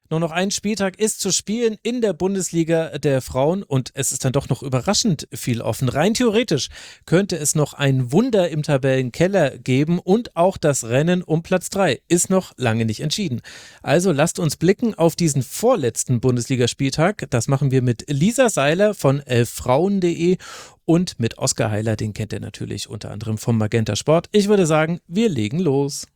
Nur noch ein Spieltag ist zu spielen in der Bundesliga der Frauen und es ist dann doch noch überraschend viel offen. Rein theoretisch könnte es noch ein Wunder im Tabellenkeller geben und auch das Rennen um Platz 3 ist noch lange nicht entschieden. Also lasst uns blicken auf diesen vorletzten Bundesligaspieltag. Das machen wir mit Lisa Seiler von elffrauen.de und mit Oskar Heiler, den kennt ihr natürlich unter anderem vom Magenta Sport. Ich würde sagen, wir legen los.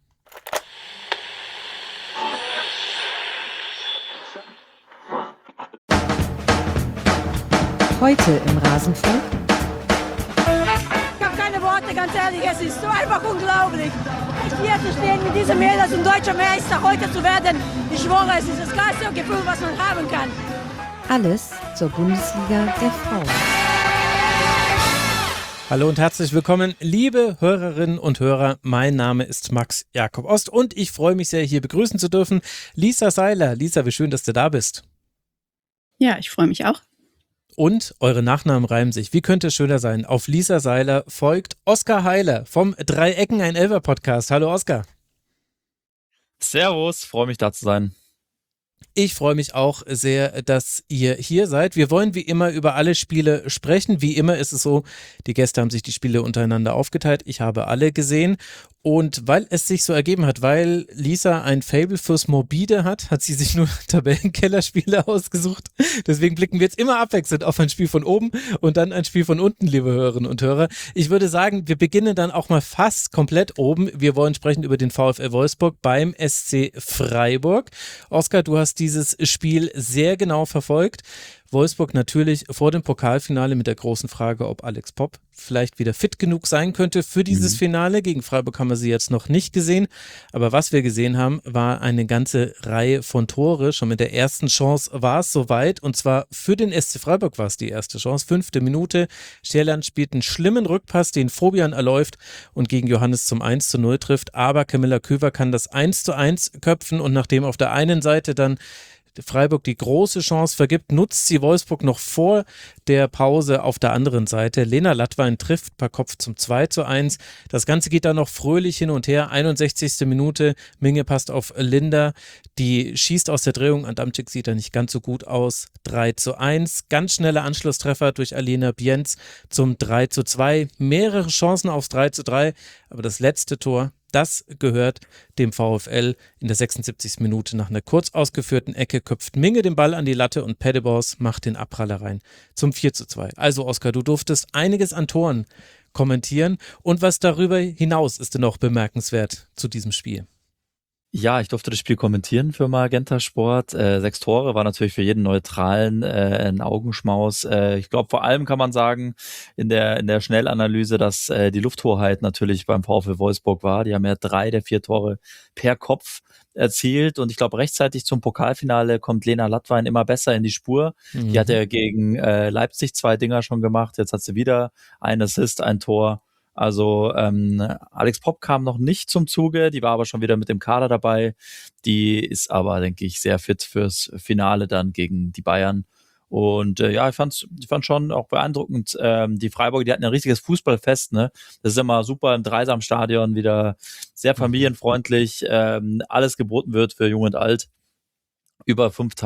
Heute im Rasenfunk. Ich habe keine Worte, ganz ehrlich, es ist so einfach unglaublich. Echt hier zu stehen mit diesem Mädels und deutscher Meister heute zu werden, ich schwöre, es ist das geilste Gefühl, was man haben kann. Alles zur Bundesliga der Frauen. Hallo und herzlich willkommen, liebe Hörerinnen und Hörer. Mein Name ist Max Jakob Ost und ich freue mich sehr, hier begrüßen zu dürfen Lisa Seiler. Lisa, wie schön, dass du da bist. Ja, ich freue mich auch. Und eure Nachnamen reimen sich. Wie könnte es schöner sein? Auf Lisa Seiler folgt Oskar Heiler vom Drei Ecken, ein Elfer-Podcast. Hallo Oskar. Servus, freue mich da zu sein. Ich freue mich auch sehr, dass ihr hier seid. Wir wollen wie immer über alle Spiele sprechen. Wie immer ist es so, die Gäste haben sich die Spiele untereinander aufgeteilt. Ich habe alle gesehen. Und weil es sich so ergeben hat, weil Lisa ein Faible fürs Morbide hat sie sich nur Tabellenkellerspiele ausgesucht. Deswegen blicken wir jetzt immer abwechselnd auf ein Spiel von oben und dann ein Spiel von unten, liebe Hörerinnen und Hörer. Ich würde sagen, wir beginnen dann auch mal fast komplett oben. Wir wollen sprechen über den VfL Wolfsburg beim SC Freiburg. Oskar, du hast dieses Spiel sehr genau verfolgt. Wolfsburg natürlich vor dem Pokalfinale mit der großen Frage, ob Alex Popp vielleicht wieder fit genug sein könnte für dieses Finale. Gegen Freiburg haben wir sie jetzt noch nicht gesehen. Aber was wir gesehen haben, war eine ganze Reihe von Tore. Schon mit der ersten Chance war es soweit. Und zwar für den SC Freiburg war es die erste Chance. 5. Minute. Scherland spielt einen schlimmen Rückpass, den Fabian erläuft und gegen Johannes zum 1:0 trifft. Aber Camilla Köver kann das 1:1 köpfen. Und nachdem auf der einen Seite dann Freiburg die große Chance vergibt, nutzt sie Wolfsburg noch vor der Pause auf der anderen Seite. Lena Lattwein trifft per Kopf zum 2:1. Das Ganze geht dann noch fröhlich hin und her. 61. Minute, Minge passt auf Linda, die schießt aus der Drehung. Adamczyk sieht da nicht ganz so gut aus. 3:1. Ganz schneller Anschlusstreffer durch Alena Bienz zum 3:2. Mehrere Chancen aufs 3:3, aber das letzte Tor, das gehört dem VfL. In der 76. Minute nach einer kurz ausgeführten Ecke köpft Minge den Ball an die Latte und Pedebors macht den Abpraller rein zum 4:2. Also Oskar, du durftest einiges an Toren kommentieren. Und was darüber hinaus ist denn noch bemerkenswert zu diesem Spiel? Ja, ich durfte das Spiel kommentieren für Magenta Sport. 6 Tore war natürlich für jeden Neutralen ein Augenschmaus. Ich glaube, vor allem kann man sagen, in der Schnellanalyse, dass die Lufthoheit natürlich beim VfL Wolfsburg war. Die haben ja 3 der 4 Tore per Kopf erzielt und ich glaube, rechtzeitig zum Pokalfinale kommt Lena Lattwein immer besser in die Spur. Die hat ja gegen Leipzig 2 Dinger schon gemacht. Jetzt hat sie wieder ein Assist, ein Tor. Also Alex Popp kam noch nicht zum Zuge, die war aber schon wieder mit dem Kader dabei. Die ist aber, denke ich, sehr fit fürs Finale dann gegen die Bayern. Und ja, ich fand schon auch beeindruckend, die Freiburger, die hatten ein richtiges Fußballfest, ne? Das ist immer super im Dreisamstadion, wieder sehr familienfreundlich, alles geboten wird für Jung und Alt. Über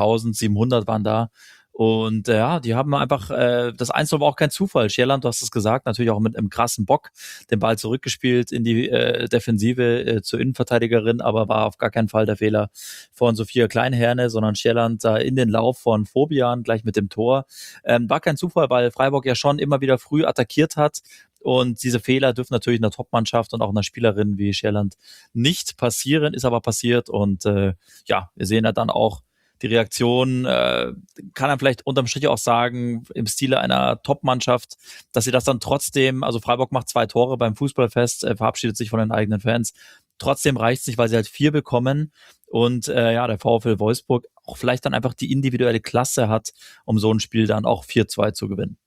5.700 waren da. Und ja, die haben einfach, das 1:0 war auch kein Zufall. Scherland, du hast es gesagt, natürlich auch mit einem krassen Bock den Ball zurückgespielt in die Defensive zur Innenverteidigerin, aber war auf gar keinen Fall der Fehler von Sophia Kleinherne, sondern Scherland da in den Lauf von Fabian gleich mit dem Tor. War kein Zufall, weil Freiburg ja schon immer wieder früh attackiert hat. Und diese Fehler dürfen natürlich in einer Top-Mannschaft und auch einer Spielerin wie Scherland nicht passieren, ist aber passiert. Und ja, wir sehen ja dann auch, die Reaktion kann er vielleicht unterm Strich auch sagen, im Stile einer Top-Mannschaft, dass sie das dann trotzdem, also Freiburg macht 2 Tore beim Fußballfest, verabschiedet sich von den eigenen Fans. Trotzdem reicht es nicht, weil sie halt 4 bekommen und ja, der VfL Wolfsburg auch vielleicht dann einfach die individuelle Klasse hat, um so ein Spiel dann auch 4:2 zu gewinnen.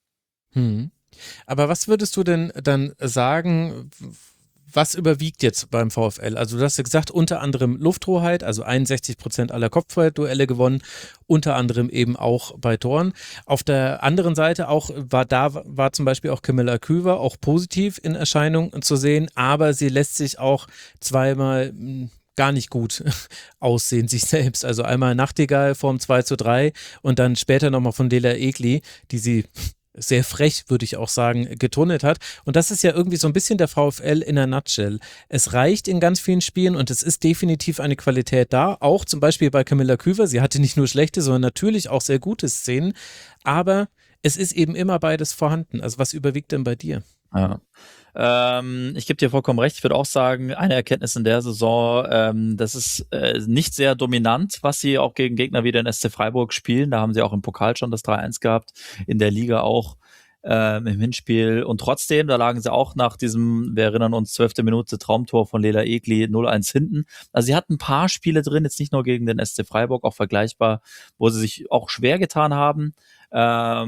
Aber was würdest du denn dann sagen, was überwiegt jetzt beim VfL? Also du hast ja gesagt, unter anderem Lufthoheit, also 61% aller Kopfballduelle gewonnen, unter anderem eben auch bei Toren. Auf der anderen Seite auch war zum Beispiel auch Camilla Köver auch positiv in Erscheinung zu sehen, aber sie lässt sich auch zweimal gar nicht gut aussehen, sich selbst. Also einmal Nachtigall vorm 2:3 und dann später nochmal von Leyla Egli, die sie sehr frech, würde ich auch sagen, getunnelt hat. Und das ist ja irgendwie so ein bisschen der VfL in a nutshell. Es reicht in ganz vielen Spielen und es ist definitiv eine Qualität da, auch zum Beispiel bei Camilla Küver. Sie hatte nicht nur schlechte, sondern natürlich auch sehr gute Szenen, aber es ist eben immer beides vorhanden. Also was überwiegt denn bei dir? Ja. Ich gebe dir vollkommen recht. Ich würde auch sagen, eine Erkenntnis in der Saison, das ist nicht sehr dominant, was sie auch gegen Gegner wie den SC Freiburg spielen. Da haben sie auch im Pokal schon das 3-1 gehabt, in der Liga auch im Hinspiel. Und trotzdem, da lagen sie auch nach diesem, wir erinnern uns, 12. Minute Traumtor von Leyla Egli 0-1 hinten. Also sie hatten ein paar Spiele drin, jetzt nicht nur gegen den SC Freiburg, auch vergleichbar, wo sie sich auch schwer getan haben. Ja,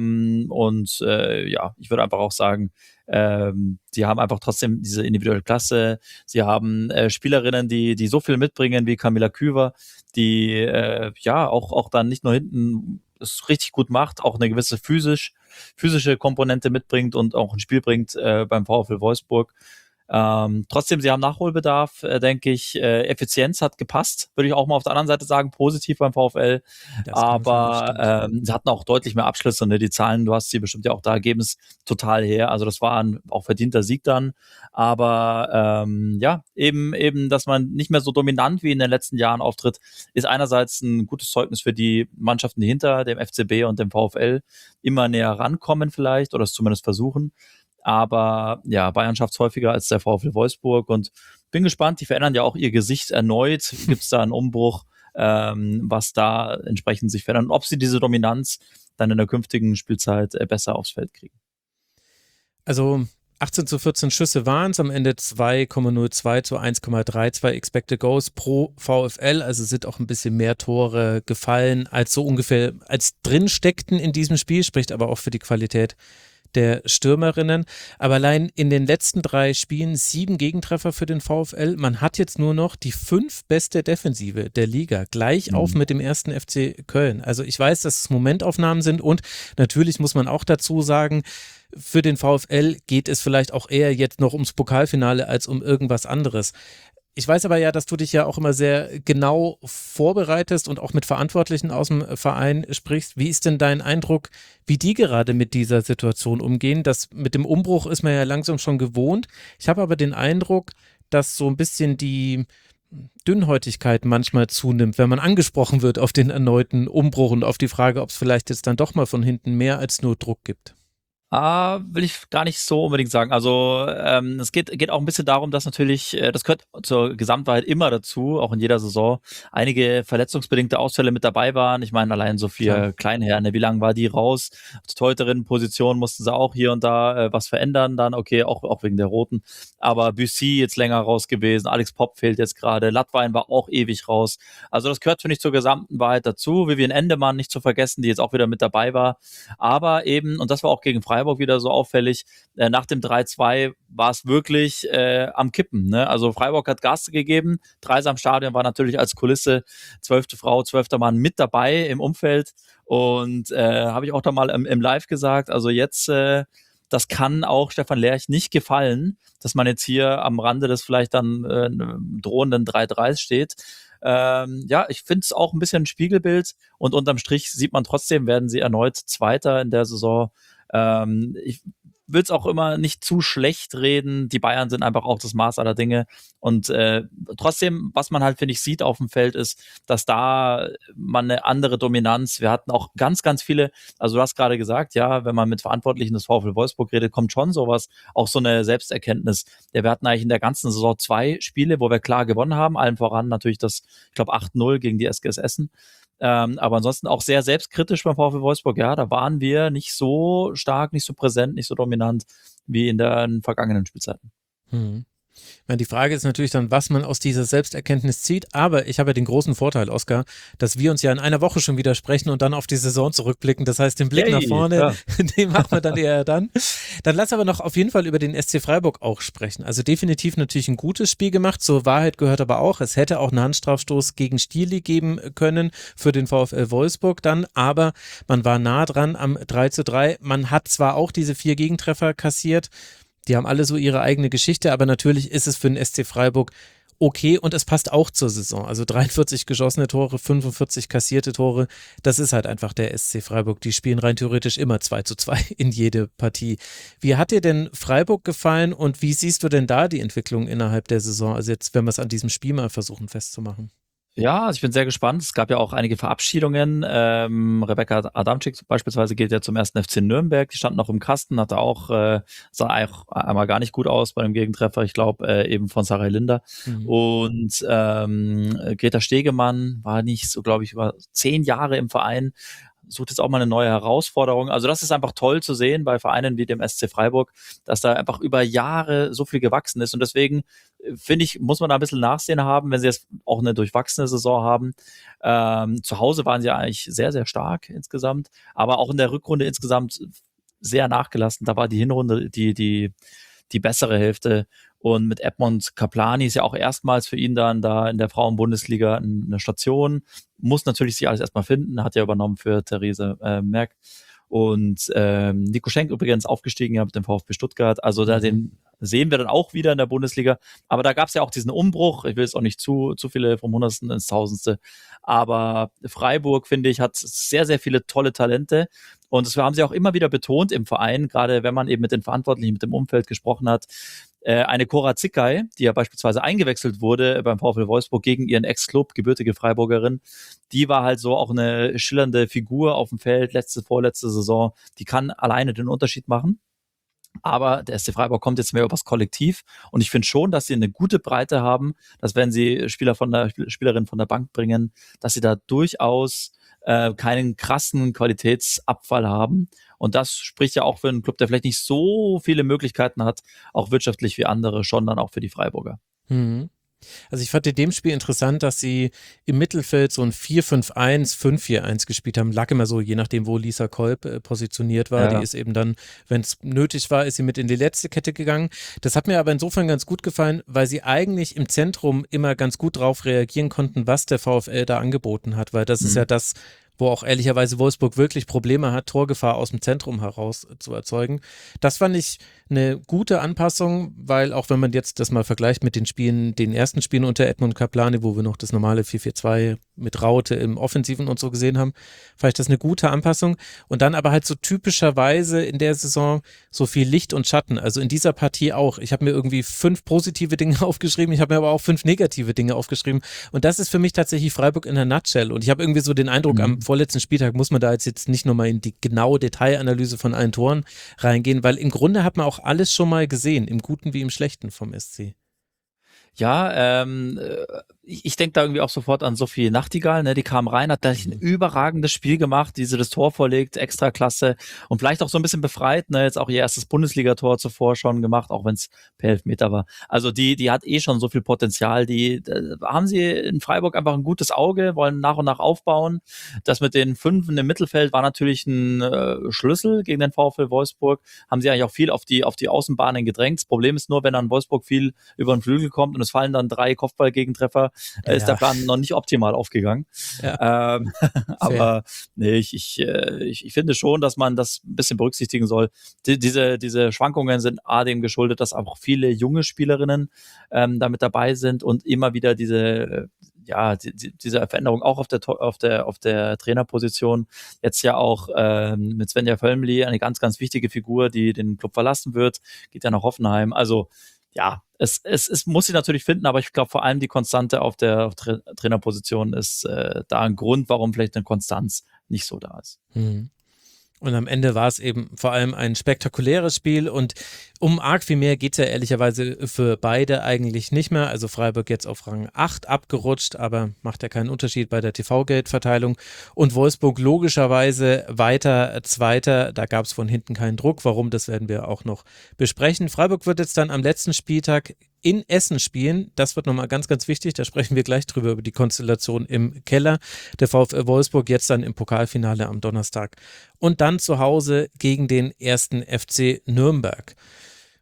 ich würde einfach auch sagen, sie haben einfach trotzdem diese individuelle Klasse. Sie haben Spielerinnen, die so viel mitbringen wie Camilla Küver, die auch dann nicht nur hinten es richtig gut macht, auch eine gewisse physische Komponente mitbringt und auch ein Spiel bringt beim VfL Wolfsburg. Trotzdem, sie haben Nachholbedarf, denke ich. Effizienz hat gepasst, würde ich auch mal auf der anderen Seite sagen, positiv beim VfL. Aber sie hatten auch deutlich mehr Abschlüsse. Ne? Die Zahlen, du hast sie bestimmt ja auch da, geben es total her. Also das war ein auch verdienter Sieg dann. Aber eben, dass man nicht mehr so dominant wie in den letzten Jahren auftritt, ist einerseits ein gutes Zeugnis für die Mannschaften, die hinter dem FCB und dem VfL immer näher rankommen vielleicht oder es zumindest versuchen. Aber ja, Bayern schafft es häufiger als der VfL Wolfsburg und bin gespannt, die verändern ja auch ihr Gesicht erneut. Gibt es da einen Umbruch, was da entsprechend sich verändert und ob sie diese Dominanz dann in der künftigen Spielzeit besser aufs Feld kriegen. Also 18:14 Schüsse waren es, am Ende 2,02 zu 1,32 Expected Goals pro VfL, also sind auch ein bisschen mehr Tore gefallen, als so ungefähr als drin steckten in diesem Spiel, spricht aber auch für die Qualität der Stürmerinnen. Aber allein in den letzten 3 Spielen 7 Gegentreffer für den VfL. Man hat jetzt nur noch die 5 beste Defensive der Liga, gleich auf mit dem 1. FC Köln. Also ich weiß, dass es Momentaufnahmen sind und natürlich muss man auch dazu sagen, für den VfL geht es vielleicht auch eher jetzt noch ums Pokalfinale als um irgendwas anderes. Ich weiß aber ja, dass du dich ja auch immer sehr genau vorbereitest und auch mit Verantwortlichen aus dem Verein sprichst. Wie ist denn dein Eindruck, wie die gerade mit dieser Situation umgehen? Das mit dem Umbruch ist man ja langsam schon gewohnt. Ich habe aber den Eindruck, dass so ein bisschen die Dünnhäutigkeit manchmal zunimmt, wenn man angesprochen wird auf den erneuten Umbruch und auf die Frage, ob es vielleicht jetzt dann doch mal von hinten mehr als nur Druck gibt. Will ich gar nicht so unbedingt sagen. Also es geht auch ein bisschen darum, dass natürlich, das gehört zur Gesamtwahrheit immer dazu, auch in jeder Saison, einige verletzungsbedingte Ausfälle mit dabei waren. Ich meine, allein Sophia Kleinherr, wie lange war die raus? Auf der Torhüterinnenposition mussten sie auch hier und da was verändern dann, okay, auch wegen der Roten. Aber Bussy jetzt länger raus gewesen, Alex Popp fehlt jetzt gerade, Lattwein war auch ewig raus. Also das gehört, finde ich, zur gesamten Wahrheit dazu. Vivian Endemann nicht zu vergessen, die jetzt auch wieder mit dabei war. Aber eben, und das war auch gegen Freiburg wieder so auffällig, nach dem 3-2 war es wirklich am Kippen. Ne? Also Freiburg hat Gas gegeben, Dreisam Stadion war natürlich als Kulisse 12. Frau, 12. Mann mit dabei im Umfeld und habe ich auch da mal im Live gesagt, also jetzt das kann auch Stefan Lerch nicht gefallen, dass man jetzt hier am Rande des vielleicht dann drohenden 3-3 steht. Ich finde es auch ein bisschen ein Spiegelbild und unterm Strich sieht man trotzdem, werden sie erneut Zweiter in der Saison. Ich will es auch immer nicht zu schlecht reden. Die Bayern sind einfach auch das Maß aller Dinge. Und trotzdem, was man halt, finde ich, sieht auf dem Feld ist, dass da man eine andere Dominanz, wir hatten auch ganz, ganz viele, also du hast gerade gesagt, ja, wenn man mit Verantwortlichen des VfL Wolfsburg redet, kommt schon sowas, auch so eine Selbsterkenntnis. Ja, wir hatten eigentlich in der ganzen Saison 2 Spiele, wo wir klar gewonnen haben, allen voran natürlich das, ich glaube, 8-0 gegen die SGS Essen. Aber ansonsten auch sehr selbstkritisch beim VfL Wolfsburg. Ja, da waren wir nicht so stark, nicht so präsent, nicht so dominant wie in den vergangenen Spielzeiten. Ich meine, die Frage ist natürlich dann, was man aus dieser Selbsterkenntnis zieht, aber ich habe ja den großen Vorteil, Oskar, dass wir uns ja in einer Woche schon wieder sprechen und dann auf die Saison zurückblicken. Das heißt, den Blick nach vorne, den machen wir dann eher dann. Dann lass aber noch auf jeden Fall über den SC Freiburg auch sprechen. Also definitiv natürlich ein gutes Spiel gemacht. Zur Wahrheit gehört aber auch, es hätte auch einen Handstrafstoß gegen Stierli geben können für den VfL Wolfsburg dann, aber man war nah dran am 3-3. Man hat zwar auch diese 4 Gegentreffer kassiert, die haben alle so ihre eigene Geschichte, aber natürlich ist es für den SC Freiburg okay und es passt auch zur Saison. Also 43 geschossene Tore, 45 kassierte Tore, das ist halt einfach der SC Freiburg. Die spielen rein theoretisch immer 2:2 in jede Partie. Wie hat dir denn Freiburg gefallen und wie siehst du denn da die Entwicklung innerhalb der Saison? Also jetzt, wenn wir es an diesem Spiel mal versuchen festzumachen. Ja, also ich bin sehr gespannt. Es gab ja auch einige Verabschiedungen. Rebecca Adamczyk beispielsweise geht ja zum 1. FC Nürnberg. Die stand noch im Kasten, hatte auch, sah auch einmal gar nicht gut aus bei dem Gegentreffer. Ich glaube, eben von Sarah Linder. Und Greta Stegemann war nicht so, glaube ich, über 10 Jahre im Verein. Sucht jetzt auch mal eine neue Herausforderung. Also das ist einfach toll zu sehen bei Vereinen wie dem SC Freiburg, dass da einfach über Jahre so viel gewachsen ist. Und deswegen finde ich, muss man da ein bisschen Nachsehen haben, wenn sie jetzt auch eine durchwachsene Saison haben. Zu Hause waren sie eigentlich sehr, sehr stark insgesamt, aber auch in der Rückrunde insgesamt sehr nachgelassen. Da war die Hinrunde die bessere Hälfte. Und mit Edmond Kaplani ist ja auch erstmals für ihn dann da in der Frauen-Bundesliga eine Station. Muss natürlich sich alles erstmal finden, hat ja übernommen für Therese Merck. Und Nico Schenk übrigens aufgestiegen ja mit dem VfB Stuttgart. Also den sehen wir dann auch wieder in der Bundesliga. Aber da gab es ja auch diesen Umbruch. Ich will jetzt auch nicht zu viele vom Hundertsten ins Tausendste. Aber Freiburg, finde ich, hat sehr, sehr viele tolle Talente. Und das haben sie auch immer wieder betont im Verein, gerade wenn man eben mit den Verantwortlichen, mit dem Umfeld gesprochen hat. Eine Cora Zickay, die ja beispielsweise eingewechselt wurde beim VfL Wolfsburg gegen ihren Ex-Club, gebürtige Freiburgerin, die war halt so auch eine schillernde Figur auf dem Feld, vorletzte Saison. Die kann alleine den Unterschied machen. Aber der SC Freiburg kommt jetzt mehr übers Kollektiv und ich finde schon, dass sie eine gute Breite haben, dass wenn sie Spielerin von der Bank bringen, dass sie da durchaus keinen krassen Qualitätsabfall haben. Und das spricht ja auch für einen Club, der vielleicht nicht so viele Möglichkeiten hat, auch wirtschaftlich wie andere, schon dann auch für die Freiburger. Also ich fand in dem Spiel interessant, dass sie im Mittelfeld so ein 4-5-1, 5-4-1 gespielt haben. Lag immer so, je nachdem, wo Lisa Kolb positioniert war. Ja. Die ist eben dann, wenn es nötig war, ist sie mit in die letzte Kette gegangen. Das hat mir aber insofern ganz gut gefallen, weil sie eigentlich im Zentrum immer ganz gut drauf reagieren konnten, was der VfL da angeboten hat. Weil das ist ja das, wo auch ehrlicherweise Wolfsburg wirklich Probleme hat, Torgefahr aus dem Zentrum heraus zu erzeugen. Das fand ich eine gute Anpassung, weil auch wenn man jetzt das mal vergleicht mit den ersten Spielen unter Edmond Kaplani, wo wir noch das normale 4-4-2 mit Raute im Offensiven und so gesehen haben, fand ich das eine gute Anpassung. Und dann aber halt so typischerweise in der Saison so viel Licht und Schatten. Also in dieser Partie auch. Ich habe mir irgendwie 5 positive Dinge aufgeschrieben, ich habe mir aber auch 5 negative Dinge aufgeschrieben. Und das ist für mich tatsächlich Freiburg in der Nutshell. Und ich habe irgendwie so den Eindruck, am vorletzten Spieltag muss man da jetzt nicht nochmal in die genaue Detailanalyse von allen Toren reingehen, weil im Grunde hat man auch alles schon mal gesehen, im Guten wie im Schlechten vom SC. Ja, ich denke da irgendwie auch sofort an Sophie Nachtigall, ne? Die kam rein, hat da ein überragendes Spiel gemacht, die das Tor vorlegt, extra klasse und vielleicht auch so ein bisschen befreit, ne? Jetzt auch ihr erstes Bundesligator zuvor schon gemacht, auch wenn es per Elfmeter war. Also die hat schon so viel Potenzial, haben sie in Freiburg einfach ein gutes Auge, wollen nach und nach aufbauen. Das mit den 5 im Mittelfeld war natürlich ein Schlüssel gegen den VfL Wolfsburg, haben sie eigentlich auch viel auf die Außenbahnen gedrängt. Das Problem ist nur, wenn dann Wolfsburg viel über den Flügel kommt und es fallen dann 3 Kopfballgegentreffer, ist der Plan noch nicht optimal aufgegangen. Ja. Aber nee, ich finde schon, dass man das ein bisschen berücksichtigen soll. Diese Schwankungen sind dem geschuldet, dass auch viele junge Spielerinnen damit dabei sind und immer wieder diese Veränderung auch auf der Trainerposition. Jetzt ja auch mit Svenja Völmli eine ganz, ganz wichtige Figur, die den Club verlassen wird, geht ja nach Hoffenheim. Also ja, es muss sie natürlich finden, aber ich glaube vor allem die Konstante auf der Trainerposition ist da ein Grund, warum vielleicht eine Konstanz nicht so da ist. Und am Ende war es eben vor allem ein spektakuläres Spiel und um arg viel mehr geht es ja ehrlicherweise für beide eigentlich nicht mehr. Also Freiburg jetzt auf Rang 8 abgerutscht, aber macht ja keinen Unterschied bei der TV-Geldverteilung. Und Wolfsburg logischerweise weiter Zweiter. Da gab es von hinten keinen Druck. Warum, das werden wir auch noch besprechen. Freiburg wird jetzt dann am letzten Spieltag in Essen spielen. Das wird nochmal ganz, ganz wichtig. Da sprechen wir gleich drüber, über die Konstellation im Keller. Der VfL Wolfsburg jetzt dann im Pokalfinale am Donnerstag. Und dann zu Hause gegen den 1. FC Nürnberg.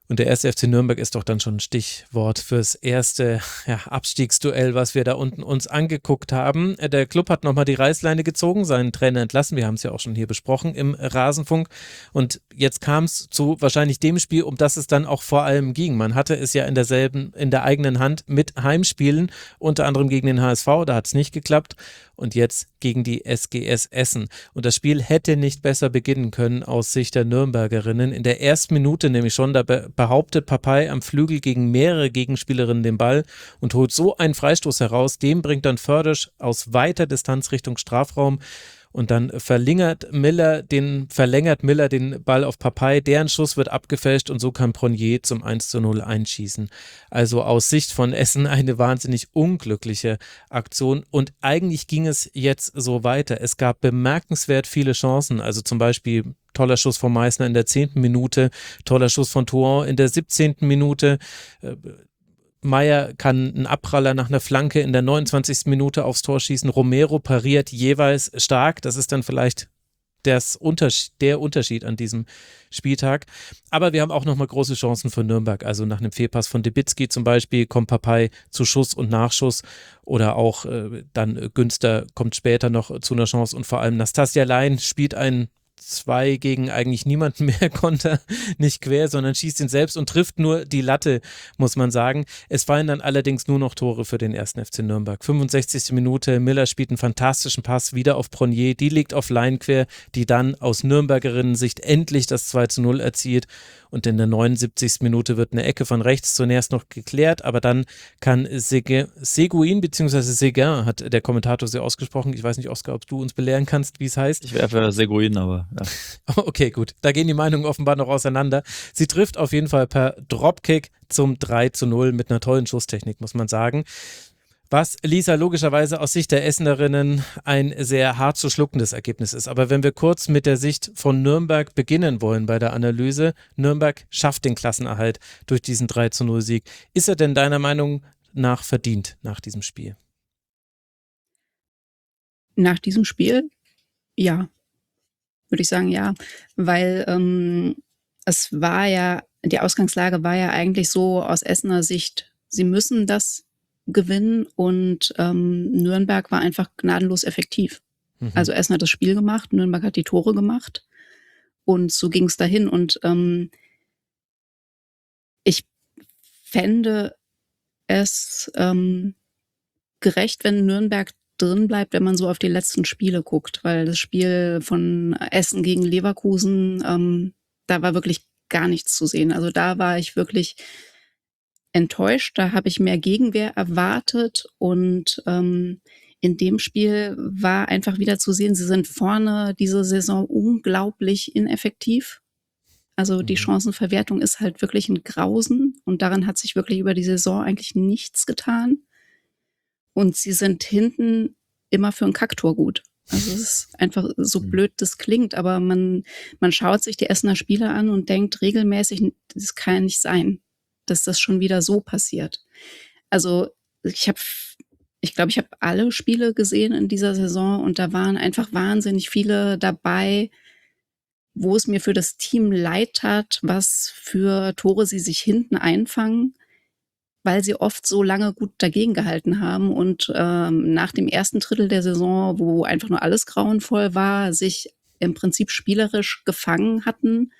Und der erste FC Nürnberg ist doch dann schon ein Stichwort fürs erste Abstiegsduell, was wir da unten uns angeguckt haben. Der Club hat nochmal die Reißleine gezogen, seinen Trainer entlassen. Wir haben es ja auch schon hier besprochen im Rasenfunk. Und jetzt kam es zu wahrscheinlich dem Spiel, um das es dann auch vor allem ging. Man hatte es ja in der eigenen Hand mit Heimspielen, unter anderem gegen den HSV, da hat es nicht geklappt. Und jetzt gegen die SGS Essen. Und das Spiel hätte nicht besser beginnen können aus Sicht der Nürnbergerinnen. In der ersten Minute nämlich schon, da behauptet Papay am Flügel gegen mehrere Gegenspielerinnen den Ball und holt so einen Freistoß heraus. Den bringt dann Fördersch aus weiter Distanz Richtung Strafraum. Und dann verlängert Miller den Ball auf Papay, deren Schuss wird abgefälscht und so kann Pronier zum 1:0 einschießen. Also aus Sicht von Essen eine wahnsinnig unglückliche Aktion und eigentlich ging es jetzt so weiter. Es gab bemerkenswert viele Chancen, also zum Beispiel toller Schuss von Meissner in der 10. Minute, toller Schuss von Thuon in der 17. Minute, Meier kann einen Abpraller nach einer Flanke in der 29. Minute aufs Tor schießen. Romero pariert jeweils stark. Das ist dann vielleicht der Unterschied an diesem Spieltag. Aber wir haben auch nochmal große Chancen für Nürnberg. Also nach einem Fehlpass von Debitzky zum Beispiel kommt Papay zu Schuss und Nachschuss. Oder auch dann Günster kommt später noch zu einer Chance. Und vor allem Nastasia Lein spielt einen 2 gegen eigentlich niemanden mehr, Konter nicht quer, sondern schießt ihn selbst und trifft nur die Latte, muss man sagen. Es fallen dann allerdings nur noch Tore für den 1. FC Nürnberg. 65. Minute, Miller spielt einen fantastischen Pass wieder auf Pronier, die liegt auf Lein quer, die dann aus Nürnbergerinnen-Sicht endlich das 2:0 erzielt. Und in der 79. Minute wird eine Ecke von rechts zunächst noch geklärt, aber dann kann Seguin bzw. Seguin, hat der Kommentator sehr ausgesprochen. Ich weiß nicht, Oskar, ob du uns belehren kannst, wie es heißt. Ich wäre für Seguin, aber ja. Okay, gut. Da gehen die Meinungen offenbar noch auseinander. Sie trifft auf jeden Fall per Dropkick zum 3:0 mit einer tollen Schusstechnik, muss man sagen. Was, Lisa, logischerweise aus Sicht der Essenerinnen ein sehr hart zu schluckendes Ergebnis ist. Aber wenn wir kurz mit der Sicht von Nürnberg beginnen wollen bei der Analyse, Nürnberg schafft den Klassenerhalt durch diesen 3:0-Sieg. Ist er denn deiner Meinung nach verdient nach diesem Spiel? Nach diesem Spiel? Ja. Würde ich sagen, ja. Weil es war ja, die Ausgangslage war ja eigentlich so aus Essener Sicht, sie müssen das gewinnen und Nürnberg war einfach gnadenlos effektiv. Also Essen hat das Spiel gemacht, Nürnberg hat die Tore gemacht und so ging es dahin und ich fände es gerecht, wenn Nürnberg drin bleibt, wenn man so auf die letzten Spiele guckt, weil das Spiel von Essen gegen Leverkusen, da war wirklich gar nichts zu sehen. Also da war ich wirklich enttäuscht, da habe ich mehr Gegenwehr erwartet und in dem Spiel war einfach wieder zu sehen, sie sind vorne diese Saison unglaublich ineffektiv. Also die Chancenverwertung ist halt wirklich ein Grausen und daran hat sich wirklich über die Saison eigentlich nichts getan. Und sie sind hinten immer für ein Kacktor gut. Also es ist einfach so blöd, das klingt, aber man schaut sich die Essener Spiele an und denkt regelmäßig, das kann ja nicht sein, dass das schon wieder so passiert. Also ich glaube, ich habe alle Spiele gesehen in dieser Saison und da waren einfach wahnsinnig viele dabei, wo es mir für das Team leid tat, was für Tore sie sich hinten einfangen, weil sie oft so lange gut dagegen gehalten haben und nach dem ersten Drittel der Saison, wo einfach nur alles grauenvoll war, sich im Prinzip spielerisch gefangen hatten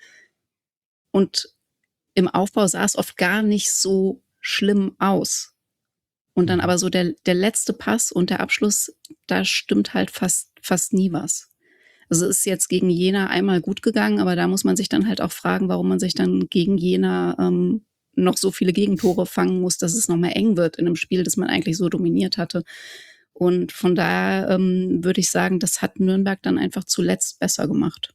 und im Aufbau sah es oft gar nicht so schlimm aus. Und dann aber so der letzte Pass und der Abschluss, da stimmt halt fast nie was. Also es ist jetzt gegen Jena einmal gut gegangen, aber da muss man sich dann halt auch fragen, warum man sich dann gegen Jena noch so viele Gegentore fangen muss, dass es nochmal eng wird in einem Spiel, das man eigentlich so dominiert hatte. Und von daher würde ich sagen, das hat Nürnberg dann einfach zuletzt besser gemacht.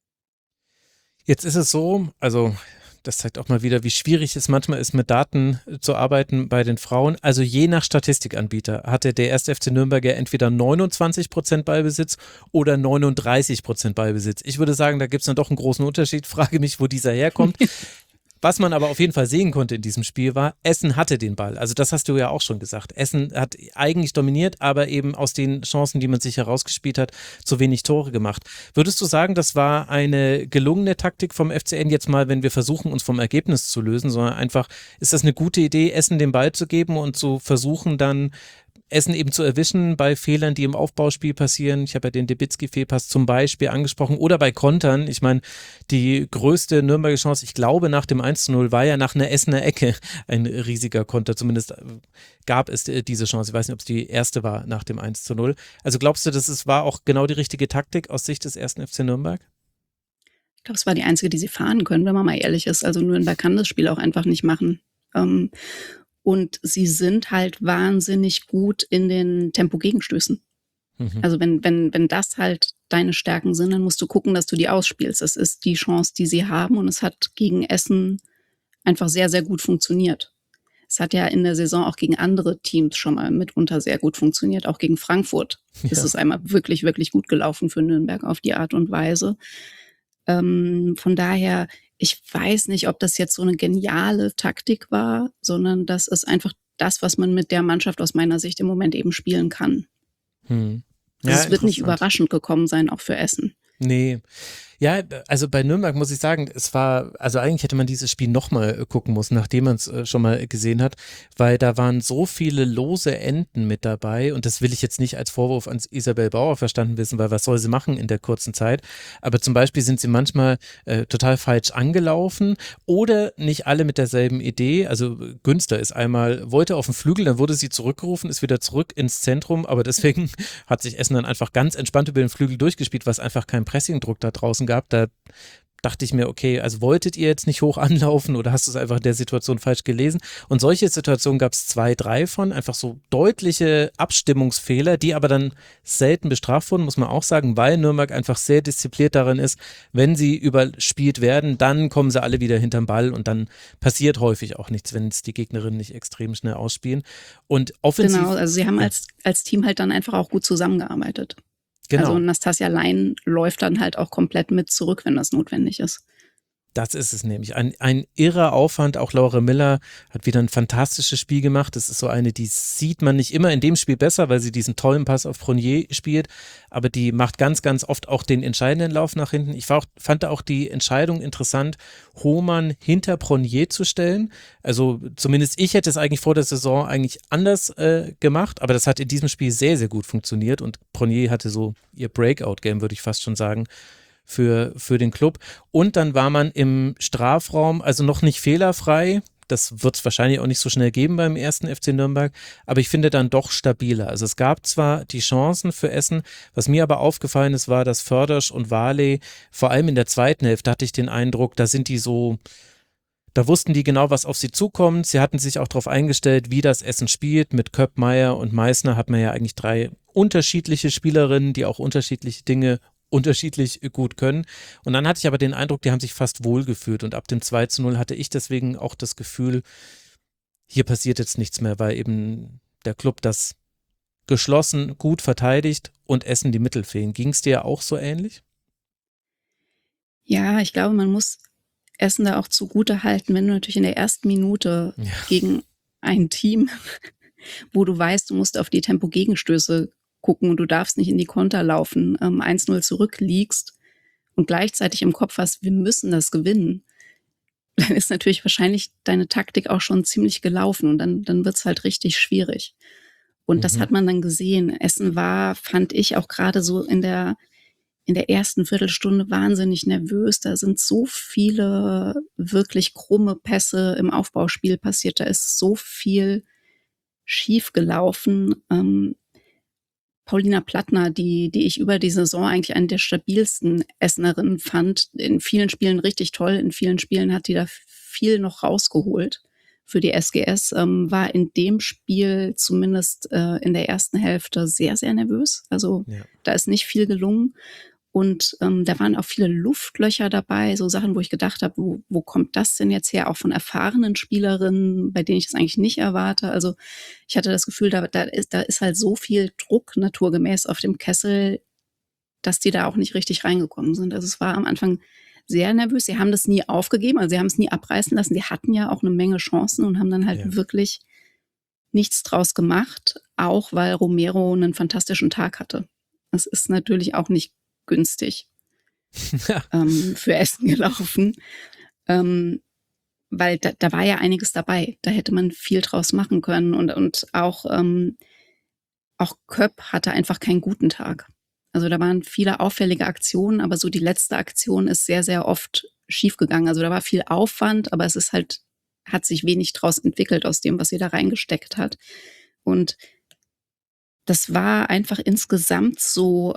Jetzt ist es so, also das zeigt auch mal wieder, wie schwierig es manchmal ist, mit Daten zu arbeiten bei den Frauen. Also je nach Statistikanbieter hatte der 1. FC Nürnberg ja entweder 29% Ballbesitz oder 39% Ballbesitz. Ich würde sagen, da gibt es dann doch einen großen Unterschied. Frage mich, wo dieser herkommt. Was man aber auf jeden Fall sehen konnte in diesem Spiel war, Essen hatte den Ball. Also das hast du ja auch schon gesagt. Essen hat eigentlich dominiert, aber eben aus den Chancen, die man sich herausgespielt hat, zu wenig Tore gemacht. Würdest du sagen, das war eine gelungene Taktik vom FCN jetzt mal, wenn wir versuchen, uns vom Ergebnis zu lösen, sondern einfach, ist das eine gute Idee, Essen den Ball zu geben und zu versuchen dann Essen eben zu erwischen bei Fehlern, die im Aufbauspiel passieren. Ich habe ja den Debitzky-Fehlpass zum Beispiel angesprochen oder bei Kontern. Ich meine, die größte Nürnberger Chance, ich glaube nach dem 1:0 war ja nach einer Essener Ecke ein riesiger Konter. Zumindest gab es diese Chance. Ich weiß nicht, ob es die erste war nach dem 1:0. Also glaubst du, war auch genau die richtige Taktik aus Sicht des ersten FC Nürnberg? Ich glaube, es war die einzige, die sie fahren können, wenn man mal ehrlich ist. Also Nürnberg kann das Spiel auch einfach nicht machen. Und sie sind halt wahnsinnig gut in den Tempo-Gegenstößen. Also wenn das halt deine Stärken sind, dann musst du gucken, dass du die ausspielst. Das ist die Chance, die sie haben und es hat gegen Essen einfach sehr, sehr gut funktioniert. Es hat ja in der Saison auch gegen andere Teams schon mal mitunter sehr gut funktioniert, auch gegen Frankfurt. Ist es einmal wirklich, wirklich gut gelaufen für Nürnberg auf die Art und Weise. Von daher, ich weiß nicht, ob das jetzt so eine geniale Taktik war, sondern das ist einfach das, was man mit der Mannschaft aus meiner Sicht im Moment eben spielen kann. Ja, es wird nicht interessant. überraschend gekommen sein, auch für Essen. Nee. Ja, also bei Nürnberg muss ich sagen, also eigentlich hätte man dieses Spiel nochmal gucken müssen, nachdem man es schon mal gesehen hat, weil da waren so viele lose Enden mit dabei und das will ich jetzt nicht als Vorwurf an Isabel Bauer verstanden wissen, weil was soll sie machen in der kurzen Zeit, aber zum Beispiel sind sie manchmal total falsch angelaufen oder nicht alle mit derselben Idee, also Günster wollte auf den Flügel, dann wurde sie zurückgerufen, ist wieder zurück ins Zentrum, aber deswegen hat sich Essen dann einfach ganz entspannt über den Flügel durchgespielt, was einfach kein Pressingdruck da draußen gab. Da dachte ich mir, okay, also wolltet ihr jetzt nicht hoch anlaufen oder hast du es einfach in der Situation falsch gelesen? Und solche Situationen gab es 2, 3 von, einfach so deutliche Abstimmungsfehler, die aber dann selten bestraft wurden, muss man auch sagen, weil Nürnberg einfach sehr diszipliniert darin ist, wenn sie überspielt werden, dann kommen sie alle wieder hinterm Ball und dann passiert häufig auch nichts, wenn es die Gegnerinnen nicht extrem schnell ausspielen. Und offensiv... Genau, also sie haben als Team halt dann einfach auch gut zusammengearbeitet. Genau. Also Nastasia Lein läuft dann halt auch komplett mit zurück, wenn das notwendig ist. Das ist es nämlich. Ein irrer Aufwand. Auch Laura Miller hat wieder ein fantastisches Spiel gemacht. Das ist so eine, die sieht man nicht immer in dem Spiel besser, weil sie diesen tollen Pass auf Pronier spielt. Aber die macht ganz, ganz oft auch den entscheidenden Lauf nach hinten. Ich fand auch die Entscheidung interessant, Hohmann hinter Pronier zu stellen. Also zumindest ich hätte es eigentlich vor der Saison eigentlich anders gemacht. Aber das hat in diesem Spiel sehr, sehr gut funktioniert. Und Pronier hatte so ihr Breakout-Game, würde ich fast schon sagen, für den Club. Und dann war man im Strafraum, also noch nicht fehlerfrei. Das wird es wahrscheinlich auch nicht so schnell geben beim ersten FC Nürnberg, aber ich finde dann doch stabiler. Also es gab zwar die Chancen für Essen, was mir aber aufgefallen ist, war, dass Fördersch und Varley, vor allem in der zweiten Hälfte hatte ich den Eindruck, da wussten die genau, was auf sie zukommt. Sie hatten sich auch darauf eingestellt, wie das Essen spielt. Mit Köpp, Meier und Meißner hat man ja eigentlich 3 unterschiedliche Spielerinnen, die auch unterschiedliche Dinge unterschiedlich gut können. Und dann hatte ich aber den Eindruck, die haben sich fast wohlgefühlt und ab dem 2:0 hatte ich deswegen auch das Gefühl, hier passiert jetzt nichts mehr, weil eben der Club das geschlossen gut verteidigt und Essen die Mittel fehlen. Ging es dir auch so ähnlich? Ja, ich glaube, man muss Essen da auch zugute halten, wenn du natürlich in der ersten Minute gegen ein Team, wo du weißt, du musst auf die Tempo-Gegenstöße gucken und du darfst nicht in die Konter laufen, 1:0 zurückliegst und gleichzeitig im Kopf hast, wir müssen das gewinnen, dann ist natürlich wahrscheinlich deine Taktik auch schon ziemlich gelaufen und dann wird's halt richtig schwierig. Und das hat man dann gesehen. Essen war, fand ich, auch gerade so in der ersten Viertelstunde wahnsinnig nervös. Da sind so viele wirklich krumme Pässe im Aufbauspiel passiert. Da ist so viel schief gelaufen. Paulina Plattner, die ich über die Saison eigentlich eine der stabilsten Essenerinnen fand, in vielen Spielen richtig toll, in vielen Spielen hat die da viel noch rausgeholt für die SGS, war in dem Spiel zumindest in der ersten Hälfte sehr, sehr nervös. Also da ist nicht viel gelungen. Und da waren auch viele Luftlöcher dabei, so Sachen, wo ich gedacht habe, wo kommt das denn jetzt her? Auch von erfahrenen Spielerinnen, bei denen ich das eigentlich nicht erwarte. Also ich hatte das Gefühl, da ist halt so viel Druck naturgemäß auf dem Kessel, dass die da auch nicht richtig reingekommen sind. Also es war am Anfang sehr nervös. Sie haben das nie aufgegeben, also sie haben es nie abreißen lassen. Sie hatten ja auch eine Menge Chancen und haben dann halt wirklich nichts draus gemacht, auch weil Romero einen fantastischen Tag hatte. Das ist natürlich auch nicht günstig für Essen gelaufen, weil da war ja einiges dabei. Da hätte man viel draus machen können und auch Köpp hatte einfach keinen guten Tag. Also da waren viele auffällige Aktionen, aber so die letzte Aktion ist sehr, sehr oft schiefgegangen. Also da war viel Aufwand, aber es ist halt, hat sich wenig draus entwickelt aus dem, was sie da reingesteckt hat. Und das war einfach insgesamt so,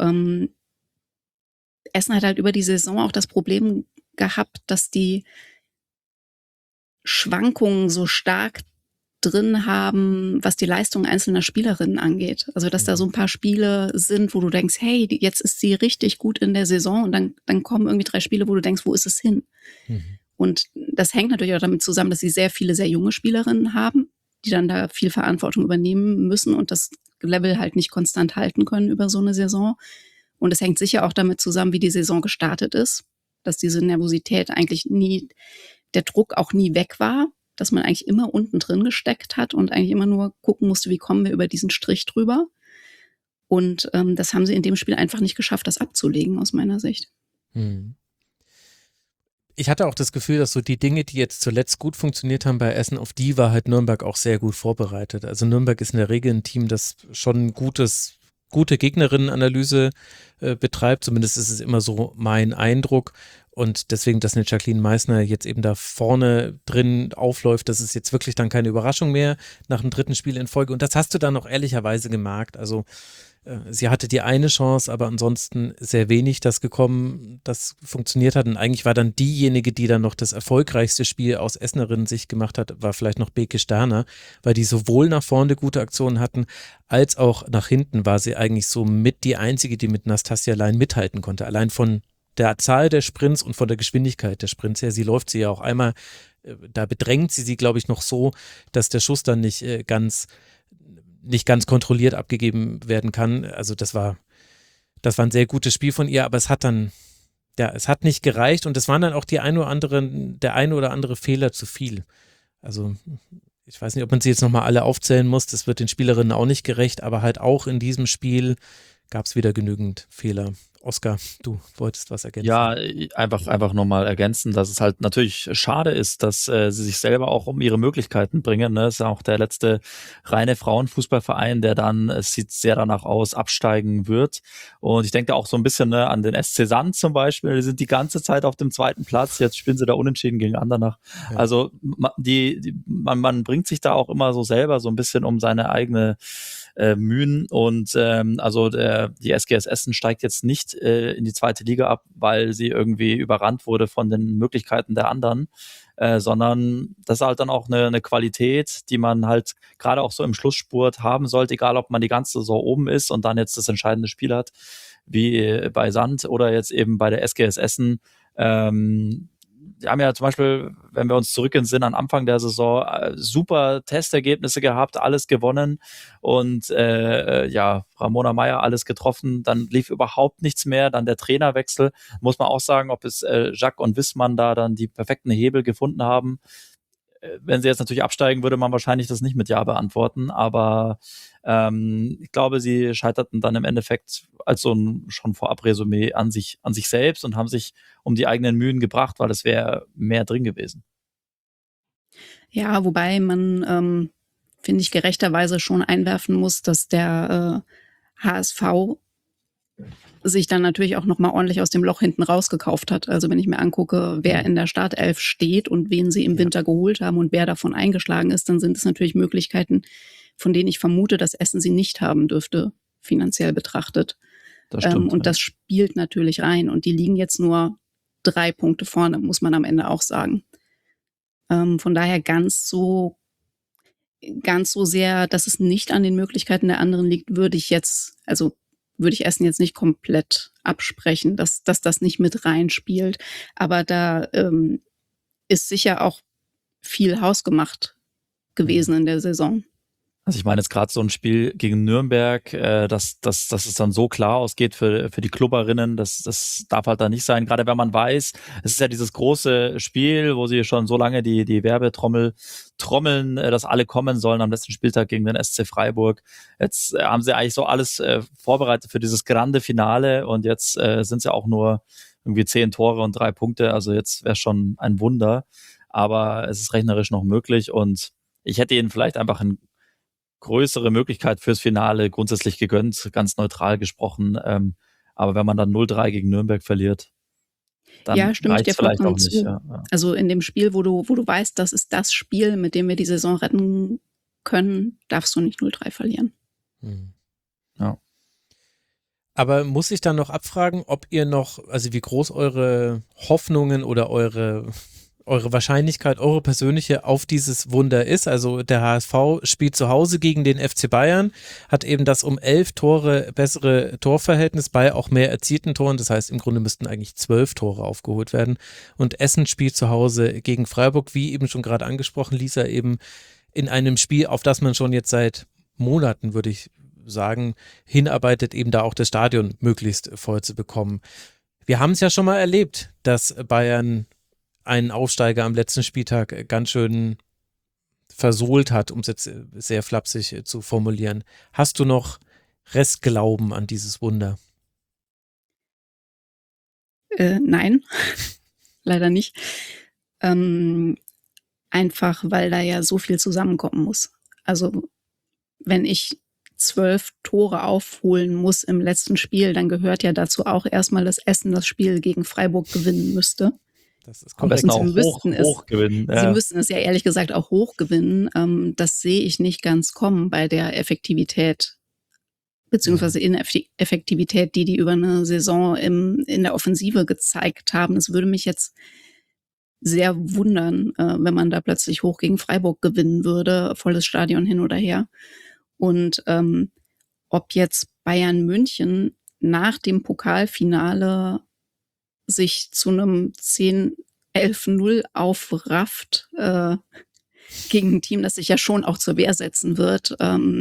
Essen hat halt über die Saison auch das Problem gehabt, dass die Schwankungen so stark drin haben, was die Leistung einzelner Spielerinnen angeht. Also dass da so ein paar Spiele sind, wo du denkst, hey, jetzt ist sie richtig gut in der Saison und dann kommen irgendwie 3 Spiele, wo du denkst, wo ist es hin? Und das hängt natürlich auch damit zusammen, dass sie sehr viele sehr junge Spielerinnen haben, die dann da viel Verantwortung übernehmen müssen und das Level halt nicht konstant halten können über so eine Saison. Und es hängt sicher auch damit zusammen, wie die Saison gestartet ist, dass diese Nervosität eigentlich nie, der Druck auch nie weg war, dass man eigentlich immer unten drin gesteckt hat und eigentlich immer nur gucken musste, wie kommen wir über diesen Strich drüber. Und das haben sie in dem Spiel einfach nicht geschafft, das abzulegen, aus meiner Sicht. Ich hatte auch das Gefühl, dass so die Dinge, die jetzt zuletzt gut funktioniert haben bei Essen, auf die war halt Nürnberg auch sehr gut vorbereitet. Also Nürnberg ist in der Regel ein Team, das schon gute Gegnerinnenanalyse betreibt. Zumindest ist es immer so mein Eindruck. Und deswegen, dass eine Jacqueline Meissner jetzt eben da vorne drin aufläuft, das ist jetzt wirklich dann keine Überraschung mehr nach dem 3. Spiel in Folge. Und das hast du dann auch ehrlicherweise gemerkt. Also sie hatte die eine Chance, aber ansonsten sehr wenig, das gekommen, das funktioniert hat. Und eigentlich war dann diejenige, die dann noch das erfolgreichste Spiel aus Essenerinnen-Sicht gemacht hat, war vielleicht noch Beke Sterner, weil die sowohl nach vorne gute Aktionen hatten, als auch nach hinten war sie eigentlich so mit die einzige, die mit Nastasia allein mithalten konnte. Allein von der Zahl der Sprints und von der Geschwindigkeit der Sprints her. Sie läuft sie ja auch einmal, da bedrängt sie, glaube ich, noch so, dass der Schuss dann nicht ganz kontrolliert abgegeben werden kann. Also das war ein sehr gutes Spiel von ihr, aber es hat nicht gereicht und es waren dann auch der ein oder andere Fehler zu viel. Also ich weiß nicht, ob man sie jetzt nochmal alle aufzählen muss, das wird den Spielerinnen auch nicht gerecht, aber halt auch in diesem Spiel gab es wieder genügend Fehler. Oskar, du wolltest was ergänzen. Ja, einfach nochmal ergänzen, dass es halt natürlich schade ist, dass sie sich selber auch um ihre Möglichkeiten bringen. Ne? Das ist ja auch der letzte reine Frauenfußballverein, der dann, es sieht sehr danach aus, absteigen wird. Und ich denke auch so ein bisschen an den SC Sand zum Beispiel. Die sind die ganze Zeit auf dem 2. Platz. Jetzt spielen sie da unentschieden gegen Andernach. Ja. Also man bringt sich da auch immer so selber so ein bisschen um seine eigene Mühen und die SGS Essen steigt jetzt nicht in die 2. Liga ab, weil sie irgendwie überrannt wurde von den Möglichkeiten der anderen, sondern das ist halt dann auch eine Qualität, die man halt gerade auch so im Schlussspurt haben sollte, egal ob man die ganze Saison oben ist und dann jetzt das entscheidende Spiel hat, wie bei Sand oder jetzt eben bei der SGS Essen. Wir haben ja zum Beispiel, wenn wir uns zurück entsinnen, am Anfang der Saison super Testergebnisse gehabt, alles gewonnen und Ramona Meyer alles getroffen, dann lief überhaupt nichts mehr, dann der Trainerwechsel, muss man auch sagen, ob es Jacques und Wissmann da dann die perfekten Hebel gefunden haben. Wenn sie jetzt natürlich absteigen, würde man wahrscheinlich das nicht mit Ja beantworten, aber ich glaube, sie scheiterten dann im Endeffekt als so ein schon Vorab-Resümee an sich selbst und haben sich um die eigenen Mühen gebracht, weil es wäre mehr drin gewesen. Ja, wobei man, finde ich, gerechterweise schon einwerfen muss, dass der HSV sich dann natürlich auch nochmal ordentlich aus dem Loch hinten rausgekauft hat. Also wenn ich mir angucke, wer in der Startelf steht und wen sie im Winter geholt haben und wer davon eingeschlagen ist, dann sind es natürlich Möglichkeiten, von denen ich vermute, dass Essen sie nicht haben dürfte, finanziell betrachtet. Das stimmt, und das spielt natürlich rein. Und die liegen jetzt nur 3 Punkte vorne, muss man am Ende auch sagen. Von daher ganz so sehr, dass es nicht an den Möglichkeiten der anderen liegt, würde ich Essen jetzt nicht komplett absprechen, dass das nicht mit reinspielt. Aber da ist sicher auch viel hausgemacht gewesen in der Saison. Also ich meine jetzt gerade so ein Spiel gegen Nürnberg, dass es dann so klar ausgeht für die Klubberinnen, das darf halt da nicht sein. Gerade wenn man weiß, es ist ja dieses große Spiel, wo sie schon so lange die Werbetrommel trommeln, dass alle kommen sollen am letzten Spieltag gegen den SC Freiburg. Jetzt haben sie eigentlich so alles vorbereitet für dieses grande Finale und jetzt sind es ja auch nur irgendwie 10 Tore und 3 Punkte. Also jetzt wäre schon ein Wunder, aber es ist rechnerisch noch möglich und ich hätte ihnen vielleicht einfach eine größere Möglichkeit fürs Finale grundsätzlich gegönnt, ganz neutral gesprochen. Aber wenn man dann 0-3 gegen Nürnberg verliert, dann Ja, stimme ich dir reicht's vielleicht vollkommen auch nicht. zu. Ja. Also in dem Spiel, wo du weißt, das ist das Spiel, mit dem wir die Saison retten können, darfst du nicht 0-3 verlieren. Ja. Aber muss ich dann noch abfragen, ob ihr noch, also wie groß eure Hoffnungen oder eure Wahrscheinlichkeit, eure persönliche auf dieses Wunder ist? Also der HSV spielt zu Hause gegen den FC Bayern, hat eben das um 11 Tore bessere Torverhältnis bei auch mehr erzielten Toren. Das heißt, im Grunde müssten eigentlich 12 Tore aufgeholt werden. Und Essen spielt zu Hause gegen Freiburg, wie eben schon gerade angesprochen, Lisa, eben in einem Spiel, auf das man schon jetzt seit Monaten, würde ich sagen, hinarbeitet, eben da auch das Stadion möglichst voll zu bekommen. Wir haben es ja schon mal erlebt, dass Bayern einen Aufsteiger am letzten Spieltag ganz schön versohlt hat, um es jetzt sehr flapsig zu formulieren. Hast du noch Restglauben an dieses Wunder? Nein, leider nicht. Einfach, weil da ja so viel zusammenkommen muss. Also wenn ich 12 Tore aufholen muss im letzten Spiel, dann gehört ja dazu auch erstmal, dass Essen das Spiel gegen Freiburg gewinnen müsste. Das ist Am korrekt. besten auch Sie hoch gewinnen. Sie müssten es ja ehrlich gesagt auch hoch gewinnen. Das sehe ich nicht ganz kommen bei der Effektivität, beziehungsweise Ineffektivität, die über eine Saison in der Offensive gezeigt haben. Es würde mich jetzt sehr wundern, wenn man da plötzlich hoch gegen Freiburg gewinnen würde, volles Stadion hin oder her. Und ob jetzt Bayern München nach dem Pokalfinale sich zu einem 10-11-0 aufrafft gegen ein Team, das sich ja schon auch zur Wehr setzen wird,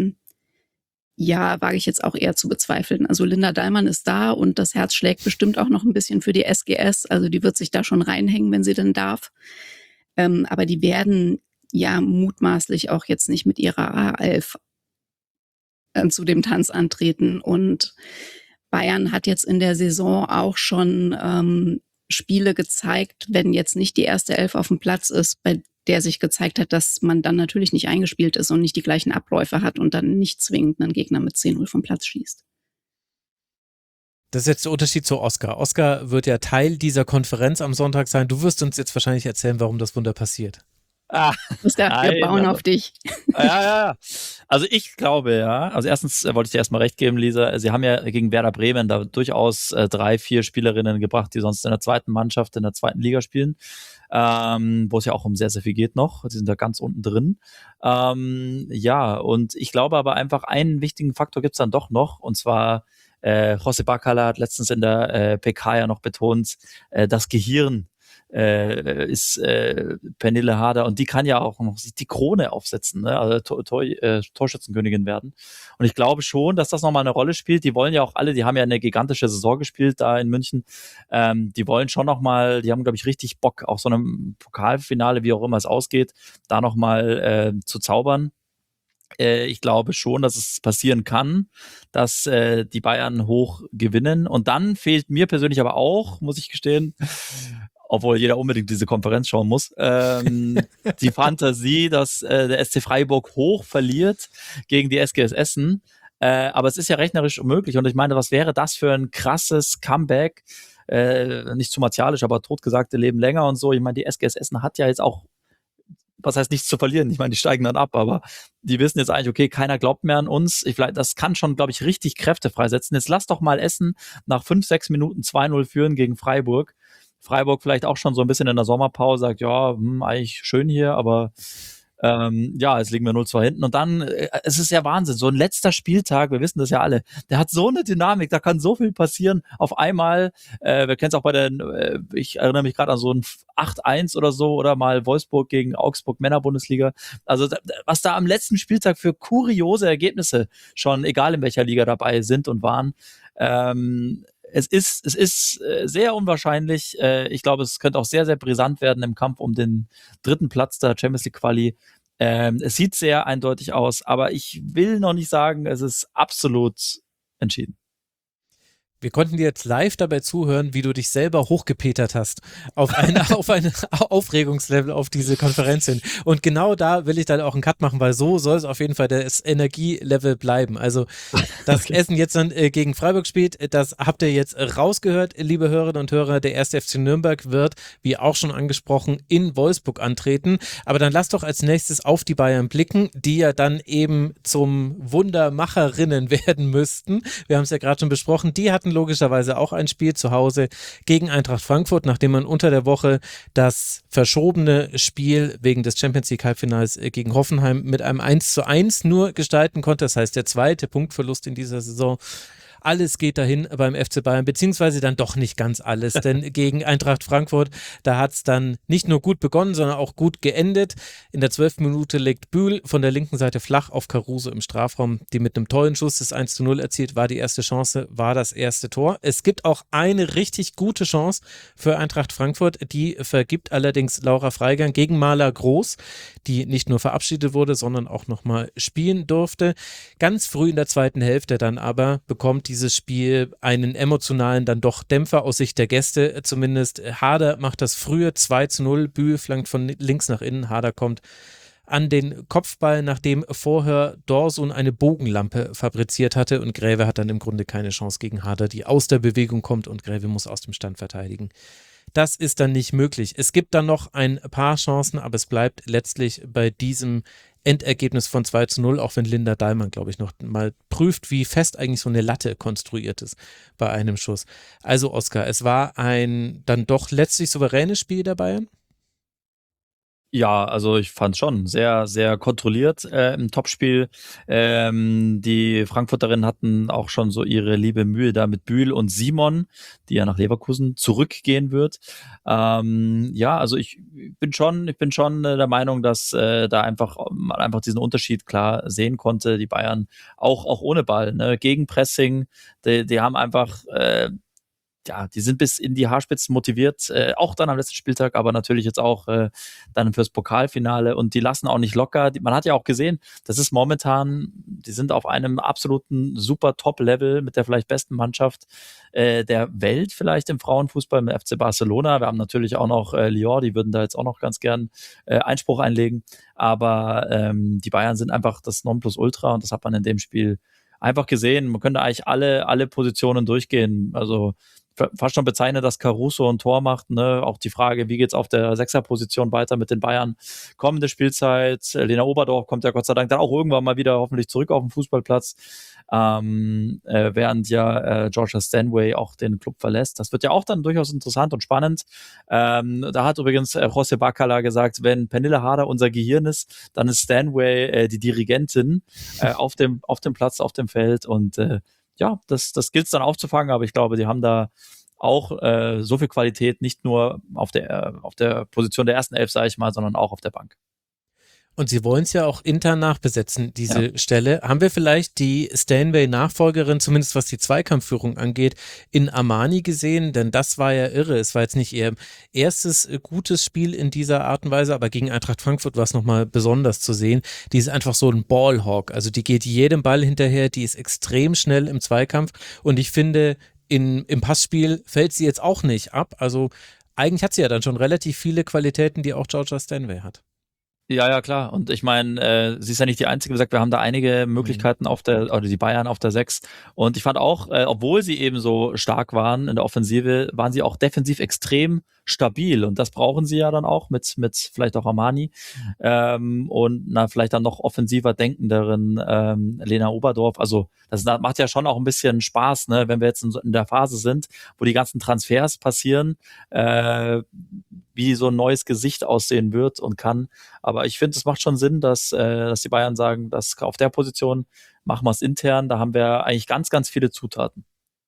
wage ich jetzt auch eher zu bezweifeln. Also Linda Dahlmann ist da und das Herz schlägt bestimmt auch noch ein bisschen für die SGS. Also die wird sich da schon reinhängen, wenn sie denn darf. Aber die werden ja mutmaßlich auch jetzt nicht mit ihrer A11 zu dem Tanz antreten. Und Bayern hat jetzt in der Saison auch schon Spiele gezeigt, wenn jetzt nicht die erste Elf auf dem Platz ist, bei der sich gezeigt hat, dass man dann natürlich nicht eingespielt ist und nicht die gleichen Abläufe hat und dann nicht zwingend einen Gegner mit 10-0 vom Platz schießt. Das ist jetzt der Unterschied zu Oskar. Oskar wird ja Teil dieser Konferenz am Sonntag sein. Du wirst uns jetzt wahrscheinlich erzählen, warum das Wunder passiert. Oskar, wir bauen auf dich. Ja. Also ich glaube, also erstens wollte ich dir erstmal recht geben, Lisa, sie haben ja gegen Werder Bremen da durchaus 3-4 Spielerinnen gebracht, die sonst in der zweiten Mannschaft, in der zweiten Liga spielen, wo es ja auch um sehr, sehr viel geht noch. Die sind da ganz unten drin. Und ich glaube aber einfach, einen wichtigen Faktor gibt's dann doch noch, und zwar José Bacala hat letztens in der PK ja noch betont, das Gehirn ist Pernille Harder, und die kann ja auch noch die Krone aufsetzen, ne? Also Torschützenkönigin werden. Und ich glaube schon, dass das nochmal eine Rolle spielt. Die wollen ja auch alle, die haben ja eine gigantische Saison gespielt da in München. Die wollen schon nochmal, die haben, glaube ich, richtig Bock, auch so einem Pokalfinale, wie auch immer es ausgeht, da nochmal zu zaubern. Ich glaube schon, dass es passieren kann, dass die Bayern hoch gewinnen. Und dann fehlt mir persönlich aber auch, muss ich gestehen, obwohl jeder unbedingt diese Konferenz schauen muss, die Fantasie, dass der SC Freiburg hoch verliert gegen die SGS Essen. Aber es ist ja rechnerisch möglich. Und ich meine, was wäre das für ein krasses Comeback? Nicht zu martialisch, aber totgesagte leben länger und so. Ich meine, die SGS Essen hat ja jetzt auch, was heißt nichts zu verlieren? Ich meine, die steigen dann ab, aber die wissen jetzt eigentlich, okay, keiner glaubt mehr an uns. Das kann schon, glaube ich, richtig Kräfte freisetzen. Jetzt lass doch mal Essen nach 5-6 Minuten 2-0 führen gegen Freiburg. Freiburg vielleicht auch schon so ein bisschen in der Sommerpause sagt, ja, eigentlich schön hier, aber Ja, jetzt liegen wir 0-2 hinten und dann, es ist ja Wahnsinn, so ein letzter Spieltag, wir wissen das ja alle, der hat so eine Dynamik, da kann so viel passieren. Auf einmal, wir kennen es auch bei den, ich erinnere mich gerade an so ein 8-1 oder so oder mal Wolfsburg gegen Augsburg Männerbundesliga. Also was da am letzten Spieltag für kuriose Ergebnisse schon, egal in welcher Liga dabei sind und waren, es ist sehr unwahrscheinlich. Ich glaube, es könnte auch sehr, sehr brisant werden im Kampf um den 3. Platz der Champions League Quali. Es sieht sehr eindeutig aus, aber ich will noch nicht sagen, es ist absolut entschieden. Wir konnten dir jetzt live dabei zuhören, wie du dich selber hochgepetert hast auf ein Aufregungslevel auf diese Konferenz hin. Und genau da will ich dann auch einen Cut machen, weil so soll es auf jeden Fall das Energielevel bleiben. Also das Essen jetzt dann gegen Freiburg spielt, das habt ihr jetzt rausgehört, liebe Hörerinnen und Hörer. Der 1. FC Nürnberg wird, wie auch schon angesprochen, in Wolfsburg antreten. Aber dann lasst doch als nächstes auf die Bayern blicken, die ja dann eben zum Wundermacherinnen werden müssten. Wir haben es ja gerade schon besprochen. Die hatten logischerweise auch ein Spiel zu Hause gegen Eintracht Frankfurt, nachdem man unter der Woche das verschobene Spiel wegen des Champions League Halbfinals gegen Hoffenheim mit einem 1:1 nur gestalten konnte. Das heißt, der 2. Punktverlust in dieser Saison. Alles geht dahin beim FC Bayern, beziehungsweise dann doch nicht ganz alles, denn gegen Eintracht Frankfurt, da hat es dann nicht nur gut begonnen, sondern auch gut geendet. In der 12. Minute legt Bühl von der linken Seite flach auf Caruso im Strafraum, die mit einem tollen Schuss das 1:0 erzielt, war die erste Chance, war das erste Tor. Es gibt auch eine richtig gute Chance für Eintracht Frankfurt, die vergibt allerdings Laura Freigang gegen Marla Groß, die nicht nur verabschiedet wurde, sondern auch nochmal spielen durfte. Ganz früh in der zweiten Hälfte dann aber bekommt dieses Spiel einen emotionalen dann doch Dämpfer aus Sicht der Gäste zumindest. Harder macht das frühe 2:0, Bühl flankt von links nach innen, Harder kommt an den Kopfball, nachdem vorher Dorsun eine Bogenlampe fabriziert hatte und Gräve hat dann im Grunde keine Chance gegen Harder, die aus der Bewegung kommt und Gräve muss aus dem Stand verteidigen. Das ist dann nicht möglich. Es gibt dann noch ein paar Chancen, aber es bleibt letztlich bei diesem Endergebnis von 2:0, auch wenn Linda Dahlmann, glaube ich, noch mal prüft, wie fest eigentlich so eine Latte konstruiert ist bei einem Schuss. Also Oskar, es war ein dann doch letztlich souveränes Spiel der Bayern? Ja, also ich fand schon sehr, sehr kontrolliert im Topspiel. Die Frankfurterinnen hatten auch schon so ihre liebe Mühe da mit Bühl und Simon, die ja nach Leverkusen zurückgehen wird. Ja, also ich bin schon der Meinung, dass man einfach diesen Unterschied klar sehen konnte. Die Bayern auch ohne Ball, ne? Gegenpressing, die haben einfach ja, die sind bis in die Haarspitzen motiviert, auch dann am letzten Spieltag, aber natürlich jetzt auch dann fürs Pokalfinale und die lassen auch nicht locker. Man hat ja auch gesehen, das ist momentan, die sind auf einem absoluten super Top-Level mit der vielleicht besten Mannschaft der Welt vielleicht im Frauenfußball mit FC Barcelona. Wir haben natürlich auch noch Lyon, die würden da jetzt auch noch ganz gern Einspruch einlegen, aber die Bayern sind einfach das Nonplusultra und das hat man in dem Spiel einfach gesehen. Man könnte eigentlich alle Positionen durchgehen, also fast schon bezeichnet, dass Caruso ein Tor macht, ne? Auch die Frage, wie geht's auf der Sechserposition weiter mit den Bayern? Kommende Spielzeit, Lena Oberdorf kommt ja Gott sei Dank dann auch irgendwann mal wieder hoffentlich zurück auf den Fußballplatz, während ja Georgia Stanway auch den Club verlässt. Das wird ja auch dann durchaus interessant und spannend. Da hat übrigens José Bacala gesagt, wenn Pernille Harder unser Gehirn ist, dann ist Stanway die Dirigentin auf dem Platz, auf dem Feld und ja, das gilt es dann aufzufangen, aber ich glaube, die haben da auch so viel Qualität, nicht nur auf der Position der ersten Elf, sage ich mal, sondern auch auf der Bank. Und sie wollen es ja auch intern nachbesetzen, diese Stelle. Haben wir vielleicht die Stanway-Nachfolgerin, zumindest was die Zweikampfführung angeht, in Armani gesehen? Denn das war ja irre. Es war jetzt nicht ihr erstes gutes Spiel in dieser Art und Weise, aber gegen Eintracht Frankfurt war es nochmal besonders zu sehen. Die ist einfach so ein Ballhawk. Also die geht jedem Ball hinterher, die ist extrem schnell im Zweikampf und ich finde, im Passspiel fällt sie jetzt auch nicht ab. Also eigentlich hat sie ja dann schon relativ viele Qualitäten, die auch Georgia Stanway hat. Ja, klar. Und ich meine, sie ist ja nicht die Einzige. Wie gesagt, wir haben da einige Möglichkeiten oder die Bayern auf der 6. Und ich fand auch, obwohl sie eben so stark waren in der Offensive, waren sie auch defensiv extrem stabil und das brauchen sie ja dann auch mit vielleicht auch Armani und vielleicht dann noch offensiver denkenderen Lena Oberdorf. Also das macht ja schon auch ein bisschen Spaß, ne, wenn wir jetzt in der Phase sind, wo die ganzen Transfers passieren, wie so ein neues Gesicht aussehen wird und kann. Aber ich finde, es macht schon Sinn, dass die Bayern sagen, dass auf der Position machen wir es intern. Da haben wir eigentlich ganz, ganz viele Zutaten.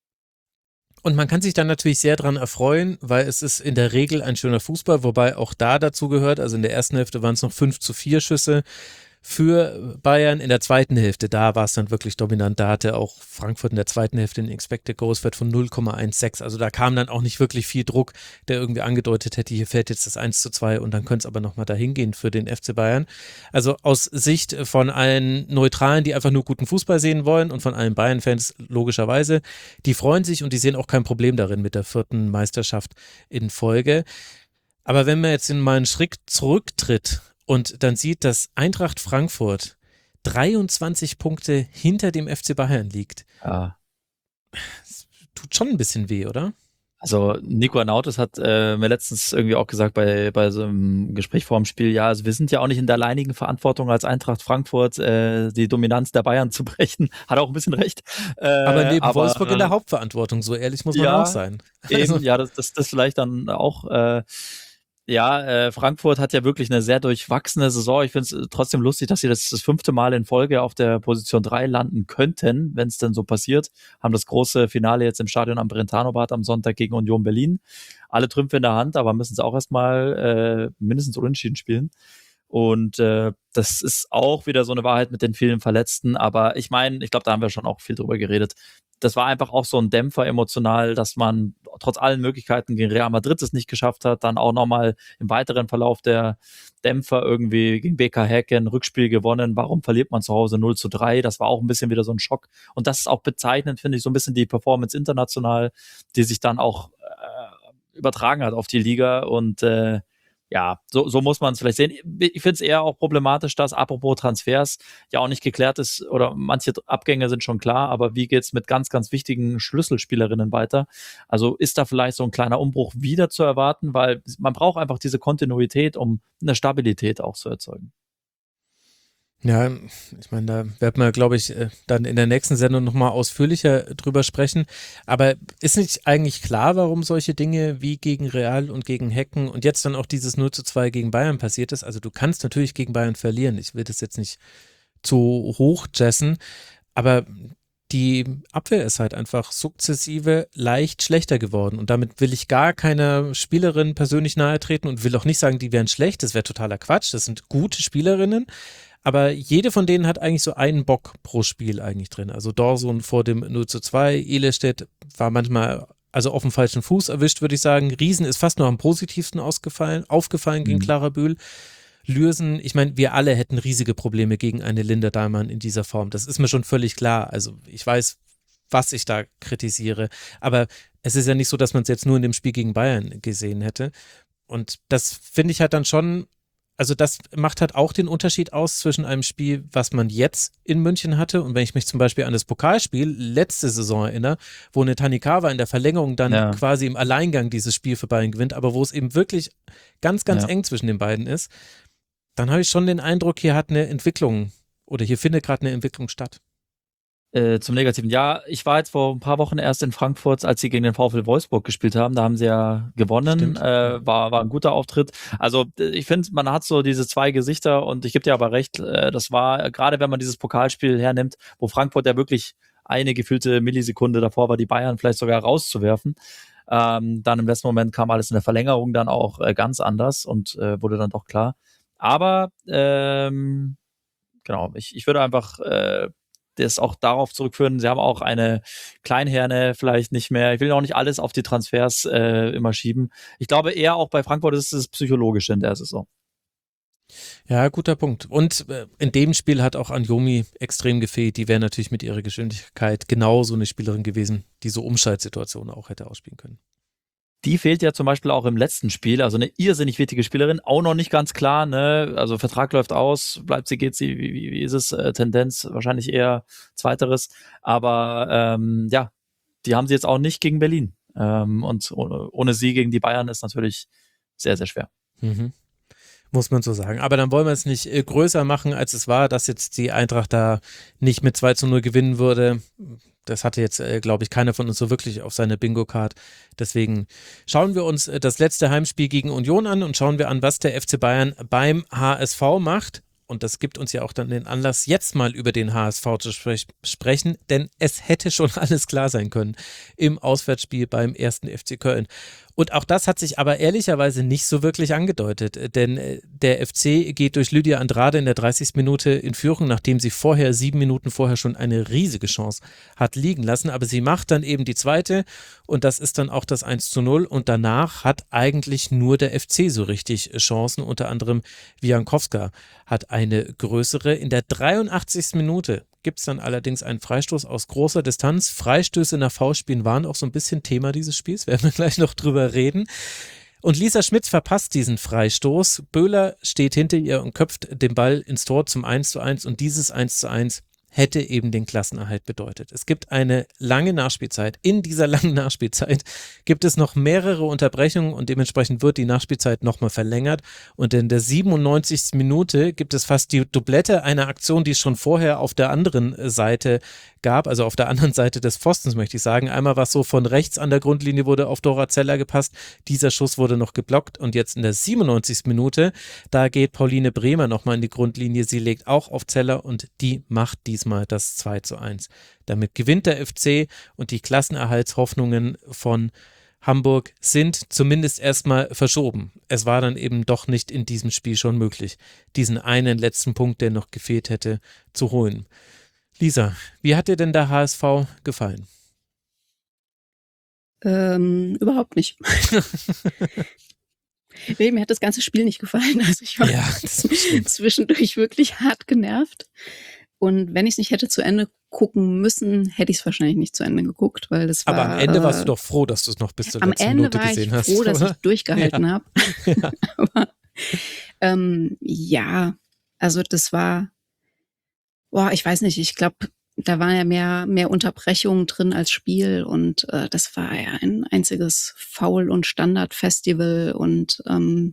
Und man kann sich dann natürlich sehr dran erfreuen, weil es ist in der Regel ein schöner Fußball, wobei auch da dazu gehört, also in der ersten Hälfte waren es noch 5-4 Schüsse für Bayern. In der zweiten Hälfte, da war es dann wirklich dominant. Da hatte auch Frankfurt in der zweiten Hälfte einen Expected Goals Wert von 0,16. Also da kam dann auch nicht wirklich viel Druck, der irgendwie angedeutet hätte, hier fällt jetzt das 1:2 und dann könnte es aber nochmal dahin gehen für den FC Bayern. Also aus Sicht von allen Neutralen, die einfach nur guten Fußball sehen wollen und von allen Bayern-Fans logischerweise, die freuen sich und die sehen auch kein Problem darin mit der 4. Meisterschaft in Folge. Aber wenn man jetzt mal einen Schritt zurücktritt und dann sieht, dass Eintracht Frankfurt 23 Punkte hinter dem FC Bayern liegt. Ja. Das tut schon ein bisschen weh, oder? Also Nico Arnautovic hat mir letztens irgendwie auch gesagt bei so einem Gespräch vor dem Spiel, ja, also wir sind ja auch nicht in der alleinigen Verantwortung als Eintracht Frankfurt, die Dominanz der Bayern zu brechen. Hat auch ein bisschen recht. Aber neben Wolfsburg in der Hauptverantwortung, so ehrlich muss man auch sein. Eben, ja, das vielleicht dann auch Frankfurt hat ja wirklich eine sehr durchwachsene Saison. Ich finde es trotzdem lustig, dass sie das 5. Mal in Folge auf der Position 3 landen könnten, wenn es denn so passiert. Haben das große Finale jetzt im Stadion am Brentano-Bad am Sonntag gegen Union Berlin. Alle Trümpfe in der Hand, aber müssen es auch erstmal mindestens unentschieden spielen. Und das ist auch wieder so eine Wahrheit mit den vielen Verletzten. Aber ich meine, ich glaube, da haben wir schon auch viel drüber geredet. Das war einfach auch so ein Dämpfer emotional, dass man trotz allen Möglichkeiten gegen Real Madrid es nicht geschafft hat, dann auch nochmal im weiteren Verlauf der Dämpfer irgendwie gegen BK Häcken Rückspiel gewonnen. Warum verliert man zu Hause 0:3? Das war auch ein bisschen wieder so ein Schock. Und das ist auch bezeichnend, finde ich, so ein bisschen die Performance international, die sich dann auch übertragen hat auf die Liga und so muss man es vielleicht sehen. Ich finde es eher auch problematisch, dass apropos Transfers ja auch nicht geklärt ist oder manche Abgänge sind schon klar, aber wie geht's mit ganz, ganz wichtigen Schlüsselspielerinnen weiter? Also ist da vielleicht so ein kleiner Umbruch wieder zu erwarten, weil man braucht einfach diese Kontinuität, um eine Stabilität auch zu erzeugen. Ja, ich meine, da werden wir, glaube ich, dann in der nächsten Sendung nochmal ausführlicher drüber sprechen. Aber ist nicht eigentlich klar, warum solche Dinge wie gegen Real und gegen Häcken und jetzt dann auch dieses 0:2 gegen Bayern passiert ist? Also du kannst natürlich gegen Bayern verlieren. Ich will das jetzt nicht zu hoch jessen, aber die Abwehr ist halt einfach sukzessive leicht schlechter geworden. Und damit will ich gar keiner Spielerin persönlich nahe treten und will auch nicht sagen, die wären schlecht. Das wäre totaler Quatsch. Das sind gute Spielerinnen. Aber jede von denen hat eigentlich so einen Bock pro Spiel eigentlich drin. Also Dorsun vor dem 0:2, Ehlestedt war manchmal also auf dem falschen Fuß erwischt, würde ich sagen. Riesen ist fast nur am positivsten aufgefallen gegen Clara Bühl. Lürsen, ich meine, wir alle hätten riesige Probleme gegen eine Linda Dahlmann in dieser Form. Das ist mir schon völlig klar. Also ich weiß, was ich da kritisiere. Aber es ist ja nicht so, dass man es jetzt nur in dem Spiel gegen Bayern gesehen hätte. Und das finde ich halt dann schon. Also das macht halt auch den Unterschied aus zwischen einem Spiel, was man jetzt in München hatte und wenn ich mich zum Beispiel an das Pokalspiel letzte Saison erinnere, wo eine Tanikawa in der Verlängerung dann quasi im Alleingang dieses Spiel für Bayern gewinnt, aber wo es eben wirklich ganz, ganz eng zwischen den beiden ist, dann habe ich schon den Eindruck, hier hat eine Entwicklung oder hier findet gerade eine Entwicklung statt. Zum Negativen. Ja, ich war jetzt vor ein paar Wochen erst in Frankfurt, als sie gegen den VfL Wolfsburg gespielt haben. Da haben sie ja gewonnen. War ein guter Auftritt. Also ich finde, man hat so diese zwei Gesichter und ich gebe dir aber recht, das war, gerade wenn man dieses Pokalspiel hernimmt, wo Frankfurt ja wirklich eine gefühlte Millisekunde davor war, die Bayern vielleicht sogar rauszuwerfen. Dann im letzten Moment kam alles in der Verlängerung dann auch ganz anders und wurde dann doch klar. Aber genau, ich würde einfach das auch darauf zurückführen, sie haben auch eine Kleinherne vielleicht nicht mehr. Ich will auch nicht alles auf die Transfers immer schieben. Ich glaube eher auch bei Frankfurt ist es psychologisch in der Saison. Ja, guter Punkt. Und in dem Spiel hat auch Anjomi extrem gefehlt. Die wäre natürlich mit ihrer Geschwindigkeit genau so eine Spielerin gewesen, die so Umschaltsituationen auch hätte ausspielen können. Die fehlt ja zum Beispiel auch im letzten Spiel, also eine irrsinnig wichtige Spielerin, auch noch nicht ganz klar, ne? Also Vertrag läuft aus, bleibt sie, geht sie, wie ist es? Tendenz wahrscheinlich eher Zweiteres, aber die haben sie jetzt auch nicht gegen Berlin Und ohne Sieg gegen die Bayern ist natürlich sehr, sehr schwer. Mhm. Muss man so sagen. Aber dann wollen wir es nicht größer machen, als es war, dass jetzt die Eintracht da nicht mit 2-0 gewinnen würde. Das hatte jetzt, glaube ich, keiner von uns so wirklich auf seine Bingo-Card. Deswegen schauen wir uns das letzte Heimspiel gegen Union an und schauen wir an, was der FC Bayern beim HSV macht. Und das gibt uns ja auch dann den Anlass, jetzt mal über den HSV zu sprechen, denn es hätte schon alles klar sein können im Auswärtsspiel beim 1. FC Köln. Und auch das hat sich aber ehrlicherweise nicht so wirklich angedeutet, denn der FC geht durch Lydia Andrade in der 30. Minute in Führung, nachdem sie 7 Minuten vorher schon eine riesige Chance hat liegen lassen. Aber sie macht dann eben die zweite und das ist dann auch das 1:0 und danach hat eigentlich nur der FC so richtig Chancen, unter anderem Wiankowska hat eine größere. In der 83. Minute gibt es dann allerdings einen Freistoß aus großer Distanz. Freistöße nach Foulspielen waren auch so ein bisschen Thema dieses Spiels, werden wir gleich noch drüber reden. Und Lisa Schmitz verpasst diesen Freistoß. Böhler steht hinter ihr und köpft den Ball ins Tor zum 1:1 und dieses 1:1 hätte eben den Klassenerhalt bedeutet. Es gibt eine lange Nachspielzeit. In dieser langen Nachspielzeit gibt es noch mehrere Unterbrechungen und dementsprechend wird die Nachspielzeit nochmal verlängert. Und in der 97. Minute gibt es fast die Doublette einer Aktion, die es schon vorher auf der anderen Seite gab, also auf der anderen Seite des Pfostens, möchte ich sagen. Einmal was so von rechts an der Grundlinie wurde auf Dora Zeller gepasst. Dieser Schuss wurde noch geblockt und jetzt in der 97. Minute, da geht Pauline Bremer nochmal in die Grundlinie. Sie legt auch auf Zeller und die macht diesmal das 2:1. Damit gewinnt der FC und die Klassenerhaltshoffnungen von Hamburg sind zumindest erstmal verschoben. Es war dann eben doch nicht in diesem Spiel schon möglich, diesen einen letzten Punkt, der noch gefehlt hätte, zu holen. Lisa, wie hat dir denn der HSV gefallen? Überhaupt nicht. Nee, mir hat das ganze Spiel nicht gefallen. Also ich war zwischendurch wirklich hart genervt. Und wenn ich es nicht hätte zu Ende gucken müssen, hätte ich es wahrscheinlich nicht zu Ende geguckt, weil das war... Aber am Ende warst du doch froh, dass du es noch bis zur letzten Minute gesehen hast. Am Ende war ich froh, dass ich durchgehalten habe. Ja. Aber ja, also das war... ich weiß nicht, ich glaube, da waren ja mehr Unterbrechungen drin als Spiel und das war ja ein einziges Foul- und Standardfestival und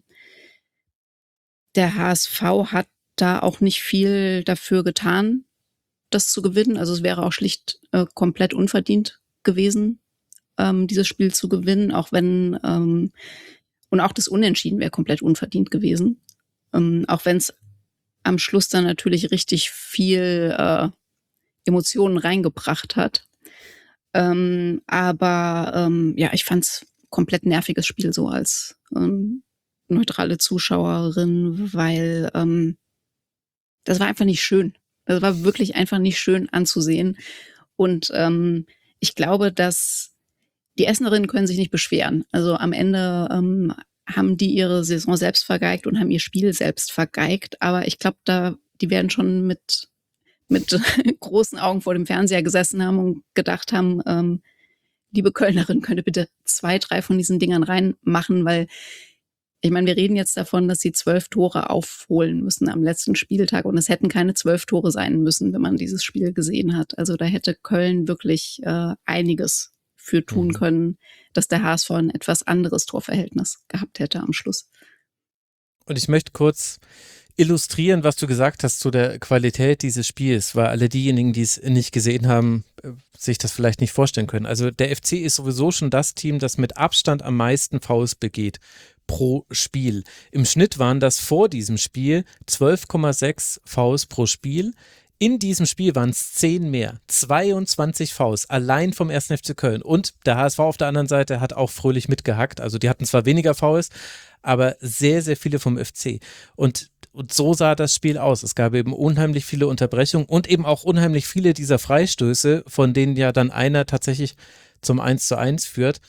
der HSV hat da auch nicht viel dafür getan, das zu gewinnen. Also es wäre auch schlicht komplett unverdient gewesen, dieses Spiel zu gewinnen, auch wenn und auch das Unentschieden wäre komplett unverdient gewesen. Auch wenn es am Schluss dann natürlich richtig viel Emotionen reingebracht hat. Aber ich fand's komplett nerviges Spiel so als neutrale Zuschauerin, weil das war einfach nicht schön. Das war wirklich einfach nicht schön anzusehen. Und ich glaube, dass die Essenerinnen können sich nicht beschweren. Also am Ende haben die ihre Saison selbst vergeigt und haben ihr Spiel selbst vergeigt. Aber ich glaube, die werden schon mit großen Augen vor dem Fernseher gesessen haben und gedacht haben, liebe Kölnerin, könnt ihr bitte 2, 3 von diesen Dingern reinmachen, weil ich meine, wir reden jetzt davon, dass sie 12 Tore aufholen müssen am letzten Spieltag und es hätten keine 12 Tore sein müssen, wenn man dieses Spiel gesehen hat. Also da hätte Köln wirklich einiges für tun können, dass der HSV ein etwas anderes Torverhältnis gehabt hätte am Schluss. Und ich möchte kurz illustrieren, was du gesagt hast zu der Qualität dieses Spiels, weil alle diejenigen, die es nicht gesehen haben, sich das vielleicht nicht vorstellen können. Also der FC ist sowieso schon das Team, das mit Abstand am meisten Fouls begeht pro Spiel. Im Schnitt waren das vor diesem Spiel 12,6 Fouls pro Spiel. In diesem Spiel waren es 10 mehr, 22 Fouls, allein vom 1. FC Köln. Und der HSV auf der anderen Seite hat auch fröhlich mitgehackt. Also die hatten zwar weniger Fouls, aber sehr, sehr viele vom FC. Und so sah das Spiel aus. Es gab eben unheimlich viele Unterbrechungen und eben auch unheimlich viele dieser Freistöße, von denen ja dann einer tatsächlich zum 1:1 führt.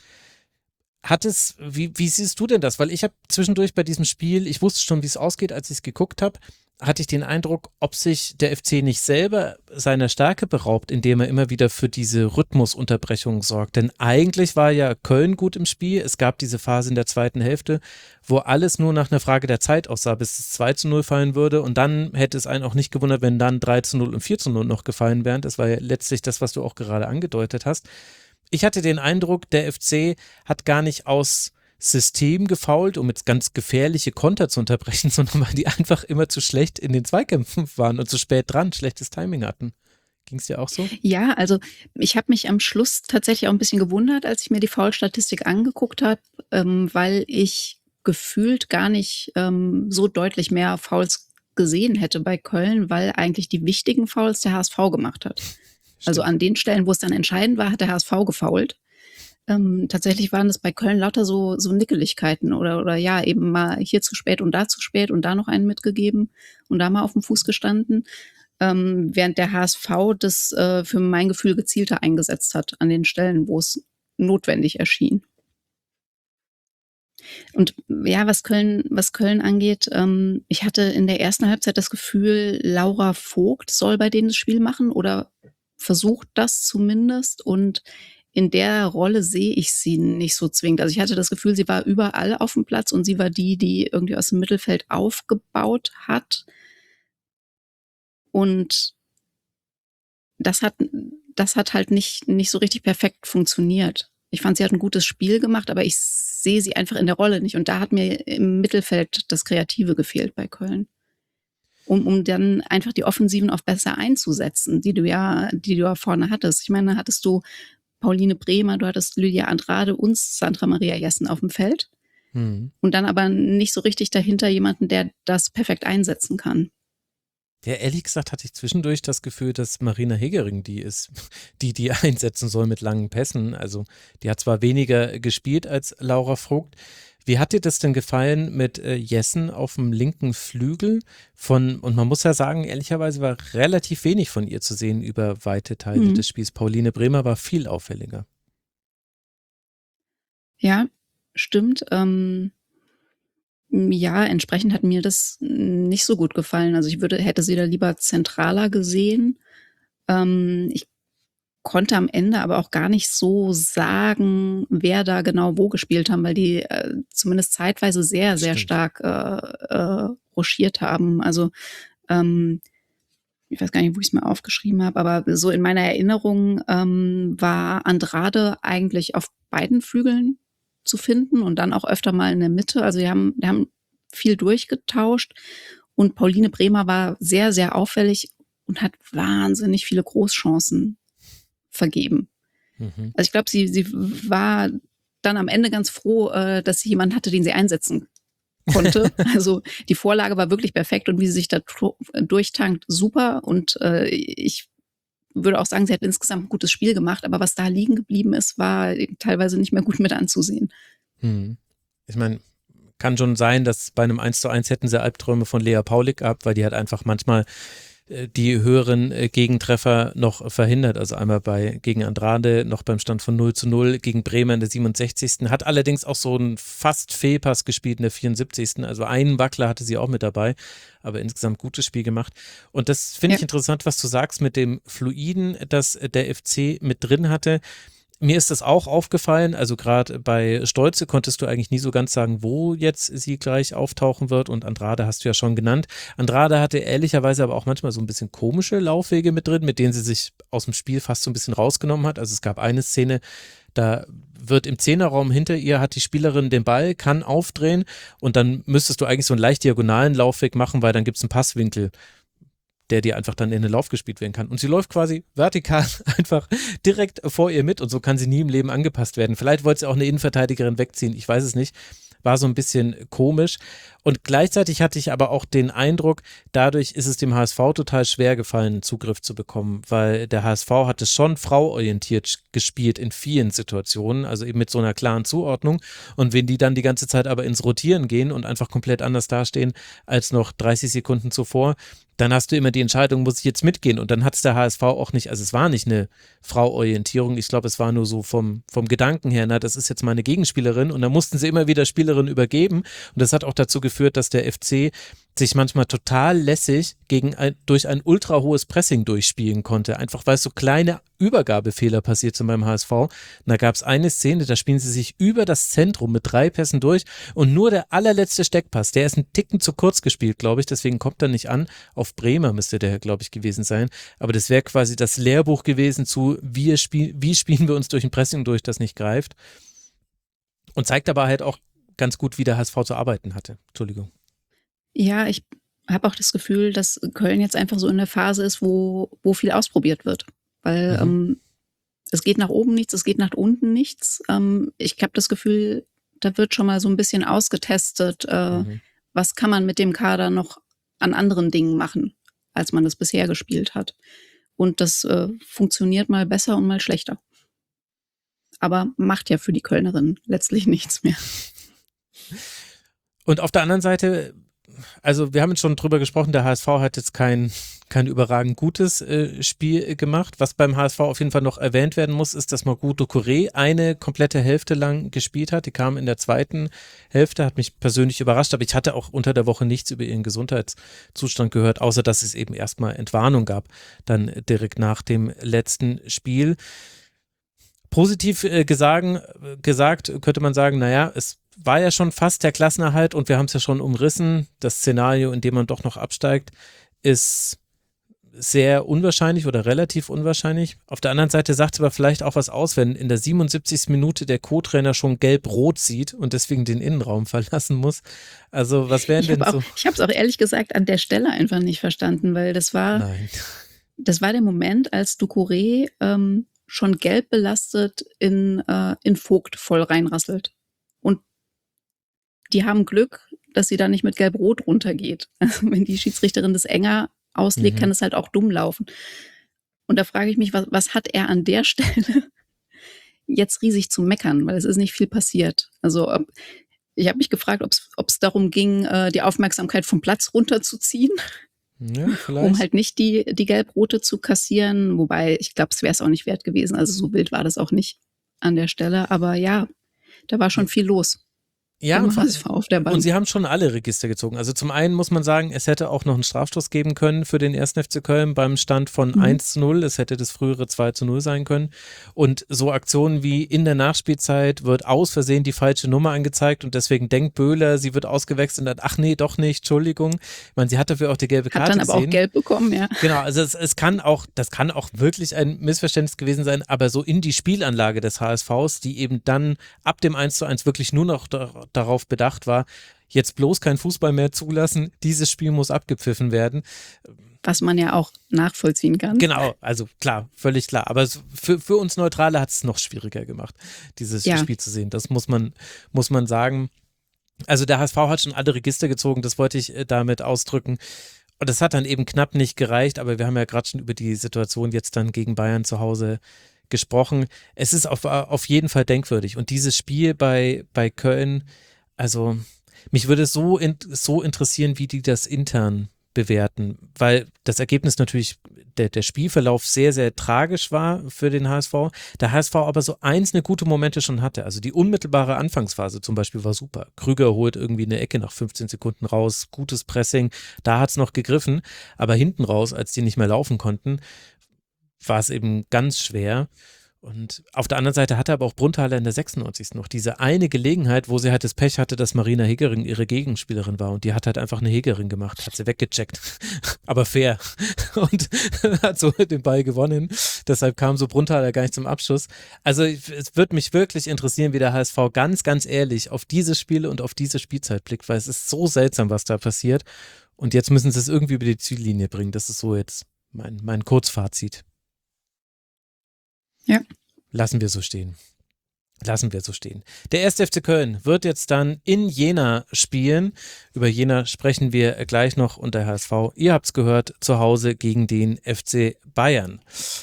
Wie siehst du denn das? Weil ich habe zwischendurch bei diesem Spiel, ich wusste schon, wie es ausgeht, als ich es geguckt habe, hatte ich den Eindruck, ob sich der FC nicht selber seiner Stärke beraubt, indem er immer wieder für diese Rhythmusunterbrechung sorgt. Denn eigentlich war ja Köln gut im Spiel. Es gab diese Phase in der zweiten Hälfte, wo alles nur nach einer Frage der Zeit aussah, bis es 2:0 fallen würde. Und dann hätte es einen auch nicht gewundert, wenn dann 3:0 und 4:0 noch gefallen wären. Das war ja letztlich das, was du auch gerade angedeutet hast. Ich hatte den Eindruck, der FC hat gar nicht aus System gefoult, um jetzt ganz gefährliche Konter zu unterbrechen, sondern weil die einfach immer zu schlecht in den Zweikämpfen waren und zu spät dran, schlechtes Timing hatten. Ging es dir auch so? Ja, also ich habe mich am Schluss tatsächlich auch ein bisschen gewundert, als ich mir die Foul-Statistik angeguckt habe, weil ich gefühlt gar nicht so deutlich mehr Fouls gesehen hätte bei Köln, weil eigentlich die wichtigen Fouls der HSV gemacht hat. Also an den Stellen, wo es dann entscheidend war, hat der HSV gefoult. Tatsächlich waren es bei Köln lauter so Nickeligkeiten oder ja, eben mal hier zu spät und da noch einen mitgegeben und da mal auf dem Fuß gestanden. Während der HSV das für mein Gefühl gezielter eingesetzt hat an den Stellen, wo es notwendig erschien. Und ja, was Köln angeht, ich hatte in der ersten Halbzeit das Gefühl, Laura Vogt soll bei denen das Spiel machen oder versucht das zumindest, und in der Rolle sehe ich sie nicht so zwingend. Also ich hatte das Gefühl, sie war überall auf dem Platz und sie war die irgendwie aus dem Mittelfeld aufgebaut hat. Und das hat halt nicht so richtig perfekt funktioniert. Ich fand, sie hat ein gutes Spiel gemacht, aber ich sehe sie einfach in der Rolle nicht. Und da hat mir im Mittelfeld das Kreative gefehlt bei Köln. Um dann einfach die Offensiven auch besser einzusetzen, die du ja vorne hattest. Ich meine, da hattest du Pauline Bremer, du hattest Lydia Andrade und Sandra Maria Jessen auf dem Feld. Und dann aber nicht so richtig dahinter jemanden, der das perfekt einsetzen kann. Ja, ehrlich gesagt hatte ich zwischendurch das Gefühl, dass Marina Hegering die ist, die einsetzen soll mit langen Pässen. Also die hat zwar weniger gespielt als Laura Vogt. Wie hat dir das denn gefallen mit Jessen auf dem linken Flügel? Und man muss ja sagen, ehrlicherweise war relativ wenig von ihr zu sehen über weite Teile des Spiels. Pauline Bremer war viel auffälliger. Ja, stimmt. Ja, entsprechend hat mir das nicht so gut gefallen. Also ich hätte sie da lieber zentraler gesehen. Ich konnte am Ende aber auch gar nicht so sagen, wer da genau wo gespielt haben, weil die zumindest zeitweise sehr, sehr stark ruschiert haben. Also ich weiß gar nicht, wo ich es mir aufgeschrieben habe, aber so in meiner Erinnerung war Andrade eigentlich auf beiden Flügeln zu finden und dann auch öfter mal in der Mitte. Also die haben viel durchgetauscht und Pauline Bremer war sehr, sehr auffällig und hat wahnsinnig viele Großchancen vergeben. Also ich glaube, sie war dann am Ende ganz froh, dass sie jemanden hatte, den sie einsetzen konnte. Also die Vorlage war wirklich perfekt und wie sie sich da durchtankt, super. Und ich würde auch sagen, sie hat insgesamt ein gutes Spiel gemacht, aber was da liegen geblieben ist, war teilweise nicht mehr gut mit anzusehen. Ich meine, kann schon sein, dass bei einem 1:1 hätten sie Albträume von Lea Paulik gehabt, weil die hat einfach manchmal die höheren Gegentreffer noch verhindert. Also einmal gegen Andrade, noch beim Stand von 0:0, gegen Bremer in der 67. Hat allerdings auch so einen fast Fehlpass gespielt in der 74. Also einen Wackler hatte sie auch mit dabei, aber insgesamt gutes Spiel gemacht. Und das finde ich interessant, was du sagst mit dem Fluiden, das der FC mit drin hatte. Mir ist das auch aufgefallen, also gerade bei Stolze konntest du eigentlich nie so ganz sagen, wo jetzt sie gleich auftauchen wird, und Andrade hast du ja schon genannt. Andrade hatte ehrlicherweise aber auch manchmal so ein bisschen komische Laufwege mit drin, mit denen sie sich aus dem Spiel fast so ein bisschen rausgenommen hat. Also es gab eine Szene, da wird im Zehnerraum hinter ihr, hat die Spielerin den Ball, kann aufdrehen und dann müsstest du eigentlich so einen leicht diagonalen Laufweg machen, weil dann gibt es einen Passwinkel, der dir einfach dann in den Lauf gespielt werden kann. Und sie läuft quasi vertikal einfach direkt vor ihr mit und so kann sie nie im Leben angepasst werden. Vielleicht wollte sie auch eine Innenverteidigerin wegziehen, ich weiß es nicht. War so ein bisschen komisch. Und gleichzeitig hatte ich aber auch den Eindruck, dadurch ist es dem HSV total schwer gefallen, Zugriff zu bekommen, weil der HSV hat es schon frauorientiert gespielt in vielen Situationen, also eben mit so einer klaren Zuordnung. Und wenn die dann die ganze Zeit aber ins Rotieren gehen und einfach komplett anders dastehen als noch 30 Sekunden zuvor, dann hast du immer die Entscheidung, muss ich jetzt mitgehen? Und dann hat es der HSV auch nicht, also es war nicht eine Frauorientierung, ich glaube, es war nur so vom Gedanken her, na, das ist jetzt meine Gegenspielerin, und dann mussten sie immer wieder Spielerinnen übergeben, und das hat auch dazu geführt, dass der FC sich manchmal total lässig durch ein ultra hohes Pressing durchspielen konnte. Einfach weil so kleine Übergabefehler passiert sind beim HSV. Und da gab es eine Szene, da spielen sie sich über das Zentrum mit 3 Pässen durch und nur der allerletzte Steckpass, der ist einen Ticken zu kurz gespielt, glaube ich, deswegen kommt er nicht an. Auf Bremer müsste der, glaube ich, gewesen sein. Aber das wäre quasi das Lehrbuch gewesen zu, wie spielen wir uns durch ein Pressing durch, das nicht greift. Und zeigt aber halt auch ganz gut, wie der HSV zu arbeiten hatte. Entschuldigung. Ja, ich habe auch das Gefühl, dass Köln jetzt einfach so in der Phase ist, wo viel ausprobiert wird. Weil es geht nach oben nichts, es geht nach unten nichts. Ich habe das Gefühl, da wird schon mal so ein bisschen ausgetestet, was kann man mit dem Kader noch an anderen Dingen machen, als man das bisher gespielt hat. Und das funktioniert mal besser und mal schlechter. Aber macht ja für die Kölnerinnen letztlich nichts mehr. Und auf der anderen Seite, also wir haben jetzt schon drüber gesprochen, der HSV hat jetzt kein überragend gutes Spiel gemacht. Was beim HSV auf jeden Fall noch erwähnt werden muss, ist, dass Maguto Corée eine komplette Hälfte lang gespielt hat. Die kam in der zweiten Hälfte, hat mich persönlich überrascht, aber ich hatte auch unter der Woche nichts über ihren Gesundheitszustand gehört, außer dass es eben erstmal Entwarnung gab, dann direkt nach dem letzten Spiel. Positiv gesagt könnte man sagen, naja, es war ja schon fast der Klassenerhalt und wir haben es ja schon umrissen. Das Szenario, in dem man doch noch absteigt, ist sehr unwahrscheinlich oder relativ unwahrscheinlich. Auf der anderen Seite sagt es aber vielleicht auch was aus, wenn in der 77. Minute der Co-Trainer schon gelb-rot sieht und deswegen den Innenraum verlassen muss. Also was wären denn so? Ich habe es auch ehrlich gesagt an der Stelle einfach nicht verstanden, weil das war der Moment, als Doucouré schon gelb belastet in Vogt voll reinrasselt. Und die haben Glück, dass sie da nicht mit gelb-rot runtergeht. Also wenn die Schiedsrichterin das enger auslegt, kann es halt auch dumm laufen. Und da frage ich mich, was hat er an der Stelle jetzt riesig zu meckern, weil es ist nicht viel passiert. Also ich habe mich gefragt, ob es darum ging, die Aufmerksamkeit vom Platz runterzuziehen, um halt nicht die gelb-rote zu kassieren. Wobei, ich glaube, es wäre es auch nicht wert gewesen. Also so wild war das auch nicht an der Stelle. Aber ja, da war schon viel los. Ja, auf der Bank. Und sie haben schon alle Register gezogen. Also zum einen muss man sagen, es hätte auch noch einen Strafstoß geben können für den 1. FC Köln beim Stand von 1:0. Es hätte das frühere 2:0 sein können. Und so Aktionen wie in der Nachspielzeit wird aus Versehen die falsche Nummer angezeigt und deswegen denkt Böhler, sie wird ausgewechselt und dann, ach nee, doch nicht, Entschuldigung. Ich meine, sie hat dafür auch die gelbe Karte gesehen. Hat dann aber auch gelb bekommen, ja. Genau, also das kann auch wirklich ein Missverständnis gewesen sein, aber so in die Spielanlage des HSVs, die eben dann ab dem 1:1 wirklich nur noch darauf bedacht war, jetzt bloß kein Fußball mehr zulassen, dieses Spiel muss abgepfiffen werden. Was man ja auch nachvollziehen kann. Genau, also klar, völlig klar. Aber für uns Neutrale hat es noch schwieriger gemacht, dieses Spiel zu sehen. Das muss man sagen. Also der HSV hat schon alle Register gezogen, das wollte ich damit ausdrücken. Und das hat dann eben knapp nicht gereicht, aber wir haben ja gerade schon über die Situation jetzt dann gegen Bayern zu Hause gesprochen. Es ist auf jeden Fall denkwürdig. Und dieses Spiel bei Köln, also mich würde es so interessieren, wie die das intern bewerten, weil das Ergebnis natürlich, der Spielverlauf sehr, sehr tragisch war für den HSV. Der HSV aber so einzelne gute Momente schon hatte. Also die unmittelbare Anfangsphase zum Beispiel war super. Krüger holt irgendwie eine Ecke nach 15 Sekunden raus, gutes Pressing, da hat es noch gegriffen, aber hinten raus, als die nicht mehr laufen konnten, war es eben ganz schwer. Und auf der anderen Seite hatte aber auch Brunthaler in der 96. noch diese eine Gelegenheit, wo sie halt das Pech hatte, dass Marina Hegering ihre Gegenspielerin war und die hat halt einfach eine Hegering gemacht, hat sie weggecheckt, aber fair und hat so den Ball gewonnen, deshalb kam so Brunthaler gar nicht zum Abschluss. Also es würde mich wirklich interessieren, wie der HSV ganz, ganz ehrlich auf diese Spiele und auf diese Spielzeit blickt, weil es ist so seltsam, was da passiert und jetzt müssen sie es irgendwie über die Ziellinie bringen, das ist so jetzt mein Kurzfazit. Ja. Lassen wir so stehen. Der 1. FC Köln wird jetzt dann in Jena spielen. Über Jena sprechen wir gleich noch und der HSV, ihr habt es gehört, zu Hause gegen den FC Bayern.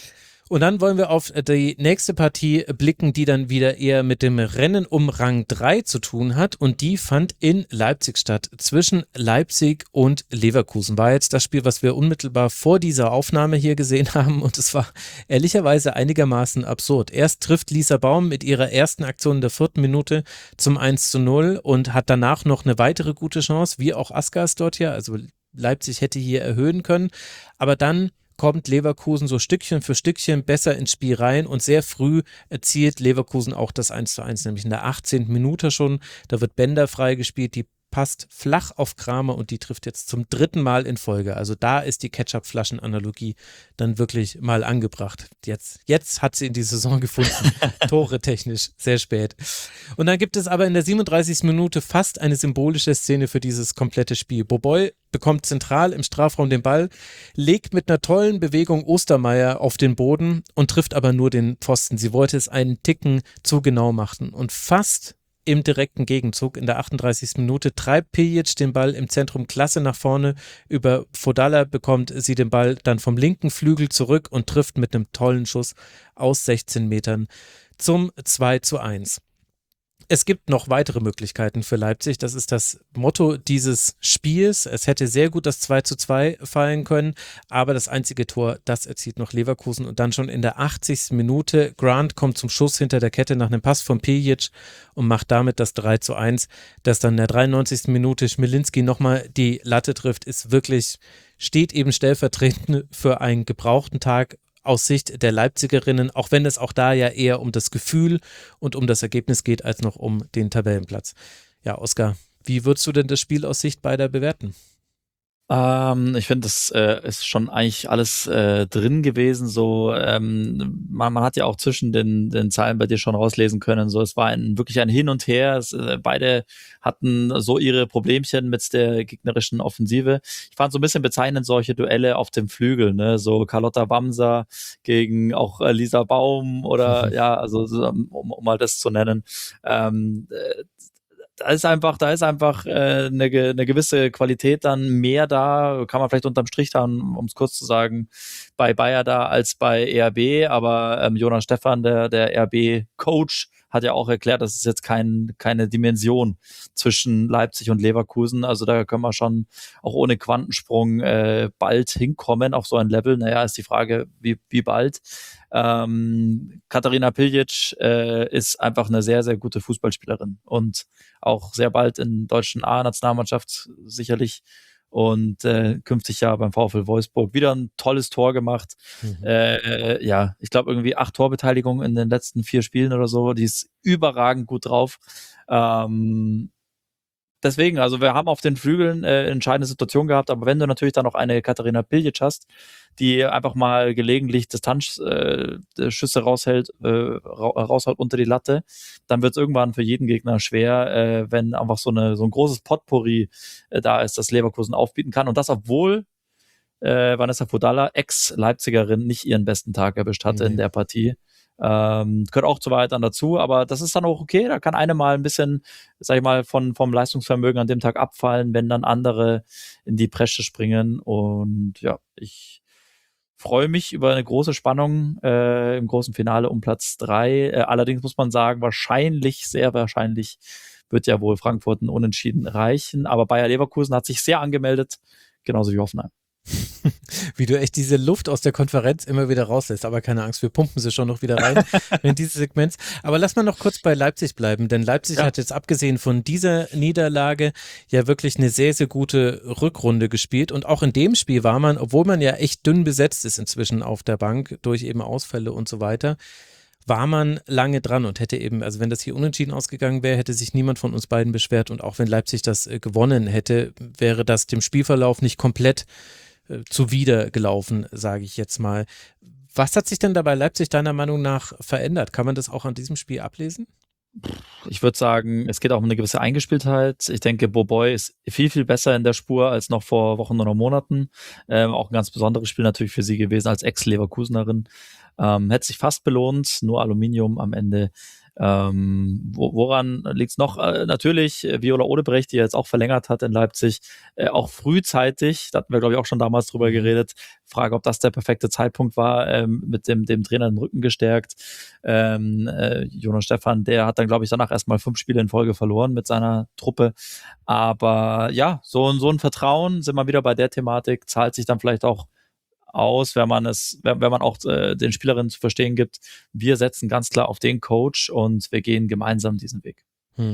Und dann wollen wir auf die nächste Partie blicken, die dann wieder eher mit dem Rennen um Rang 3 zu tun hat. Und die fand in Leipzig statt, zwischen Leipzig und Leverkusen. War jetzt das Spiel, was wir unmittelbar vor dieser Aufnahme hier gesehen haben. Und es war ehrlicherweise einigermaßen absurd. Erst trifft Lisa Baum mit ihrer ersten Aktion in der 4. Minute zum 1:0 und hat danach noch eine weitere gute Chance, wie auch Askas dort hier. Also Leipzig hätte hier erhöhen können. Aber dann kommt Leverkusen so Stückchen für Stückchen besser ins Spiel rein und sehr früh erzielt Leverkusen auch das 1:1, nämlich in der 18. Minute schon. Da wird Bender freigespielt, die passt flach auf Kramer und die trifft jetzt zum 3. Mal in Folge. Also da ist die Ketchup-Flaschen-Analogie dann wirklich mal angebracht. Jetzt hat sie in die Saison gefunden. Tore technisch, sehr spät. Und dann gibt es aber in der 37. Minute fast eine symbolische Szene für dieses komplette Spiel. Boboy bekommt zentral im Strafraum den Ball, legt mit einer tollen Bewegung Ostermeier auf den Boden und trifft aber nur den Pfosten. Sie wollte es einen Ticken zu genau machen und fast im direkten Gegenzug in der 38. Minute treibt Piljic den Ball im Zentrum klasse nach vorne. Über Fodalla bekommt sie den Ball dann vom linken Flügel zurück und trifft mit einem tollen Schuss aus 16 Metern zum 2:1. Es gibt noch weitere Möglichkeiten für Leipzig. Das ist das Motto dieses Spiels. Es hätte sehr gut das 2:2 fallen können, aber das einzige Tor, das erzielt noch Leverkusen. Und dann schon in der 80. Minute, Grant kommt zum Schuss hinter der Kette nach einem Pass von Piljic und macht damit das 3:1. Dass dann in der 93. Minute Schmilinski nochmal die Latte trifft, steht eben stellvertretend für einen gebrauchten Tag aus Sicht der Leipzigerinnen, auch wenn es auch da ja eher um das Gefühl und um das Ergebnis geht, als noch um den Tabellenplatz. Ja, Oskar, wie würdest du denn das Spiel aus Sicht beider bewerten? Ich finde, das ist schon eigentlich alles drin gewesen. So, man hat ja auch zwischen den Zeilen bei dir schon rauslesen können. So, es war wirklich ein Hin und Her. Beide hatten so ihre Problemchen mit der gegnerischen Offensive. Ich fand so ein bisschen bezeichnend solche Duelle auf dem Flügel, ne? So Carlotta Wamser gegen auch Lisa Baum oder ja, also um mal das zu nennen. Da ist einfach eine gewisse Qualität dann mehr da, kann man vielleicht unterm Strich dann, um es kurz zu sagen, bei Bayer da als bei RB, aber Jonas Stephan, der RB-Coach, hat ja auch erklärt, das ist jetzt keine Dimension zwischen Leipzig und Leverkusen, also da können wir schon auch ohne Quantensprung bald hinkommen auf so ein Level. Naja, ist die Frage, wie bald. Katharina Piljic ist einfach eine sehr, sehr gute Fußballspielerin und auch sehr bald in deutschen A-Nationalmannschaft sicherlich und künftig ja beim VfL Wolfsburg wieder ein tolles Tor gemacht. Ja, ich glaube irgendwie 8 Torbeteiligungen in den letzten 4 Spielen oder so, die ist überragend gut drauf. Deswegen, also wir haben auf den Flügeln entscheidende Situationen gehabt, aber wenn du natürlich dann noch eine Katharina Piljic hast, die einfach mal gelegentlich Distanzschüsse raushaut unter die Latte, dann wird es irgendwann für jeden Gegner schwer, wenn einfach so ein großes Potpourri da ist, das Leverkusen aufbieten kann. Und das, obwohl Vanessa Fodalla, Ex-Leipzigerin, nicht ihren besten Tag erwischt hatte in der Partie. Gehört auch zu weit dann dazu, aber das ist dann auch okay, da kann eine mal ein bisschen, sag ich mal, vom Leistungsvermögen an dem Tag abfallen, wenn dann andere in die Bresche springen und ja, ich freue mich über eine große Spannung im großen Finale um Platz 3, allerdings muss man sagen, sehr wahrscheinlich wird ja wohl Frankfurt ein Unentschieden reichen, aber Bayer Leverkusen hat sich sehr angemeldet, genauso wie Hoffenheim. Wie du echt diese Luft aus der Konferenz immer wieder rauslässt, aber keine Angst, wir pumpen sie schon noch wieder rein in dieses Segment. Aber lass mal noch kurz bei Leipzig bleiben, denn Leipzig hat jetzt abgesehen von dieser Niederlage ja wirklich eine sehr, sehr gute Rückrunde gespielt und auch in dem Spiel war man, obwohl man ja echt dünn besetzt ist inzwischen auf der Bank durch eben Ausfälle und so weiter, war man lange dran und hätte eben, also wenn das hier unentschieden ausgegangen wäre, hätte sich niemand von uns beiden beschwert und auch wenn Leipzig das gewonnen hätte, wäre das dem Spielverlauf nicht komplett zuwider gelaufen, sage ich jetzt mal. Was hat sich denn da bei Leipzig deiner Meinung nach verändert? Kann man das auch an diesem Spiel ablesen? Ich würde sagen, es geht auch um eine gewisse Eingespieltheit. Ich denke, Boboy ist viel, viel besser in der Spur als noch vor Wochen oder Monaten. Auch ein ganz besonderes Spiel natürlich für sie gewesen als Ex-Leverkusenerin. Hätte sich fast belohnt, nur Aluminium am Ende. Woran liegt's noch? Natürlich Viola Odebrecht, die jetzt auch verlängert hat in Leipzig, auch frühzeitig, da hatten wir, glaube ich, auch schon damals drüber geredet, Frage, ob das der perfekte Zeitpunkt war, mit dem Trainer den Rücken gestärkt. Jonas Stephan, der hat dann, glaube ich, danach erstmal 5 Spiele in Folge verloren mit seiner Truppe. Aber ja, so ein Vertrauen, sind wir wieder bei der Thematik, zahlt sich dann vielleicht auch aus, wenn man auch den Spielerinnen zu verstehen gibt, wir setzen ganz klar auf den Coach und wir gehen gemeinsam diesen Weg.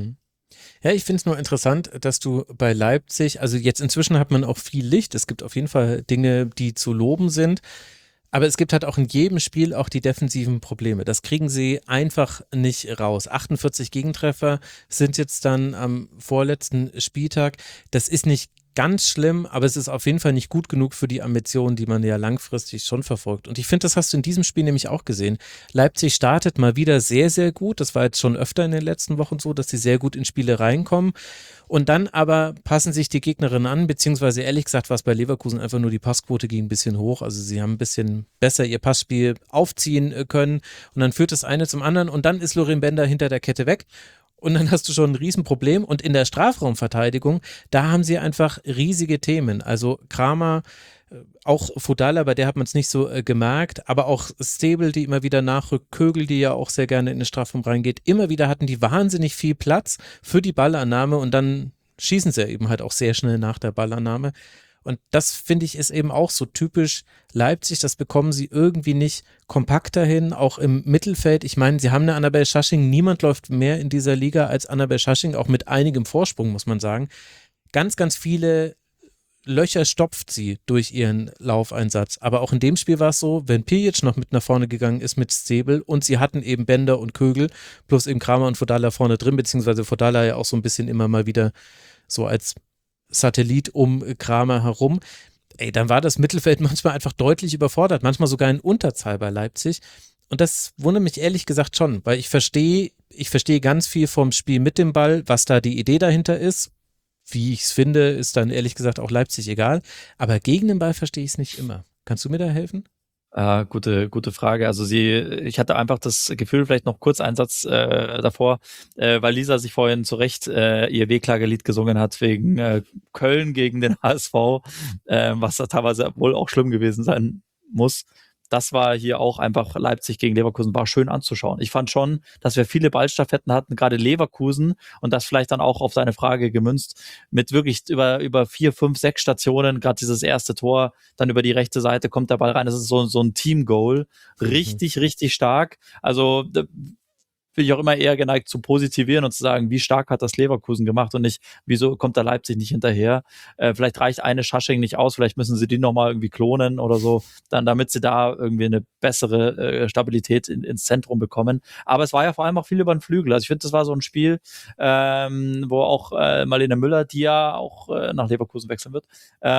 Ja, ich finde es nur interessant, dass du bei Leipzig, also jetzt inzwischen hat man auch viel Licht, es gibt auf jeden Fall Dinge, die zu loben sind, aber es gibt halt auch in jedem Spiel auch die defensiven Probleme. Das kriegen sie einfach nicht raus. 48 Gegentreffer sind jetzt dann am vorletzten Spieltag. Das ist nicht ganz schlimm, aber es ist auf jeden Fall nicht gut genug für die Ambitionen, die man ja langfristig schon verfolgt. Und ich finde, das hast du in diesem Spiel nämlich auch gesehen. Leipzig startet mal wieder sehr, sehr gut. Das war jetzt schon öfter in den letzten Wochen so, dass sie sehr gut in Spiele reinkommen. Und dann aber passen sich die Gegnerinnen an, beziehungsweise ehrlich gesagt war es bei Leverkusen einfach nur, die Passquote ging ein bisschen hoch. Also sie haben ein bisschen besser ihr Passspiel aufziehen können und dann führt das eine zum anderen und dann ist Lorraine Bender hinter der Kette weg. Und dann hast du schon ein Riesenproblem. Und in der Strafraumverteidigung, da haben sie einfach riesige Themen. Also Kramer, auch Fodala, bei der hat man es nicht so gemerkt, aber auch Stebel, die immer wieder nachrückt, Kögel, die ja auch sehr gerne in den Strafraum reingeht. Immer wieder hatten die wahnsinnig viel Platz für die Ballannahme und dann schießen sie eben halt auch sehr schnell nach der Ballannahme. Und das, finde ich, ist eben auch so typisch Leipzig, das bekommen sie irgendwie nicht kompakter hin, auch im Mittelfeld. Ich meine, sie haben eine Annabel Schasching, niemand läuft mehr in dieser Liga als Annabel Schasching, auch mit einigem Vorsprung, muss man sagen. Ganz, ganz viele Löcher stopft sie durch ihren Laufeinsatz. Aber auch in dem Spiel war es so, wenn Pilic noch mit nach vorne gegangen ist mit Stebel und sie hatten eben Bender und Kögel, plus eben Kramer und Fodala vorne drin, beziehungsweise Fodala ja auch so ein bisschen immer mal wieder so als Satellit um Kramer herum, dann war das Mittelfeld manchmal einfach deutlich überfordert, manchmal sogar in Unterzahl bei Leipzig. Und das wundert mich ehrlich gesagt schon, weil ich verstehe ganz viel vom Spiel mit dem Ball, was da die Idee dahinter ist. Wie ich es finde, ist dann ehrlich gesagt auch Leipzig egal. Aber gegen den Ball verstehe ich es nicht immer. Kannst du mir da helfen? Gute Frage. Also ich hatte einfach das Gefühl, vielleicht noch kurz einen Satz davor, weil Lisa sich vorhin zu Recht ihr Wehklagelied gesungen hat wegen Köln gegen den HSV, was da teilweise wohl auch schlimm gewesen sein muss. Das war hier auch einfach Leipzig gegen Leverkusen, war schön anzuschauen. Ich fand schon, dass wir viele Ballstaffetten hatten, gerade Leverkusen, und das vielleicht dann auch auf deine Frage gemünzt, mit wirklich über 4, 5, 6 Stationen, gerade dieses erste Tor, dann über die rechte Seite kommt der Ball rein, das ist so ein Team-Goal, richtig, richtig stark. Also bin ich auch immer eher geneigt zu positivieren und zu sagen, wie stark hat das Leverkusen gemacht und nicht, wieso kommt da Leipzig nicht hinterher. Vielleicht reicht eine Schasching nicht aus, vielleicht müssen sie die nochmal irgendwie klonen oder so, dann damit sie da irgendwie eine bessere Stabilität ins Zentrum bekommen. Aber es war ja vor allem auch viel über den Flügel. Also ich finde, das war so ein Spiel, wo auch Marlene Müller, die ja auch nach Leverkusen wechseln wird,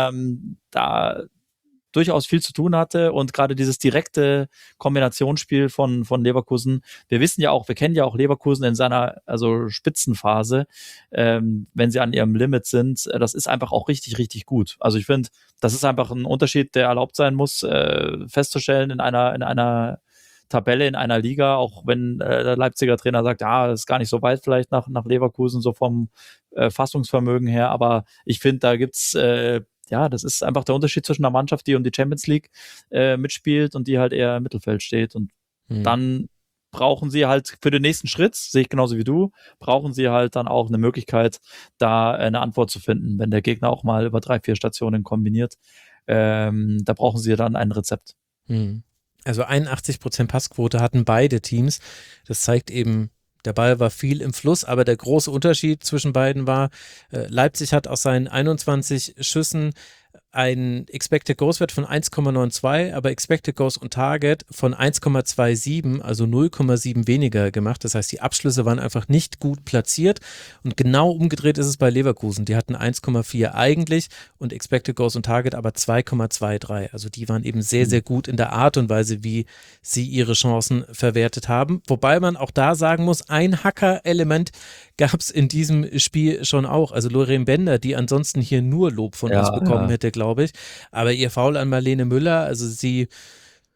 da durchaus viel zu tun hatte und gerade dieses direkte Kombinationsspiel von Leverkusen, wir kennen ja auch Leverkusen in seiner Spitzenphase, wenn sie an ihrem Limit sind, das ist einfach auch richtig, richtig gut. Also ich finde, das ist einfach ein Unterschied, der erlaubt sein muss, festzustellen in einer Tabelle, in einer Liga, auch wenn der Leipziger Trainer sagt, das ist gar nicht so weit vielleicht nach Leverkusen, so vom Fassungsvermögen her, aber ich finde, da gibt's das ist einfach der Unterschied zwischen einer Mannschaft, die um die Champions League mitspielt und die halt eher im Mittelfeld steht. Und dann brauchen sie halt für den nächsten Schritt, sehe ich genauso wie du, brauchen sie halt dann auch eine Möglichkeit, da eine Antwort zu finden, wenn der Gegner auch mal über 3, 4 Stationen kombiniert. Da brauchen sie dann ein Rezept. Also 81% Passquote hatten beide Teams. Das zeigt eben, der Ball war viel im Fluss, aber der große Unterschied zwischen beiden war, Leipzig hat aus seinen 21 Schüssen einen Expected Goals Wert von 1,92, aber Expected Goals und Target von 1,27, also 0,7 weniger gemacht. Das heißt, die Abschlüsse waren einfach nicht gut platziert und genau umgedreht ist es bei Leverkusen. Die hatten 1,4 eigentlich und Expected Goals und Target aber 2,23. Also die waren eben sehr, sehr gut in der Art und Weise, wie sie ihre Chancen verwertet haben. Wobei man auch da sagen muss, ein Hacker-Element gab es in diesem Spiel schon auch. Also Lorraine Bender, die ansonsten hier nur Lob von uns bekommen hätte, glaube ich. Aber ihr Foul an Marlene Müller, also sie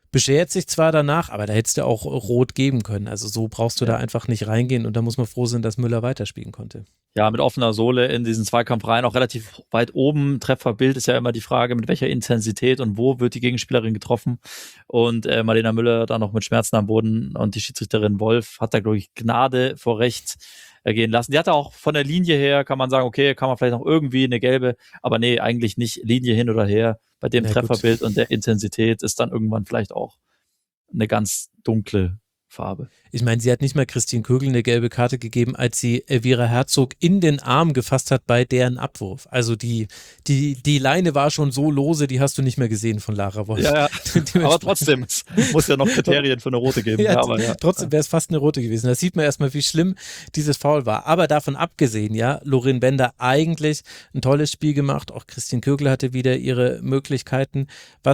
beschert sich zwar danach, aber da hättest du auch rot geben können. Also so brauchst du da einfach nicht reingehen und da muss man froh sein, dass Müller weiterspielen konnte. Ja, mit offener Sohle in diesen Zweikampf rein, auch relativ weit oben. Trefferbild ist ja immer die Frage, mit welcher Intensität und wo wird die Gegenspielerin getroffen. Und Marlena Müller dann noch mit Schmerzen am Boden und die Schiedsrichterin Wolf hat da, glaube ich, Gnade vor Recht gehen lassen. Die hatte auch von der Linie her, kann man sagen, okay, kann man vielleicht noch irgendwie eine gelbe, aber nee, eigentlich nicht Linie hin oder her. Bei dem Trefferbild und der Intensität ist dann irgendwann vielleicht auch eine ganz dunkle Farbe. Ich meine, sie hat nicht mal Christine Kögel eine gelbe Karte gegeben, als sie Elvira Herzog in den Arm gefasst hat bei deren Abwurf. Also die Leine war schon so lose, die hast du nicht mehr gesehen von Lara Wolf. Ja, aber trotzdem, es muss ja noch Kriterien für eine rote geben. Trotzdem wäre es fast eine rote gewesen. Da sieht man erstmal, wie schlimm dieses Foul war. Aber davon abgesehen, ja, Lorraine Bender eigentlich ein tolles Spiel gemacht. Auch Christine Kögel hatte wieder ihre Möglichkeiten.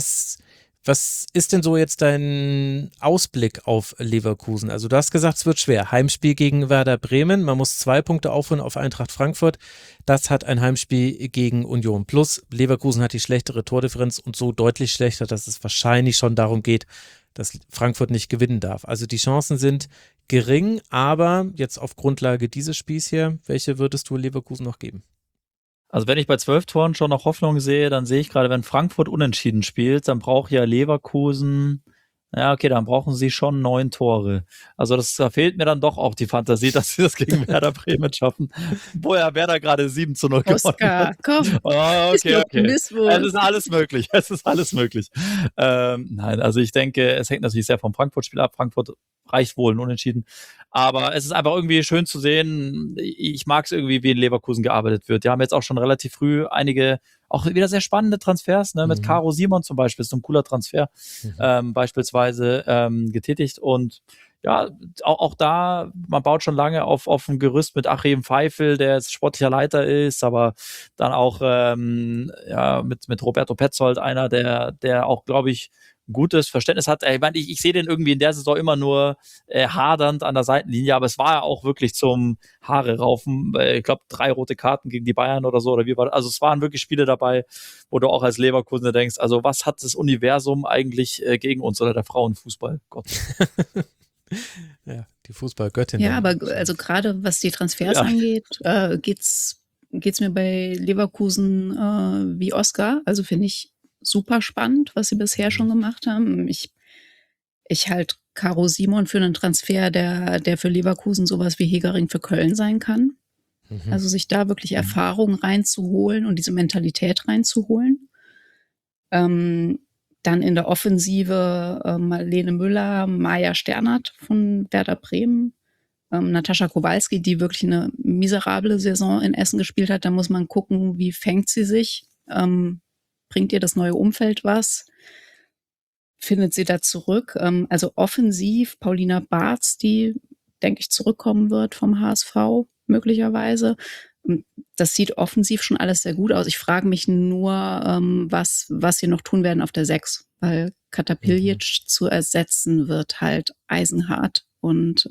Was ist denn so jetzt dein Ausblick auf Leverkusen? Also du hast gesagt, es wird schwer. Heimspiel gegen Werder Bremen. Man muss 2 Punkte aufholen auf Eintracht Frankfurt. Das hat ein Heimspiel gegen Union. Plus Leverkusen hat die schlechtere Tordifferenz und so deutlich schlechter, dass es wahrscheinlich schon darum geht, dass Frankfurt nicht gewinnen darf. Also die Chancen sind gering, aber jetzt auf Grundlage dieses Spiels hier, welche würdest du Leverkusen noch geben? Also wenn ich bei 12 Toren schon noch Hoffnung sehe, dann sehe ich gerade, wenn Frankfurt unentschieden spielt, dann braucht ja Leverkusen, ja okay, dann brauchen sie schon 9 Tore. Also da fehlt mir dann doch auch die Fantasie, dass sie das gegen Werder Bremen schaffen. Woher Werder gerade 7-0 gewonnen hat. Komm. Oh, okay. Es ist alles möglich. Nein, also ich denke, es hängt natürlich sehr vom Frankfurt-Spiel ab. Frankfurt reicht wohl ein Unentschieden. Aber es ist einfach irgendwie schön zu sehen. Ich mag es irgendwie, wie in Leverkusen gearbeitet wird. Die haben jetzt auch schon relativ früh einige, auch wieder sehr spannende Transfers, ne? Mit Caro Simon zum Beispiel, ist so ein cooler Transfer, beispielsweise getätigt. Und ja, auch da, man baut schon lange auf ein Gerüst mit Achim Pfeifel, der jetzt sportlicher Leiter ist, aber dann auch mit Roberto Petzold, einer, der auch, glaube ich, gutes Verständnis hat. Ich meine, ich sehe den irgendwie in der Saison immer nur hadernd an der Seitenlinie, aber es war ja auch wirklich zum Haare raufen. Ich glaube, 3 rote Karten gegen die Bayern oder so, oder wie war das? Also es waren wirklich Spiele dabei, wo du auch als Leverkusener denkst, also was hat das Universum eigentlich gegen uns oder der Frauenfußball? Gott. Ja, die Fußballgöttin. Ja, aber also gerade was die Transfers angeht, geht's mir bei Leverkusen wie Oscar. Also finde ich super spannend, was sie bisher schon gemacht haben. Ich halte Caro Simon für einen Transfer, der für Leverkusen sowas wie Hegering für Köln sein kann. Also sich da wirklich Erfahrung reinzuholen und diese Mentalität reinzuholen. Dann in der Offensive Marlene Müller, Maja Sternert von Werder Bremen, Natascha Kowalski, die wirklich eine miserable Saison in Essen gespielt hat. Da muss man gucken, wie fängt sie sich. Bringt ihr das neue Umfeld was? Findet sie da zurück? Also offensiv Paulina Barz, die, denke ich, zurückkommen wird vom HSV möglicherweise. Das sieht offensiv schon alles sehr gut aus. Ich frage mich nur, was sie noch tun werden auf der 6, weil Katapiljic zu ersetzen wird halt eisenhart. Und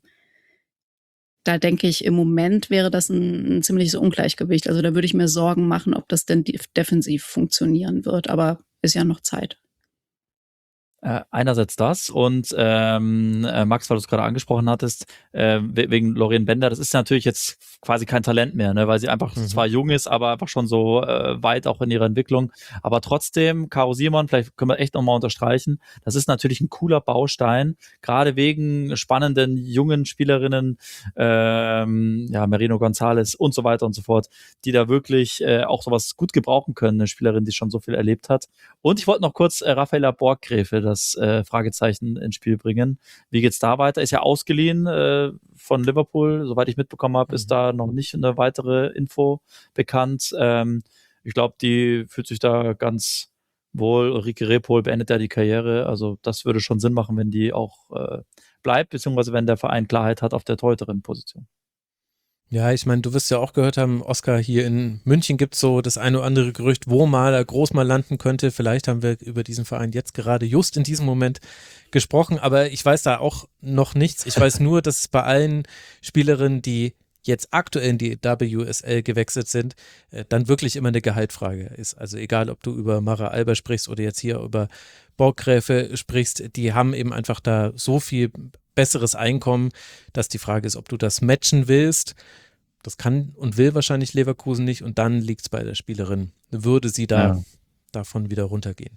da denke ich, im Moment wäre das ein ziemliches Ungleichgewicht. Also da würde ich mir Sorgen machen, ob das denn defensiv funktionieren wird. Aber ist ja noch Zeit. Einerseits das und Max, weil du es gerade angesprochen hattest, wegen Lorraine Bender, das ist natürlich jetzt quasi kein Talent mehr, ne, weil sie einfach zwar jung ist, aber einfach schon so weit auch in ihrer Entwicklung. Aber trotzdem, Caro Simon, vielleicht können wir echt nochmal unterstreichen, das ist natürlich ein cooler Baustein, gerade wegen spannenden jungen Spielerinnen, Merino González und so weiter und so fort, die da wirklich auch sowas gut gebrauchen können, eine Spielerin, die schon so viel erlebt hat. Und ich wollte noch kurz Raffaella Borggräfe, das Fragezeichen ins Spiel bringen. Wie geht's da weiter? Ist ja ausgeliehen von Liverpool. Soweit ich mitbekommen habe, ist da noch nicht eine weitere Info bekannt. Ich glaube, die fühlt sich da ganz wohl. Ulrike Repol beendet ja die Karriere. Also das würde schon Sinn machen, wenn die auch bleibt, beziehungsweise wenn der Verein Klarheit hat auf der Torhüterin-Position. Ja, ich meine, du wirst ja auch gehört haben, Oskar, hier in München gibt es so das eine oder andere Gerücht, wo mal groß mal landen könnte. Vielleicht haben wir über diesen Verein jetzt gerade just in diesem Moment gesprochen, aber ich weiß da auch noch nichts. Ich weiß nur, dass es bei allen Spielerinnen, die jetzt aktuell in die WSL gewechselt sind, dann wirklich immer eine Gehaltfrage ist. Also egal, ob du über Mara Alba sprichst oder jetzt hier über Borggräfe sprichst, die haben eben einfach da so viel besseres Einkommen, dass die Frage ist, ob du das matchen willst. Das kann und will wahrscheinlich Leverkusen nicht und dann liegt es bei der Spielerin. Würde sie davon wieder runtergehen.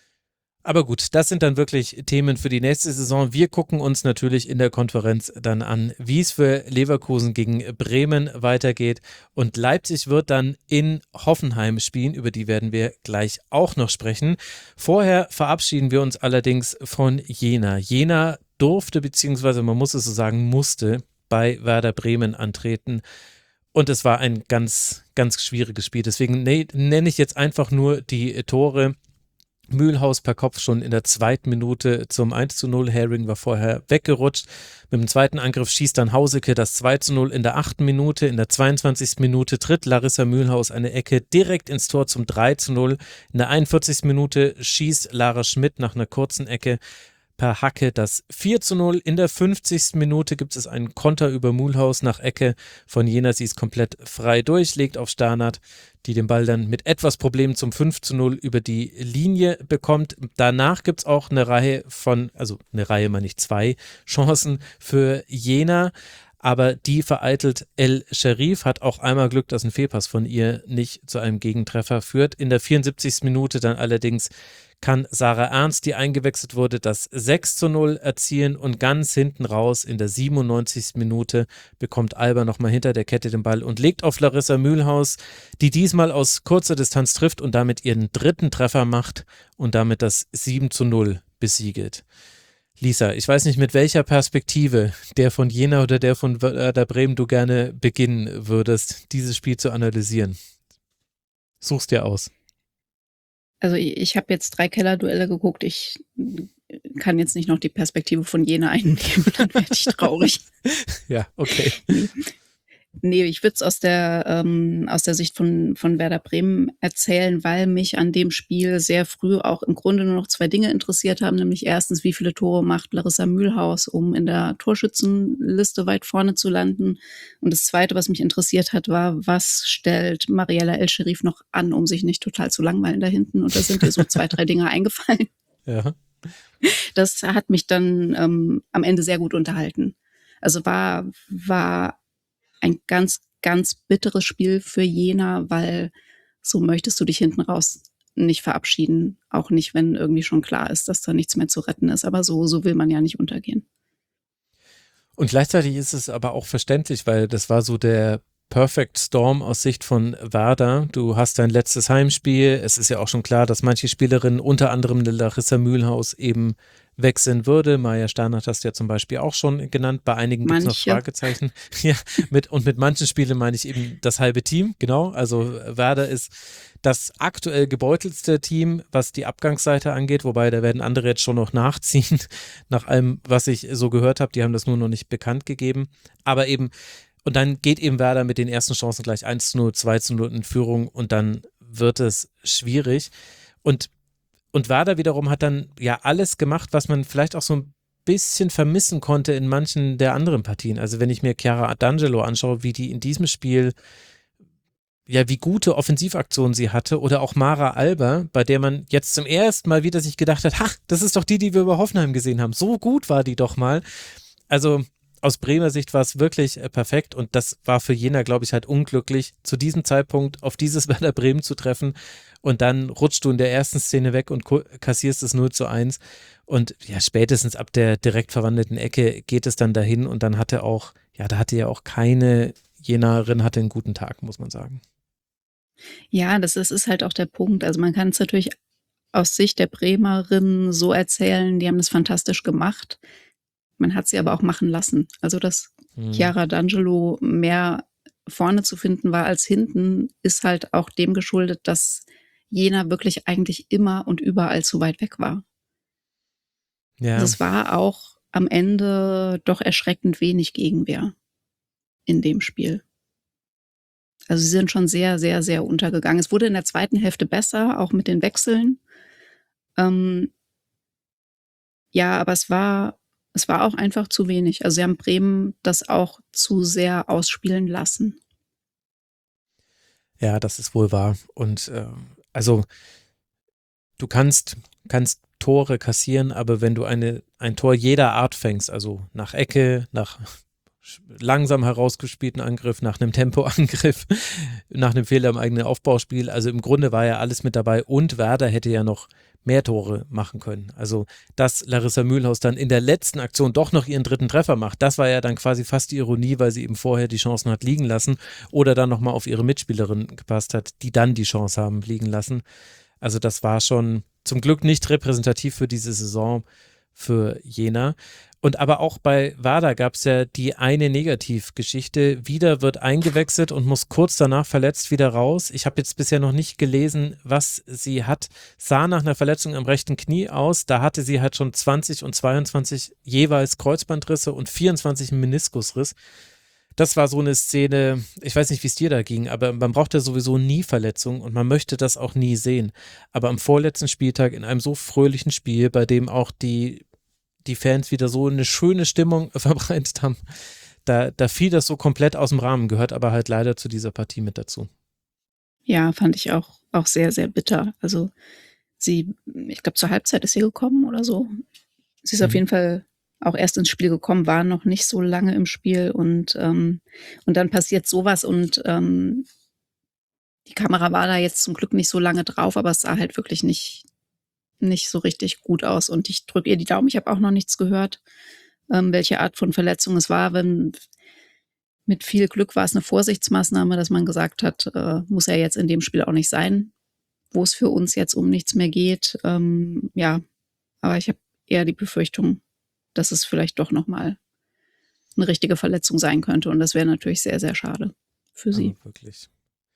Aber gut, das sind dann wirklich Themen für die nächste Saison. Wir gucken uns natürlich in der Konferenz dann an, wie es für Leverkusen gegen Bremen weitergeht. Und Leipzig wird dann in Hoffenheim spielen, über die werden wir gleich auch noch sprechen. Vorher verabschieden wir uns allerdings von Jena. Jena durfte, beziehungsweise man muss es so sagen, musste bei Werder Bremen antreten. Und es war ein ganz, ganz schwieriges Spiel. Deswegen nenne ich jetzt einfach nur die Tore. Mühlhaus per Kopf schon in der 2. Minute zum 1:0. Herring war vorher weggerutscht. Mit dem zweiten Angriff schießt dann Hauseke das 2:0 in der 8. Minute. In der 22. Minute tritt Larissa Mühlhaus eine Ecke direkt ins Tor zum 3:0. In der 41. Minute schießt Lara Schmidt nach einer kurzen Ecke per Hacke das 4:0. In der 50. Minute gibt es einen Konter über Mühlhaus nach Ecke von Jena. Sie ist komplett frei durch, legt auf Starnert, die den Ball dann mit etwas Problemen zum 5:0 über die Linie bekommt. Danach gibt es auch eine Reihe meine ich 2 Chancen für Jena. Aber die vereitelt El Sherif, hat auch einmal Glück, dass ein Fehlpass von ihr nicht zu einem Gegentreffer führt. In der 74. Minute dann allerdings kann Sarah Ernst, die eingewechselt wurde, das 6:0 erzielen und ganz hinten raus in der 97. Minute bekommt Alba nochmal hinter der Kette den Ball und legt auf Larissa Mühlhaus, die diesmal aus kurzer Distanz trifft und damit ihren 3. Treffer macht und damit das 7:0 besiegelt. Lisa, ich weiß nicht, mit welcher Perspektive, der von Jena oder der von Werder Bremen, du gerne beginnen würdest, dieses Spiel zu analysieren. Such's dir aus. Also ich habe jetzt 3 Kellerduelle geguckt. Ich kann jetzt nicht noch die Perspektive von Jena einnehmen, dann werde ich traurig. Ja, okay. Nee, ich würde es aus der Sicht von Werder Bremen erzählen, weil mich an dem Spiel sehr früh auch im Grunde nur noch 2 Dinge interessiert haben, nämlich erstens, wie viele Tore macht Larissa Mühlhaus, um in der Torschützenliste weit vorne zu landen. Und das Zweite, was mich interessiert hat, war, was stellt Mariella El Sherif noch an, um sich nicht total zu langweilen da hinten. Und da sind mir so 2, 3 Dinge eingefallen. Ja. Das hat mich dann am Ende sehr gut unterhalten. Also war ein ganz, ganz bitteres Spiel für Jena, weil so möchtest du dich hinten raus nicht verabschieden. Auch nicht, wenn irgendwie schon klar ist, dass da nichts mehr zu retten ist. Aber so will man ja nicht untergehen. Und gleichzeitig ist es aber auch verständlich, weil das war so der Perfect Storm aus Sicht von Werder. Du hast dein letztes Heimspiel. Es ist ja auch schon klar, dass manche Spielerinnen, unter anderem Larissa Mühlhaus, eben wechseln würde. Maja Sternert hast du ja zum Beispiel auch schon genannt. Bei einigen gibt es noch Fragezeichen. Ja, mit manchen Spielen meine ich eben das halbe Team, genau. Also Werder ist das aktuell gebeutelste Team, was die Abgangsseite angeht, wobei da werden andere jetzt schon noch nachziehen, nach allem, was ich so gehört habe. Die haben das nur noch nicht bekannt gegeben. Aber eben, und dann geht eben Werder mit den ersten Chancen gleich 1:0, 2:0 in Führung und dann wird es schwierig. Und Werder wiederum hat dann ja alles gemacht, was man vielleicht auch so ein bisschen vermissen konnte in manchen der anderen Partien. Also wenn ich mir Chiara D'Angelo anschaue, wie die in diesem Spiel, ja, wie gute Offensivaktionen sie hatte, oder auch Mara Alba, bei der man jetzt zum ersten Mal wieder sich gedacht hat, das ist doch die wir über Hoffenheim gesehen haben. So gut war die doch mal. Also aus Bremer Sicht war es wirklich perfekt und das war für Jena, glaube ich, halt unglücklich, zu diesem Zeitpunkt auf dieses Werder Bremen zu treffen und dann rutschst du in der ersten Szene weg und kassierst es 0:1 und ja, spätestens ab der direkt verwandelten Ecke geht es dann dahin und dann hatte ja auch keine Jenerin hatte einen guten Tag, muss man sagen. Ja, das ist halt auch der Punkt. Also man kann es natürlich aus Sicht der Bremerinnen so erzählen, die haben das fantastisch gemacht. Man hat sie aber auch machen lassen. Also, dass Chiara D'Angelo mehr vorne zu finden war als hinten, ist halt auch dem geschuldet, dass Jena wirklich eigentlich immer und überall zu weit weg war. Ja. Also es war auch am Ende doch erschreckend wenig Gegenwehr in dem Spiel. Also sie sind schon sehr, sehr, sehr untergegangen. Es wurde in der zweiten Hälfte besser, auch mit den Wechseln. Ja, aber es war Es war auch einfach zu wenig. Also sie haben Bremen das auch zu sehr ausspielen lassen. Ja, das ist wohl wahr. Und also du kannst Tore kassieren, aber wenn du ein Tor jeder Art fängst, also nach Ecke, nach langsam herausgespielten Angriff, nach einem Tempoangriff, nach einem Fehler im eigenen Aufbauspiel, also im Grunde war ja alles mit dabei und Werder hätte ja noch mehr Tore machen können. Also, dass Larissa Mühlhaus dann in der letzten Aktion doch noch ihren dritten Treffer macht, das war ja dann quasi fast die Ironie, weil sie eben vorher die Chancen hat liegen lassen oder dann nochmal auf ihre Mitspielerin gepasst hat, die dann die Chance haben liegen lassen. Also das war schon zum Glück nicht repräsentativ für diese Saison für Jena. Und aber auch bei Werder gab es ja die eine Negativgeschichte. Wieder wird eingewechselt und muss kurz danach verletzt wieder raus. Ich habe jetzt bisher noch nicht gelesen, was sie hat. Sah nach einer Verletzung am rechten Knie aus. Da hatte sie halt schon 20 und 22 jeweils Kreuzbandrisse und 24 einen Meniskusriss. Das war so eine Szene, ich weiß nicht, wie es dir da ging, aber man braucht ja sowieso nie Verletzungen und man möchte das auch nie sehen. Aber am vorletzten Spieltag in einem so fröhlichen Spiel, bei dem auch die Fans wieder so eine schöne Stimmung verbreitet haben, da fiel das so komplett aus dem Rahmen, gehört aber halt leider zu dieser Partie mit dazu. Ja, fand ich auch sehr, sehr bitter. Also ich glaube, zur Halbzeit ist sie gekommen oder so. Sie ist auf jeden Fall auch erst ins Spiel gekommen, war noch nicht so lange im Spiel und dann passiert sowas und die Kamera war da jetzt zum Glück nicht so lange drauf, aber es sah halt wirklich nicht so richtig gut aus und ich drücke ihr die Daumen. Ich habe auch noch nichts gehört, welche Art von Verletzung es war. Mit viel Glück war es eine Vorsichtsmaßnahme, dass man gesagt hat, muss ja jetzt in dem Spiel auch nicht sein, wo es für uns jetzt um nichts mehr geht. Ja, aber ich habe eher die Befürchtung, dass es vielleicht doch nochmal eine richtige Verletzung sein könnte und das wäre natürlich sehr, sehr schade für sie. Ja, wirklich.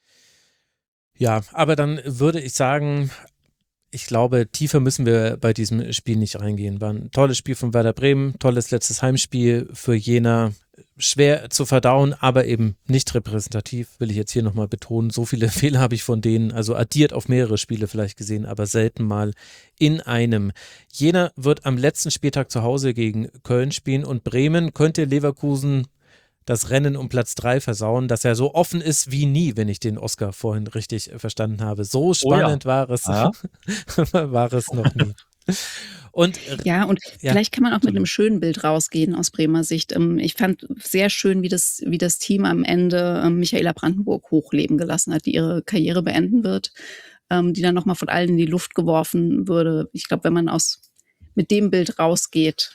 Ja, aber dann würde ich sagen, ich glaube, tiefer müssen wir bei diesem Spiel nicht reingehen. War ein tolles Spiel von Werder Bremen, tolles letztes Heimspiel für Jena. Schwer zu verdauen, aber eben nicht repräsentativ, will ich jetzt hier nochmal betonen. So viele Fehler habe ich von denen, also addiert auf mehrere Spiele vielleicht gesehen, aber selten mal in einem. Jena wird am letzten Spieltag zu Hause gegen Köln spielen und Bremen könnte Leverkusen das Rennen um Platz 3 versauen, dass er so offen ist wie nie, wenn ich den Oscar vorhin richtig verstanden habe. So spannend war es war es noch nie. Und vielleicht kann man auch mit einem schönen Bild rausgehen aus Bremer Sicht. Ich fand sehr schön, wie das Team am Ende Michaela Brandenburg hochleben gelassen hat, die ihre Karriere beenden wird, die dann nochmal von allen in die Luft geworfen würde. Ich glaube, wenn man mit dem Bild rausgeht,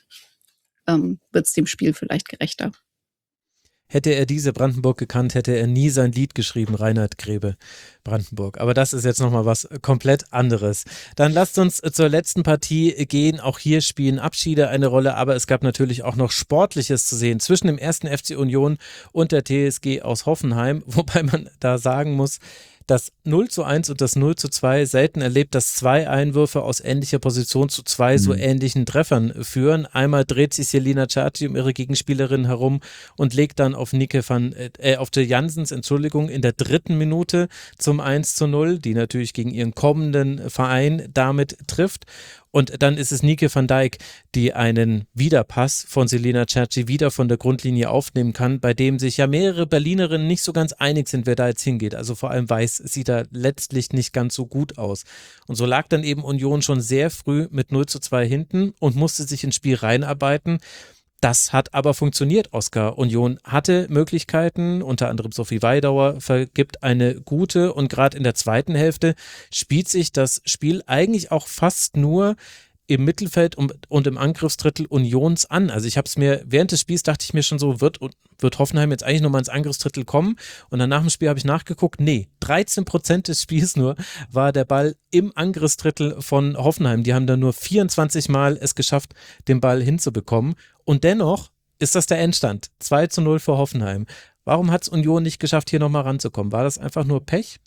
wird es dem Spiel vielleicht gerechter. Hätte er diese Brandenburg gekannt, hätte er nie sein Lied geschrieben, Reinhard Grebe, Brandenburg. Aber das ist jetzt nochmal was komplett anderes. Dann lasst uns zur letzten Partie gehen. Auch hier spielen Abschiede eine Rolle, aber es gab natürlich auch noch Sportliches zu sehen zwischen dem 1. FC Union und der TSG aus Hoffenheim, wobei man da sagen muss, das 0:1 und das 0:2 selten erlebt, dass zwei Einwürfe aus ähnlicher Position zu zwei so ähnlichen Treffern führen. Einmal dreht sich Selina Cerci um ihre Gegenspielerin herum und legt dann auf auf der Janssens, in der 3. Minute zum 1:0, die natürlich gegen ihren kommenden Verein damit trifft. Und dann ist es Nike van Dijk, die einen Wiederpass von Selina Cerci wieder von der Grundlinie aufnehmen kann, bei dem sich ja mehrere Berlinerinnen nicht so ganz einig sind, wer da jetzt hingeht. Also vor allem Weiß sieht da letztlich nicht ganz so gut aus. Und so lag dann eben Union schon sehr früh mit 0:2 hinten und musste sich ins Spiel reinarbeiten. Das hat aber funktioniert, Oskar. Union hatte Möglichkeiten, unter anderem Sophie Weidauer vergibt eine gute und gerade in der zweiten Hälfte spielt sich das Spiel eigentlich auch fast nur im Mittelfeld und im Angriffsdrittel Unions an. Also ich habe es mir, während des Spiels dachte ich mir schon so, wird Hoffenheim jetzt eigentlich nochmal ins Angriffsdrittel kommen? Und dann nach dem Spiel habe ich nachgeguckt, nee, 13% des Spiels nur war der Ball im Angriffsdrittel von Hoffenheim. Die haben dann nur 24 Mal es geschafft, den Ball hinzubekommen. Und dennoch ist das der Endstand. 2:0 für Hoffenheim. Warum hat es Union nicht geschafft, hier nochmal ranzukommen? War das einfach nur Pech?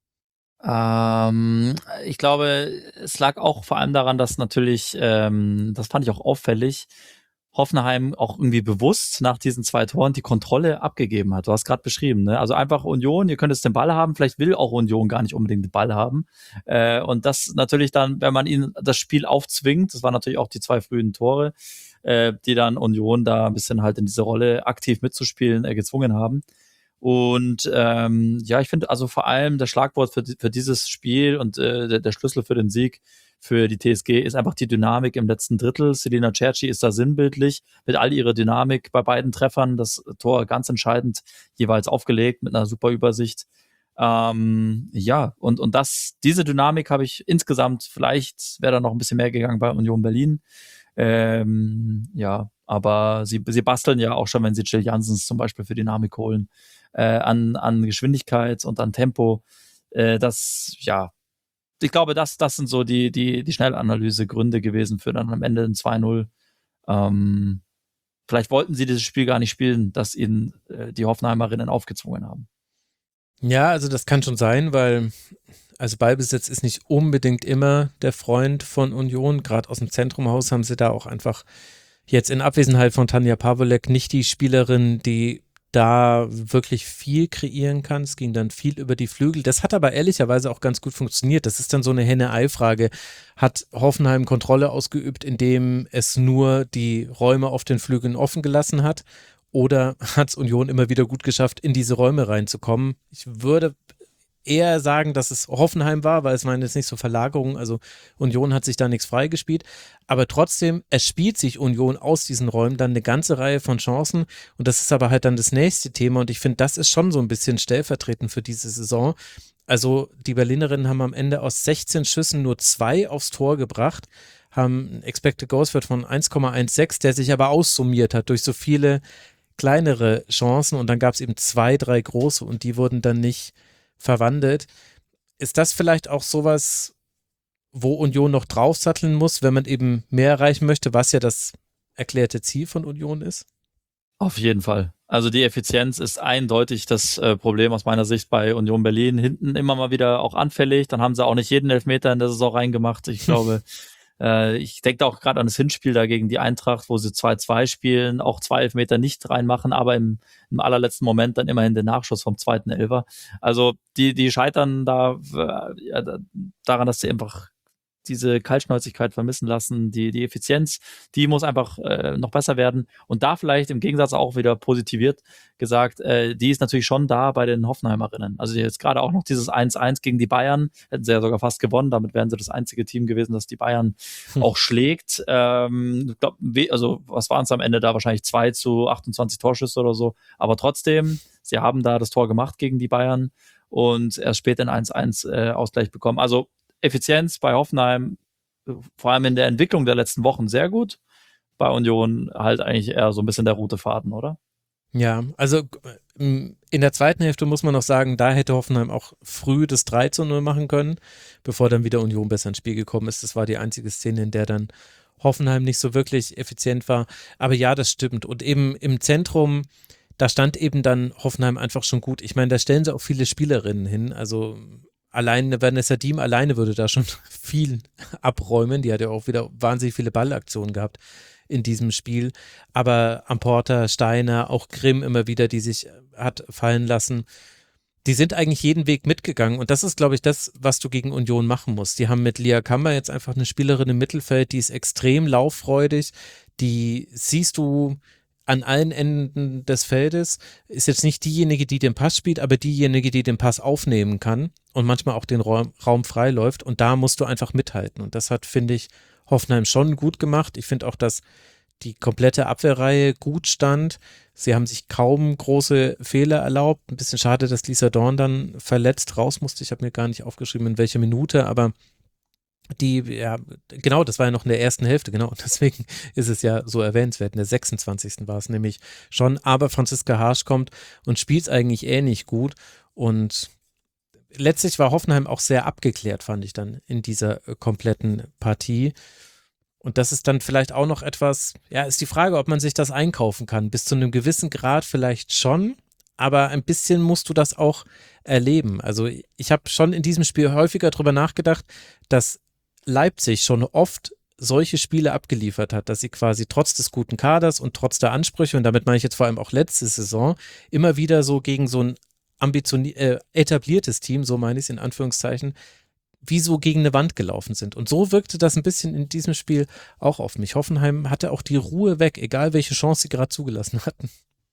Ich glaube, es lag auch vor allem daran, dass natürlich, das fand ich auch auffällig, Hoffenheim auch irgendwie bewusst nach diesen 2 Toren die Kontrolle abgegeben hat. Du hast gerade beschrieben, ne? Also einfach Union, ihr könnt jetzt den Ball haben, vielleicht will auch Union gar nicht unbedingt den Ball haben. Und das natürlich dann, wenn man ihnen das Spiel aufzwingt, das waren natürlich auch die 2 frühen Tore, die dann Union da ein bisschen halt in diese Rolle aktiv mitzuspielen gezwungen haben. Und ich finde also vor allem das Schlagwort für dieses Spiel und der Schlüssel für den Sieg für die TSG ist einfach die Dynamik im letzten Drittel. Selina Cerci ist da sinnbildlich mit all ihrer Dynamik bei beiden Treffern. Das Tor ganz entscheidend jeweils aufgelegt mit einer super Übersicht. Und diese Dynamik habe ich insgesamt, vielleicht wäre da noch ein bisschen mehr gegangen bei Union Berlin. Aber sie basteln ja auch schon, wenn sie Jill Janssens zum Beispiel für Dynamik holen, an Geschwindigkeit und an Tempo. Ich glaube, das sind so die Schnellanalyse-Gründe gewesen für dann am Ende ein 2-0. Vielleicht wollten sie dieses Spiel gar nicht spielen, dass ihnen die Hoffenheimerinnen aufgezwungen haben. Ja, also das kann schon sein, weil Ballbesitz ist nicht unbedingt immer der Freund von Union. Gerade aus dem Zentrumhaus haben sie da auch einfach jetzt in Abwesenheit von Tanja Pawolek nicht die Spielerin, die da wirklich viel kreieren kann. Es ging dann viel über die Flügel. Das hat aber ehrlicherweise auch ganz gut funktioniert. Das ist dann so eine Henne-Ei-Frage. Hat Hoffenheim Kontrolle ausgeübt, indem es nur die Räume auf den Flügeln offen gelassen hat? Oder hat es Union immer wieder gut geschafft, in diese Räume reinzukommen? Ich würde eher sagen, dass es Hoffenheim war, weil es waren jetzt nicht so Verlagerungen, also Union hat sich da nichts freigespielt, aber trotzdem, es spielt sich Union aus diesen Räumen dann eine ganze Reihe von Chancen und das ist aber halt dann das nächste Thema und ich finde, das ist schon so ein bisschen stellvertretend für diese Saison. Also die Berlinerinnen haben am Ende aus 16 Schüssen nur 2 aufs Tor gebracht, haben einen Expected Goals Wert von 1,16, der sich aber aussummiert hat durch so viele kleinere Chancen und dann gab es eben 2, 3 große und die wurden dann nicht verwandelt. Ist das vielleicht auch sowas, wo Union noch draufsatteln muss, wenn man eben mehr erreichen möchte, was ja das erklärte Ziel von Union ist? Auf jeden Fall. Also die Effizienz ist eindeutig das Problem aus meiner Sicht bei Union Berlin. Hinten immer mal wieder auch anfällig. Dann haben sie auch nicht jeden Elfmeter in der Saison reingemacht. Ich glaube, ich denke auch gerade an das Hinspiel da gegen die Eintracht, wo sie 2-2 spielen, auch 2 Elfmeter nicht reinmachen, aber im allerletzten Moment dann immerhin den Nachschuss vom zweiten Elfer. Also die scheitern da daran, dass sie einfach diese Kaltschnäuzigkeit vermissen lassen, die Effizienz, die muss einfach noch besser werden und da vielleicht im Gegensatz auch wieder positiviert gesagt, die ist natürlich schon da bei den Hoffenheimerinnen. Also jetzt gerade auch noch dieses 1-1 gegen die Bayern, hätten sie ja sogar fast gewonnen, damit wären sie das einzige Team gewesen, das die Bayern auch schlägt. Ich glaube, was waren es am Ende da? Wahrscheinlich 2-28 Torschüsse oder so, aber trotzdem, sie haben da das Tor gemacht gegen die Bayern und erst später ein 1-1 Ausgleich bekommen. Also Effizienz bei Hoffenheim, vor allem in der Entwicklung der letzten Wochen sehr gut. Bei Union halt eigentlich eher so ein bisschen der rote Faden, oder? Ja, also in der zweiten Hälfte muss man noch sagen, da hätte Hoffenheim auch früh das 3-0 machen können, bevor dann wieder Union besser ins Spiel gekommen ist. Das war die einzige Szene, in der dann Hoffenheim nicht so wirklich effizient war. Aber ja, das stimmt. Und eben im Zentrum, da stand eben dann Hoffenheim einfach schon gut. Ich meine, da stellen sie auch viele Spielerinnen hin, also allein Vanessa Diem alleine würde da schon viel abräumen. Die hat ja auch wieder wahnsinnig viele Ballaktionen gehabt in diesem Spiel. Aber Amporta, Steiner, auch Grimm immer wieder, die sich hat fallen lassen. Die sind eigentlich jeden Weg mitgegangen. Und das ist, glaube ich, das, was du gegen Union machen musst. Die haben mit Lia Kammer jetzt einfach eine Spielerin im Mittelfeld, die ist extrem lauffreudig. Die siehst du an allen Enden des Feldes, ist jetzt nicht diejenige, die den Pass spielt, aber diejenige, die den Pass aufnehmen kann und manchmal auch den Raum freiläuft und da musst du einfach mithalten und das hat, finde ich, Hoffenheim schon gut gemacht. Ich finde auch, dass die komplette Abwehrreihe gut stand. Sie haben sich kaum große Fehler erlaubt. Ein bisschen schade, dass Lisa Dorn dann verletzt raus musste. Ich habe mir gar nicht aufgeschrieben, in welcher Minute, aber genau, das war ja noch in der ersten Hälfte, genau, und deswegen ist es ja so erwähnenswert, in der 26. war es nämlich schon, aber Franziska Harsch kommt und spielt es eigentlich ähnlich gut und letztlich war Hoffenheim auch sehr abgeklärt, fand ich dann in dieser kompletten Partie und das ist dann vielleicht auch noch etwas, ja, ist die Frage, ob man sich das einkaufen kann, bis zu einem gewissen Grad vielleicht schon, aber ein bisschen musst du das auch erleben, also ich habe schon in diesem Spiel häufiger drüber nachgedacht, dass Leipzig schon oft solche Spiele abgeliefert hat, dass sie quasi trotz des guten Kaders und trotz der Ansprüche, und damit meine ich jetzt vor allem auch letzte Saison, immer wieder so gegen so ein etabliertes Team, so meine ich es in Anführungszeichen, wie so gegen eine Wand gelaufen sind. Und so wirkte das ein bisschen in diesem Spiel auch auf mich. Hoffenheim hatte auch die Ruhe weg, egal welche Chance sie gerade zugelassen hatten.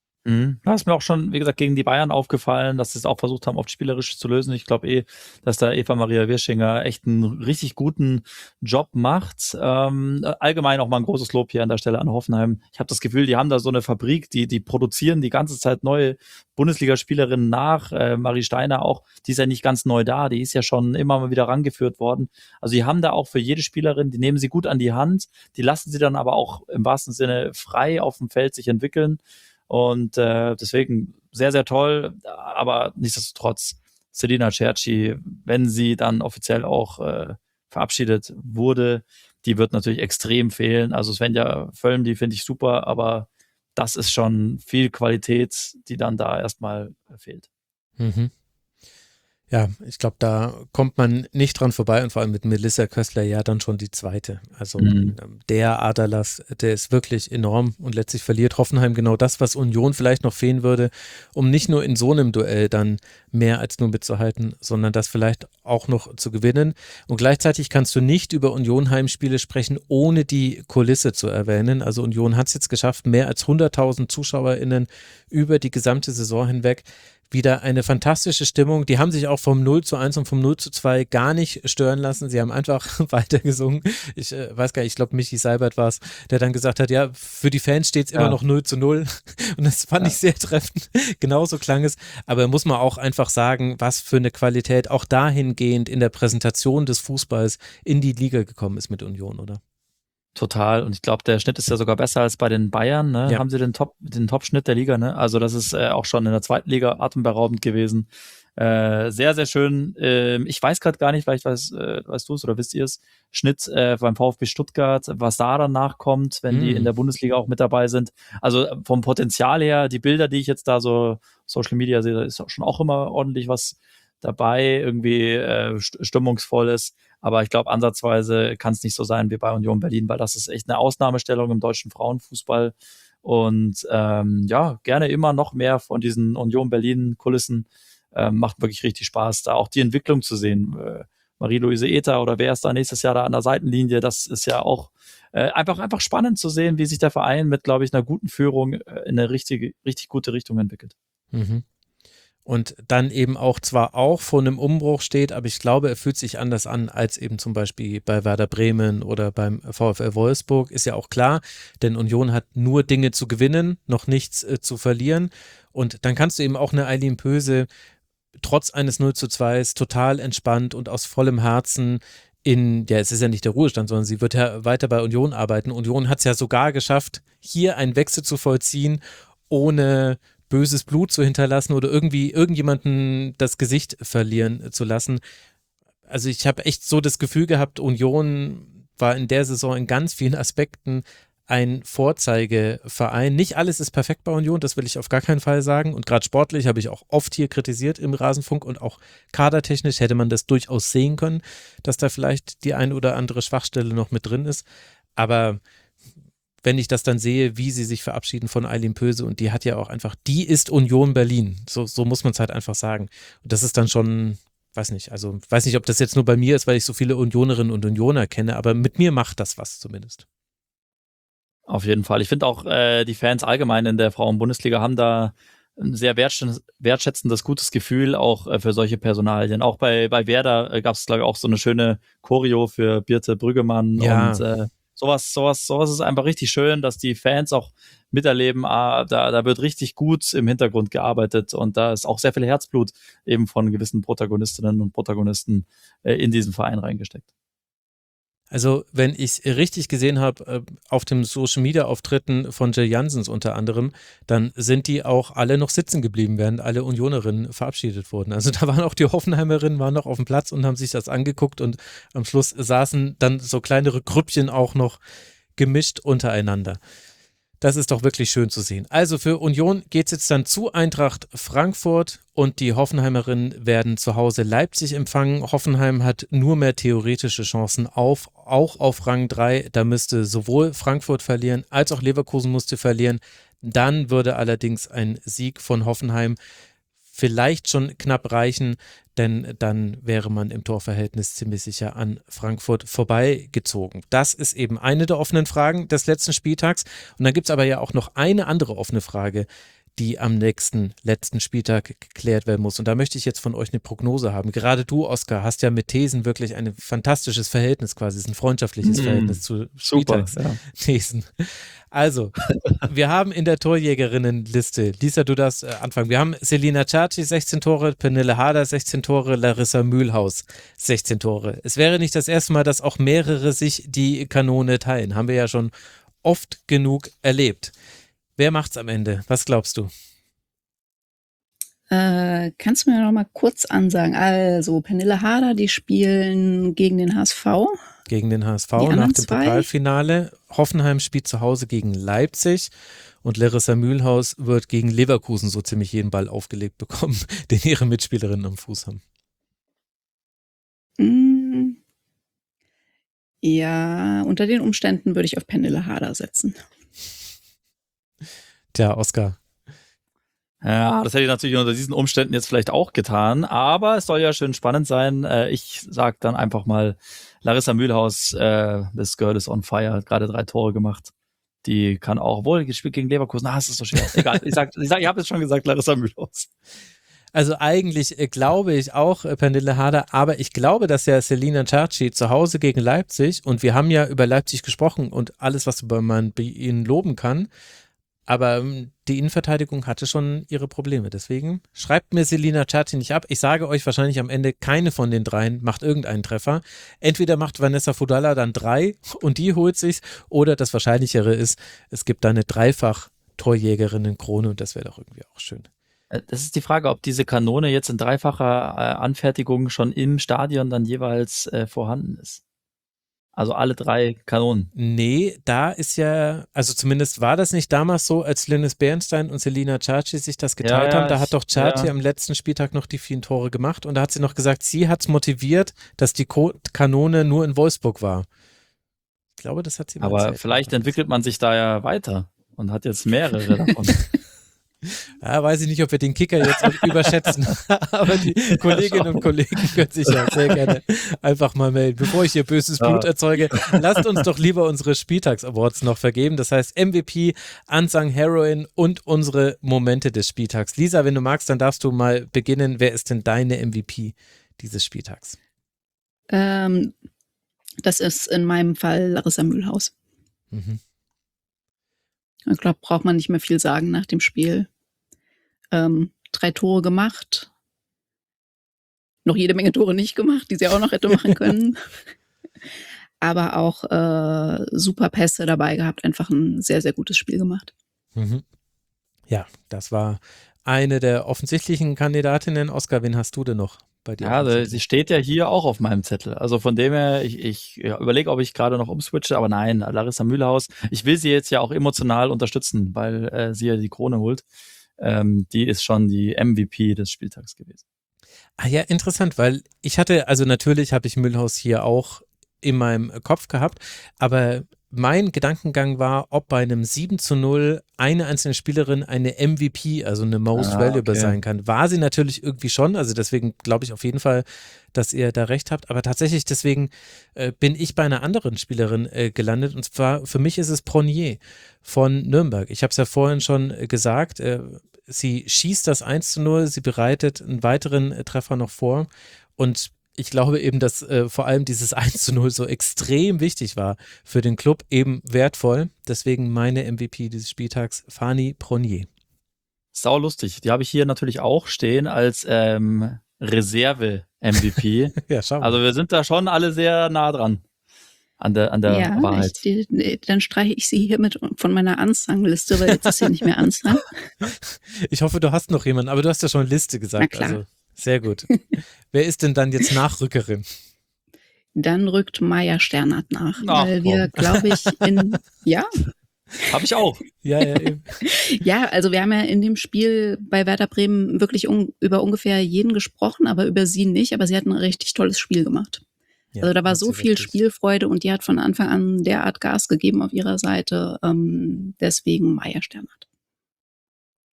Da ist mir auch schon, wie gesagt, gegen die Bayern aufgefallen, dass sie es auch versucht haben, oft spielerisch zu lösen. Ich glaube dass da Eva Maria Wirschinger echt einen richtig guten Job macht. Allgemein auch mal ein großes Lob hier an der Stelle an Hoffenheim. Ich habe das Gefühl, die haben da so eine Fabrik, die produzieren die ganze Zeit neue Bundesligaspielerinnen nach. Marie Steiner auch, die ist ja nicht ganz neu da, die ist ja schon immer mal wieder rangeführt worden. Also die haben da auch für jede Spielerin, die nehmen sie gut an die Hand, die lassen sie dann aber auch im wahrsten Sinne frei auf dem Feld sich entwickeln. Und deswegen sehr, sehr toll, aber nichtsdestotrotz Selina Cerci, wenn sie dann offiziell auch verabschiedet wurde, die wird natürlich extrem fehlen. Also Svenja Völm, die finde ich super, aber das ist schon viel Qualität, die dann da erstmal fehlt. Mhm. Ja, ich glaube, da kommt man nicht dran vorbei und vor allem mit Melissa Köstler ja dann schon die zweite. Also der Aderlass, der ist wirklich enorm und letztlich verliert Hoffenheim genau das, was Union vielleicht noch fehlen würde, um nicht nur in so einem Duell dann mehr als nur mitzuhalten, sondern das vielleicht auch noch zu gewinnen. Und gleichzeitig kannst du nicht über Union-Heimspiele sprechen, ohne die Kulisse zu erwähnen. Also Union hat es jetzt geschafft, mehr als 100.000 ZuschauerInnen über die gesamte Saison hinweg. Wieder eine fantastische Stimmung. Die haben sich auch vom 0:1 und vom 0:2 gar nicht stören lassen. Sie haben einfach weitergesungen. Ich weiß gar nicht, ich glaube Michi Seibert war es, der dann gesagt hat, ja, für die Fans steht es immer noch 0:0. Und das fand ich sehr treffend. Genauso klang es. Aber muss man auch einfach sagen, was für eine Qualität auch dahingehend in der Präsentation des Fußballs in die Liga gekommen ist mit Union, oder? Total. Und ich glaube, der Schnitt ist ja sogar besser als bei den Bayern. Ne? Ja. Haben sie den Top-Schnitt der Liga. Ne? Also das ist auch schon in der zweiten Liga atemberaubend gewesen. Sehr, sehr schön. Ich weiß gerade gar nicht, vielleicht weißt du es oder wisst ihr es, Schnitt beim VfB Stuttgart, was da danach kommt, wenn die in der Bundesliga auch mit dabei sind. Also vom Potenzial her, die Bilder, die ich jetzt da so Social Media sehe, da ist schon auch immer ordentlich was dabei, irgendwie stimmungsvolles. Aber ich glaube, ansatzweise kann es nicht so sein wie bei Union Berlin, weil das ist echt eine Ausnahmestellung im deutschen Frauenfußball. Und gerne immer noch mehr von diesen Union Berlin-Kulissen. Macht wirklich richtig Spaß, da auch die Entwicklung zu sehen. Marie-Louise Ether oder wer ist da nächstes Jahr da an der Seitenlinie, das ist ja auch einfach spannend zu sehen, wie sich der Verein mit, glaube ich, einer guten Führung in eine richtig gute Richtung entwickelt. Mhm. Und dann eben zwar auch vor einem Umbruch steht, aber ich glaube, er fühlt sich anders an als eben zum Beispiel bei Werder Bremen oder beim VfL Wolfsburg, ist ja auch klar, denn Union hat nur Dinge zu gewinnen, noch nichts zu verlieren. Und dann kannst du eben auch eine Aylin Pöse trotz eines 0:2 total entspannt und aus vollem Herzen es ist ja nicht der Ruhestand, sondern sie wird ja weiter bei Union arbeiten. Union hat es ja sogar geschafft, hier einen Wechsel zu vollziehen, ohne böses Blut zu hinterlassen oder irgendjemanden das Gesicht verlieren zu lassen. Also ich habe echt so das Gefühl gehabt, Union war in der Saison in ganz vielen Aspekten ein Vorzeigeverein. Nicht alles ist perfekt bei Union, das will ich auf gar keinen Fall sagen. Und gerade sportlich habe ich auch oft hier kritisiert im Rasenfunk und auch kadertechnisch hätte man das durchaus sehen können, dass da vielleicht die ein oder andere Schwachstelle noch mit drin ist. Aber wenn ich das dann sehe, wie sie sich verabschieden von Aylin Pöse und die hat ja auch einfach, die ist Union Berlin. So muss man es halt einfach sagen. Und das ist dann schon, weiß nicht, ob das jetzt nur bei mir ist, weil ich so viele Unionerinnen und Unioner kenne, aber mit mir macht das was zumindest. Auf jeden Fall. Ich finde auch, die Fans allgemein in der Frauen-Bundesliga haben da ein sehr wertschätzendes, gutes Gefühl auch für solche Personalien. Auch bei Werder gab es, glaube ich, auch so eine schöne Choreo für Birte Brüggemann und sowas ist einfach richtig schön, dass die Fans auch miterleben, da wird richtig gut im Hintergrund gearbeitet und da ist auch sehr viel Herzblut eben von gewissen Protagonistinnen und Protagonisten in diesen Verein reingesteckt. Also wenn ich richtig gesehen habe, auf dem Social-Media-Auftritten von Jill Janssens unter anderem, dann sind die auch alle noch sitzen geblieben, während alle Unionerinnen verabschiedet wurden. Also da waren auch die Hoffenheimerinnen, waren noch auf dem Platz und haben sich das angeguckt und am Schluss saßen dann so kleinere Grüppchen auch noch gemischt untereinander. Das ist doch wirklich schön zu sehen. Also für Union geht es jetzt dann zu Eintracht Frankfurt und die Hoffenheimerinnen werden zu Hause Leipzig empfangen. Hoffenheim hat nur mehr theoretische Chancen auch auf Rang 3. Da müsste sowohl Frankfurt verlieren, als auch Leverkusen musste verlieren. Dann würde allerdings ein Sieg von Hoffenheim vielleicht schon knapp reichen, denn dann wäre man im Torverhältnis ziemlich sicher an Frankfurt vorbeigezogen. Das ist eben eine der offenen Fragen des letzten Spieltags. Und dann gibt es aber ja auch noch eine andere offene Frage, die am letzten Spieltag geklärt werden muss. Und da möchte ich jetzt von euch eine Prognose haben. Gerade du, Oskar, hast ja mit Thesen wirklich ein fantastisches Verhältnis quasi. Es ist ein freundschaftliches Verhältnis zu Spieltagsthesen. Ja. Also, wir haben in der Torjägerinnenliste, Lisa, du darfst anfangen. Wir haben Selina Ciarci, 16 Tore, Pernille Harder, 16 Tore, Larissa Mühlhaus, 16 Tore. Es wäre nicht das erste Mal, dass auch mehrere sich die Kanone teilen. Haben wir ja schon oft genug erlebt. Wer macht's am Ende? Was glaubst du? Kannst du mir noch mal kurz ansagen? Also, Pernille Harder, die spielen gegen den HSV. Gegen den HSV Die nach anderen dem zwei? Pokalfinale. Hoffenheim spielt zu Hause gegen Leipzig und Larissa Mühlhaus wird gegen Leverkusen so ziemlich jeden Ball aufgelegt bekommen, den ihre Mitspielerinnen am Fuß haben. Ja, unter den Umständen würde ich auf Pernille Harder setzen. Tja, Oskar. Ja, das hätte ich natürlich unter diesen Umständen jetzt vielleicht auch getan, aber es soll ja schön spannend sein. Ich sag dann einfach mal, Larissa Mühlhaus, this girl is on fire, hat gerade 3 Tore gemacht. Die kann auch, wohl gespielt gegen Leverkusen, es ist so schwer. Egal, ich habe jetzt schon gesagt, Larissa Mühlhaus. Also eigentlich glaube ich auch Pernille Harder, aber ich glaube, dass ja Selina Ciarci zu Hause gegen Leipzig, und wir haben ja über Leipzig gesprochen und alles, was man bei ihnen loben kann, aber die Innenverteidigung hatte schon ihre Probleme. Deswegen schreibt mir Selina Ciarci nicht ab. Ich sage euch wahrscheinlich am Ende, keine von den dreien macht irgendeinen Treffer. Entweder macht Vanessa Fudala dann 3 und die holt sich's, oder das Wahrscheinlichere ist, es gibt da eine Dreifach-Torjägerinnen-Krone und das wäre doch irgendwie auch schön. Das ist die Frage, ob diese Kanone jetzt in dreifacher Anfertigung schon im Stadion dann jeweils vorhanden ist. Also alle 3 Kanonen. Nee, da ist ja, also zumindest war das nicht damals so, als Linus Bernstein und Selina Ciarci sich das geteilt haben. Da hat doch Ciarci am letzten Spieltag noch die vielen Tore gemacht und da hat sie noch gesagt, sie hat es motiviert, dass die Kanone nur in Wolfsburg war. Ich glaube, das hat sie mal Aber erzählt. vielleicht entwickelt man sich da ja weiter und hat jetzt mehrere davon. Ja, weiß ich nicht, ob wir den Kicker jetzt auch überschätzen, aber die Kolleginnen und Kollegen können sich ja sehr gerne einfach mal melden. Bevor ich hier böses Blut erzeuge, lasst uns doch lieber unsere Spieltags-Awards noch vergeben. Das heißt MVP, Unsung Heroine und unsere Momente des Spieltags. Lisa, wenn du magst, dann darfst du mal beginnen. Wer ist denn deine MVP dieses Spieltags? Das ist in meinem Fall Larissa Mühlhaus. Mhm. Ich glaube, braucht man nicht mehr viel sagen nach dem Spiel. 3 Tore gemacht. Noch jede Menge Tore nicht gemacht, die sie auch noch hätte machen können. Aber auch super Pässe dabei gehabt. Einfach ein sehr, sehr gutes Spiel gemacht. Mhm. Ja, das war eine der offensichtlichen Kandidatinnen. Oskar, wen hast du denn noch bei dir? Ja, sie steht ja hier auch auf meinem Zettel. Also von dem her, ich überlege, ob ich gerade noch umswitche, aber nein, Larissa Mühlhaus. Ich will sie jetzt ja auch emotional unterstützen, weil sie ja die Krone holt. Die ist schon die MVP des Spieltags gewesen. Ah ja, interessant, weil natürlich habe ich Mühlhaus hier auch in meinem Kopf gehabt, aber mein Gedankengang war, ob bei einem 7:0 eine einzelne Spielerin eine MVP, also eine Most Valuable sein kann. War sie natürlich irgendwie schon, also deswegen glaube ich auf jeden Fall, dass ihr da recht habt, aber tatsächlich deswegen bin ich bei einer anderen Spielerin gelandet, und zwar für mich ist es Pronier von Nürnberg. Ich habe es ja vorhin schon gesagt, sie schießt das 1:0, sie bereitet einen weiteren Treffer noch vor, und ich glaube eben, dass vor allem dieses 1:0 so extrem wichtig war für den Club, eben wertvoll. Deswegen meine MVP dieses Spieltags, Fanny Pronier. Sau lustig. Die habe ich hier natürlich auch stehen als Reserve-MVP. Ja, schau mal. Also wir sind da schon alle sehr nah dran an der Wahrheit. Dann streiche ich sie hiermit von meiner Unsung-Liste, weil jetzt ist sie nicht mehr Unsung. Ich hoffe, du hast noch jemanden, aber du hast ja schon Liste gesagt. Na klar. Also sehr gut. Wer ist denn dann jetzt Nachrückerin? Dann rückt Maja Sternert nach, Ach, weil wir, glaube ich, ja, Habe ich auch. Ja, eben. ja, also wir haben ja in dem Spiel bei Werder Bremen wirklich über ungefähr jeden gesprochen, aber über sie nicht, aber sie hat ein richtig tolles Spiel gemacht. Ja, also da war hat so sie viel wirklich. Spielfreude und die hat von Anfang an derart Gas gegeben auf ihrer Seite, deswegen Maja Sternert.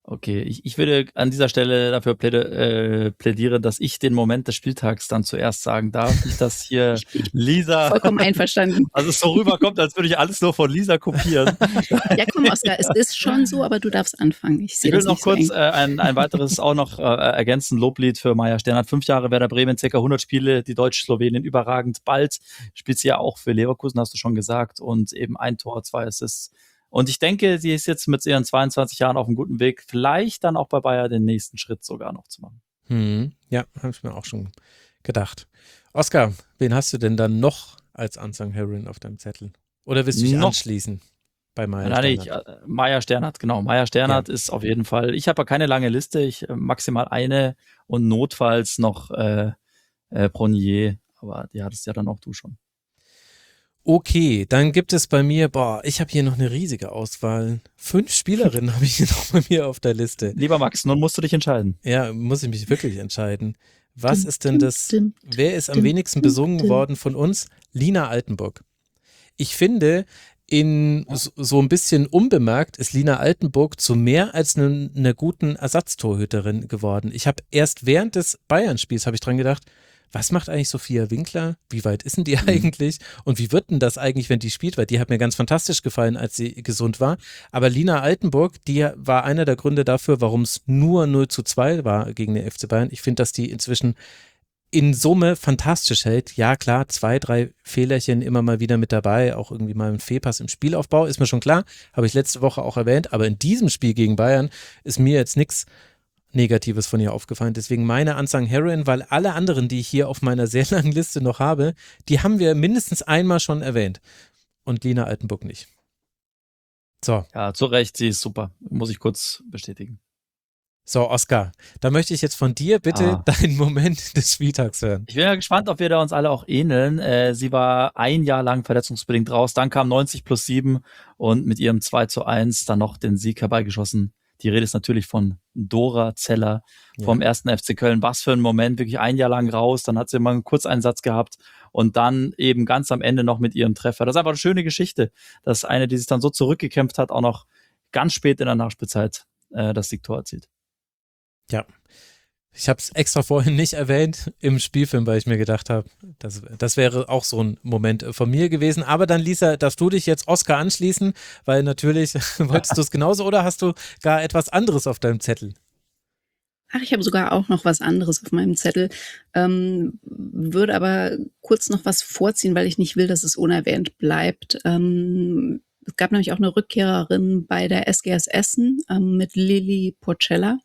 Okay, ich würde an dieser Stelle dafür plädieren, dass ich den Moment des Spieltags dann zuerst sagen darf. Nicht, dass hier Lisa, Vollkommen einverstanden. also es so rüberkommt, als würde ich alles nur von Lisa kopieren. Ja, komm, Oskar, es ist schon so, aber du darfst anfangen. Ich sehe Ich will das noch nicht so kurz eng. ein weiteres auch noch ergänzen. Loblied für Maja Sternhardt. 5 Jahre Werder Bremen, ca. 100 Spiele, die Deutsch-Slowenien überragend. Bald spielt sie ja auch für Leverkusen, hast du schon gesagt. Und eben 1 Tor, 2 Assists. Und ich denke, sie ist jetzt mit ihren 22 Jahren auf einem guten Weg, vielleicht dann auch bei Bayern den nächsten Schritt sogar noch zu machen. Ja, habe ich mir auch schon gedacht. Oskar, wen hast du denn dann noch als Unsung Heroine auf deinem Zettel? Oder willst du dich Noch? anschließen bei Maja Nein, Sternhardt? Maja Sternhardt, genau. Maja Sternhardt ist auf jeden Fall, ich habe ja keine lange Liste, ich maximal eine und notfalls noch Bronier, aber die hattest ja dann auch du schon. Okay, dann gibt es bei mir, ich habe hier noch eine riesige Auswahl. 5 Spielerinnen habe ich hier noch bei mir auf der Liste. Lieber Max, nun musst du dich entscheiden. Ja, muss ich mich wirklich entscheiden. Was ist denn wer ist am wenigsten besungen worden von uns? Lina Altenburg. Ich finde, so ein bisschen unbemerkt ist Lina Altenburg zu mehr als einer guten Ersatztorhüterin geworden. Ich habe erst während des Bayern-Spiels habe ich dran gedacht, was macht eigentlich Sophia Winkler? Wie weit ist denn die eigentlich? Und wie wird denn das eigentlich, wenn die spielt? Weil die hat mir ganz fantastisch gefallen, als sie gesund war. Aber Lina Altenburg, die war einer der Gründe dafür, warum es nur 0:2 war gegen den FC Bayern. Ich finde, dass die inzwischen in Summe fantastisch hält. Ja, klar, 2, 3 Fehlerchen immer mal wieder mit dabei. Auch irgendwie mal ein Fehlpass im Spielaufbau, ist mir schon klar. Habe ich letzte Woche auch erwähnt. Aber in diesem Spiel gegen Bayern ist mir jetzt nichts Negatives von ihr aufgefallen. Deswegen meine Unsung Heroine, weil alle anderen, die ich hier auf meiner sehr langen Liste noch habe, die haben wir mindestens einmal schon erwähnt. Und Lina Altenburg nicht. So. Ja, zu Recht, sie ist super. Muss ich kurz bestätigen. So, Oskar, da möchte ich jetzt von dir bitte deinen Moment des Spieltags hören. Ich bin ja gespannt, ob wir da uns alle auch ähneln. Sie war 1 Jahr lang verletzungsbedingt raus, dann kam 90+7 und mit ihrem 2:1 dann noch den Sieg herbeigeschossen. Die Rede ist natürlich von Dora Zeller vom 1. FC Köln. Was für ein Moment, wirklich 1 Jahr lang raus, dann hat sie mal einen Kurzeinsatz gehabt und dann eben ganz am Ende noch mit ihrem Treffer. Das ist einfach eine schöne Geschichte, dass eine, die sich dann so zurückgekämpft hat, auch noch ganz spät in der Nachspielzeit das Siegtor erzielt. Ja, ich habe es extra vorhin nicht erwähnt im Spielfilm, weil ich mir gedacht habe, das wäre auch so ein Moment von mir gewesen. Aber dann, Lisa, darfst du dich jetzt Oskar anschließen, weil natürlich wolltest du es genauso oder hast du gar etwas anderes auf deinem Zettel? Ach, ich habe sogar auch noch was anderes auf meinem Zettel, würde aber kurz noch was vorziehen, weil ich nicht will, dass es unerwähnt bleibt. Es gab nämlich auch eine Rückkehrerin bei der SGS Essen mit Lilly Porcella.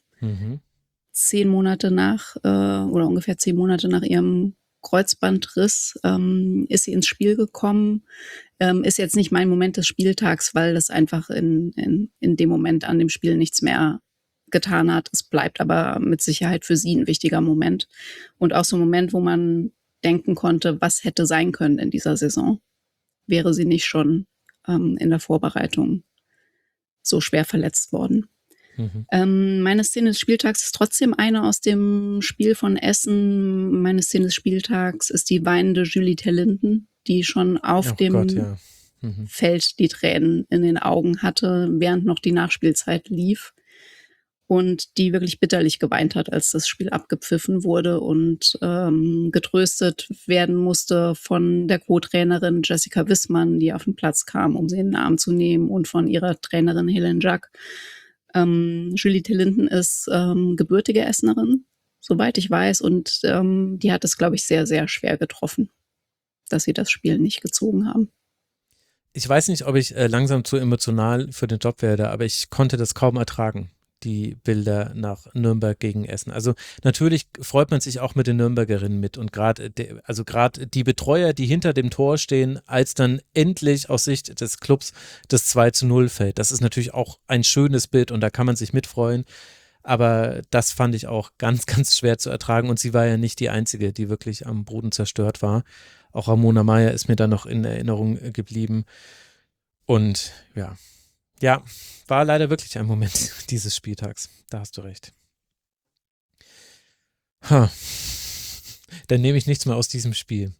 10 Monate oder ungefähr 10 Monate nach ihrem Kreuzbandriss ist sie ins Spiel gekommen. Ist jetzt nicht mein Moment des Spieltags, weil das einfach in dem Moment an dem Spiel nichts mehr getan hat. Es bleibt aber mit Sicherheit für sie ein wichtiger Moment. Und auch so ein Moment, wo man denken konnte, was hätte sein können in dieser Saison. Wäre sie nicht schon in der Vorbereitung so schwer verletzt worden. Meine Szene des Spieltags ist trotzdem eine aus dem Spiel von Essen. Meine Szene des Spieltags ist die weinende Julie Terlinden, die schon auf dem Feld die Tränen in den Augen hatte, während noch die Nachspielzeit lief. Und die wirklich bitterlich geweint hat, als das Spiel abgepfiffen wurde und getröstet werden musste von der Co-Trainerin Jessica Wissmann, die auf den Platz kam, um sie in den Arm zu nehmen, und von ihrer Trainerin Helen Jack. Julie Terlinden ist gebürtige Essenerin, soweit ich weiß, und die hat es, glaube ich, sehr, sehr schwer getroffen, dass sie das Spiel nicht gezogen haben. Ich weiß nicht, ob ich langsam zu emotional für den Job werde, aber ich konnte das kaum ertragen, die Bilder nach Nürnberg gegen Essen. Also natürlich freut man sich auch mit den Nürnbergerinnen mit und gerade die Betreuer, die hinter dem Tor stehen, als dann endlich aus Sicht des Clubs das 2:0 fällt. Das ist natürlich auch ein schönes Bild und da kann man sich mitfreuen. Aber das fand ich auch ganz, ganz schwer zu ertragen und sie war ja nicht die Einzige, die wirklich am Boden zerstört war. Auch Ramona Meyer ist mir da noch in Erinnerung geblieben. Und ja, war leider wirklich ein Moment dieses Spieltags. Da hast du recht. Dann nehme ich nichts mehr aus diesem Spiel.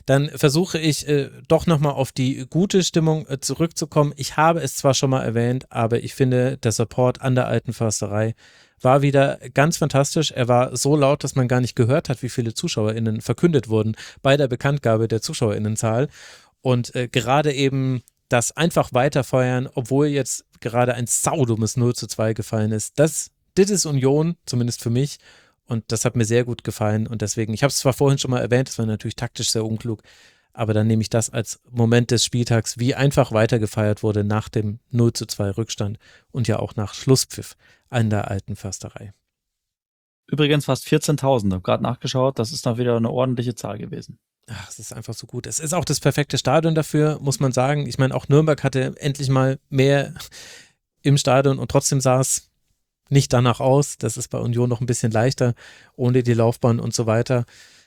dann versuche ich doch nochmal auf die gute Stimmung zurückzukommen. Ich habe es zwar schon mal erwähnt, aber ich finde, der Support an der Alten Försterei war wieder ganz fantastisch. Er war so laut, dass man gar nicht gehört hat, wie viele ZuschauerInnen verkündet wurden bei der Bekanntgabe der ZuschauerInnenzahl. Und gerade eben das einfach weiterfeuern, obwohl jetzt gerade ein saudummes 0:2 gefallen ist, das ist Union, zumindest für mich. Und das hat mir sehr gut gefallen. Und deswegen, ich habe es zwar vorhin schon mal erwähnt, das war natürlich taktisch sehr unklug, aber dann nehme ich das als Moment des Spieltags, wie einfach weitergefeiert wurde nach dem 0:2 Rückstand und ja auch nach Schlusspfiff an der Alten Försterei. Übrigens fast 14.000, habe gerade nachgeschaut, das ist noch wieder eine ordentliche Zahl gewesen. Ach, es ist einfach so gut. Es ist auch das perfekte Stadion dafür, muss man sagen. Ich meine, auch Nürnberg hatte endlich mal mehr im Stadion und trotzdem sah es nicht danach aus. Das ist bei Union noch ein bisschen leichter, ohne die Laufbahn und so weiter.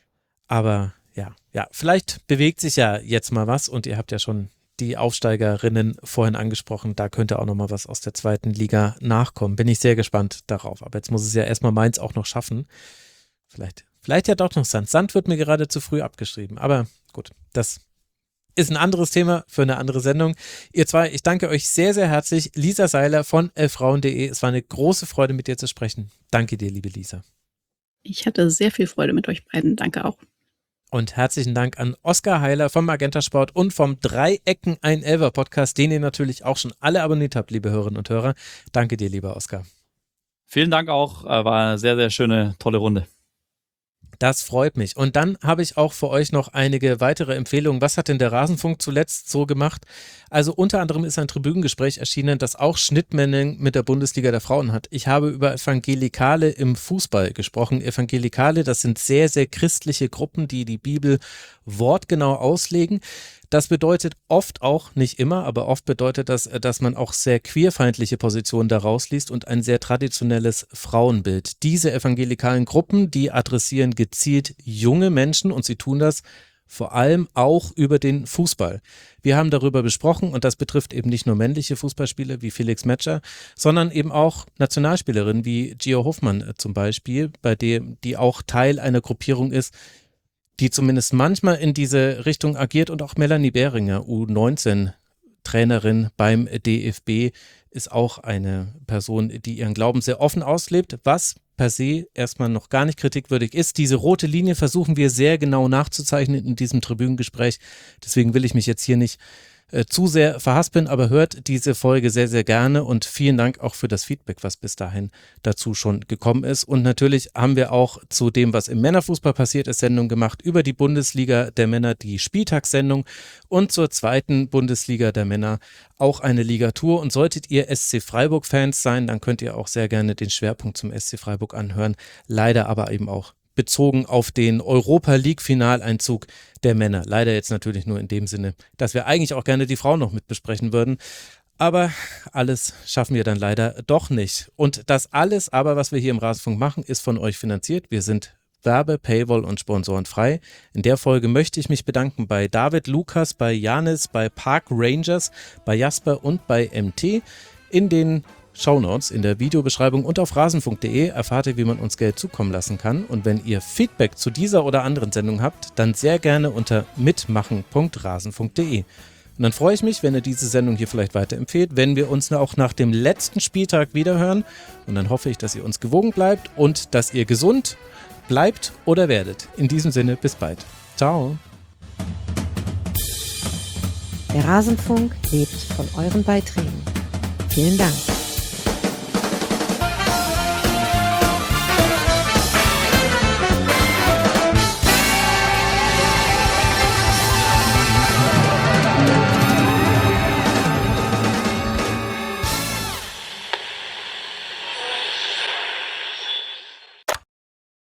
Aber ja, vielleicht bewegt sich ja jetzt mal was und ihr habt ja schon die Aufsteigerinnen vorhin angesprochen. Da könnte auch noch mal was aus der zweiten Liga nachkommen. Bin ich sehr gespannt darauf. Aber jetzt muss es ja erstmal Mainz auch noch schaffen. Vielleicht ja doch noch Sand. Sand wird mir gerade zu früh abgeschrieben. Aber gut, das ist ein anderes Thema für eine andere Sendung. Ihr zwei, ich danke euch sehr, sehr herzlich. Lisa Seiler von elffrauen.de. Es war eine große Freude, mit dir zu sprechen. Danke dir, liebe Lisa. Ich hatte sehr viel Freude mit euch beiden. Danke auch. Und herzlichen Dank an Oskar Heiler vom Magenta Sport und vom Dreiecken ein Elfer Podcast, den ihr natürlich auch schon alle abonniert habt, liebe Hörerinnen und Hörer. Danke dir, lieber Oskar. Vielen Dank auch. War eine sehr, sehr schöne, tolle Runde. Das freut mich. Und dann habe ich auch für euch noch einige weitere Empfehlungen. Was hat denn der Rasenfunk zuletzt so gemacht? Also unter anderem ist ein Tribünengespräch erschienen, das auch Schnittmengen mit der Bundesliga der Frauen hat. Ich habe über Evangelikale im Fußball gesprochen. Evangelikale, das sind sehr, sehr christliche Gruppen, die die Bibel wortgenau auslegen. Das bedeutet oft auch, nicht immer, aber oft bedeutet das, dass man auch sehr queerfeindliche Positionen daraus liest und ein sehr traditionelles Frauenbild. Diese evangelikalen Gruppen, die adressieren gezielt junge Menschen und sie tun das vor allem auch über den Fußball. Wir haben darüber besprochen und das betrifft eben nicht nur männliche Fußballspieler wie Felix Metscher, sondern eben auch Nationalspielerinnen wie Gio Hofmann zum Beispiel, bei dem die auch Teil einer Gruppierung ist, die zumindest manchmal in diese Richtung agiert, und auch Melanie Behringer, U19-Trainerin beim DFB, ist auch eine Person, die ihren Glauben sehr offen auslebt, was per se erstmal noch gar nicht kritikwürdig ist. Diese rote Linie versuchen wir sehr genau nachzuzeichnen in diesem Tribünengespräch. Deswegen will ich mich jetzt hier nicht zu sehr verhaspeln, aber hört diese Folge sehr, sehr gerne und vielen Dank auch für das Feedback, was bis dahin dazu schon gekommen ist. Und natürlich haben wir auch zu dem, was im Männerfußball passiert ist, Sendung gemacht über die Bundesliga der Männer, die Spieltagssendung, und zur zweiten Bundesliga der Männer auch eine Ligatur. Und solltet ihr SC Freiburg-Fans sein, dann könnt ihr auch sehr gerne den Schwerpunkt zum SC Freiburg anhören. Leider aber eben auch bezogen auf den Europa-League-Finaleinzug der Männer. Leider jetzt natürlich nur in dem Sinne, dass wir eigentlich auch gerne die Frauen noch mit besprechen würden. Aber alles schaffen wir dann leider doch nicht. Und das alles aber, was wir hier im Rasenfunk machen, ist von euch finanziert. Wir sind Werbe-, Paywall- und Sponsoren frei. In der Folge möchte ich mich bedanken bei David, Lukas, bei Janis, bei Park Rangers, bei Jasper und bei MT. In den Shownotes, in der Videobeschreibung und auf rasenfunk.de erfahrt ihr, wie man uns Geld zukommen lassen kann. Und wenn ihr Feedback zu dieser oder anderen Sendung habt, dann sehr gerne unter mitmachen.rasenfunk.de. Und dann freue ich mich, wenn ihr diese Sendung hier vielleicht weiterempfehlt, wenn wir uns auch nach dem letzten Spieltag wiederhören. Und dann hoffe ich, dass ihr uns gewogen bleibt und dass ihr gesund bleibt oder werdet. In diesem Sinne, bis bald. Ciao. Der Rasenfunk lebt von euren Beiträgen. Vielen Dank.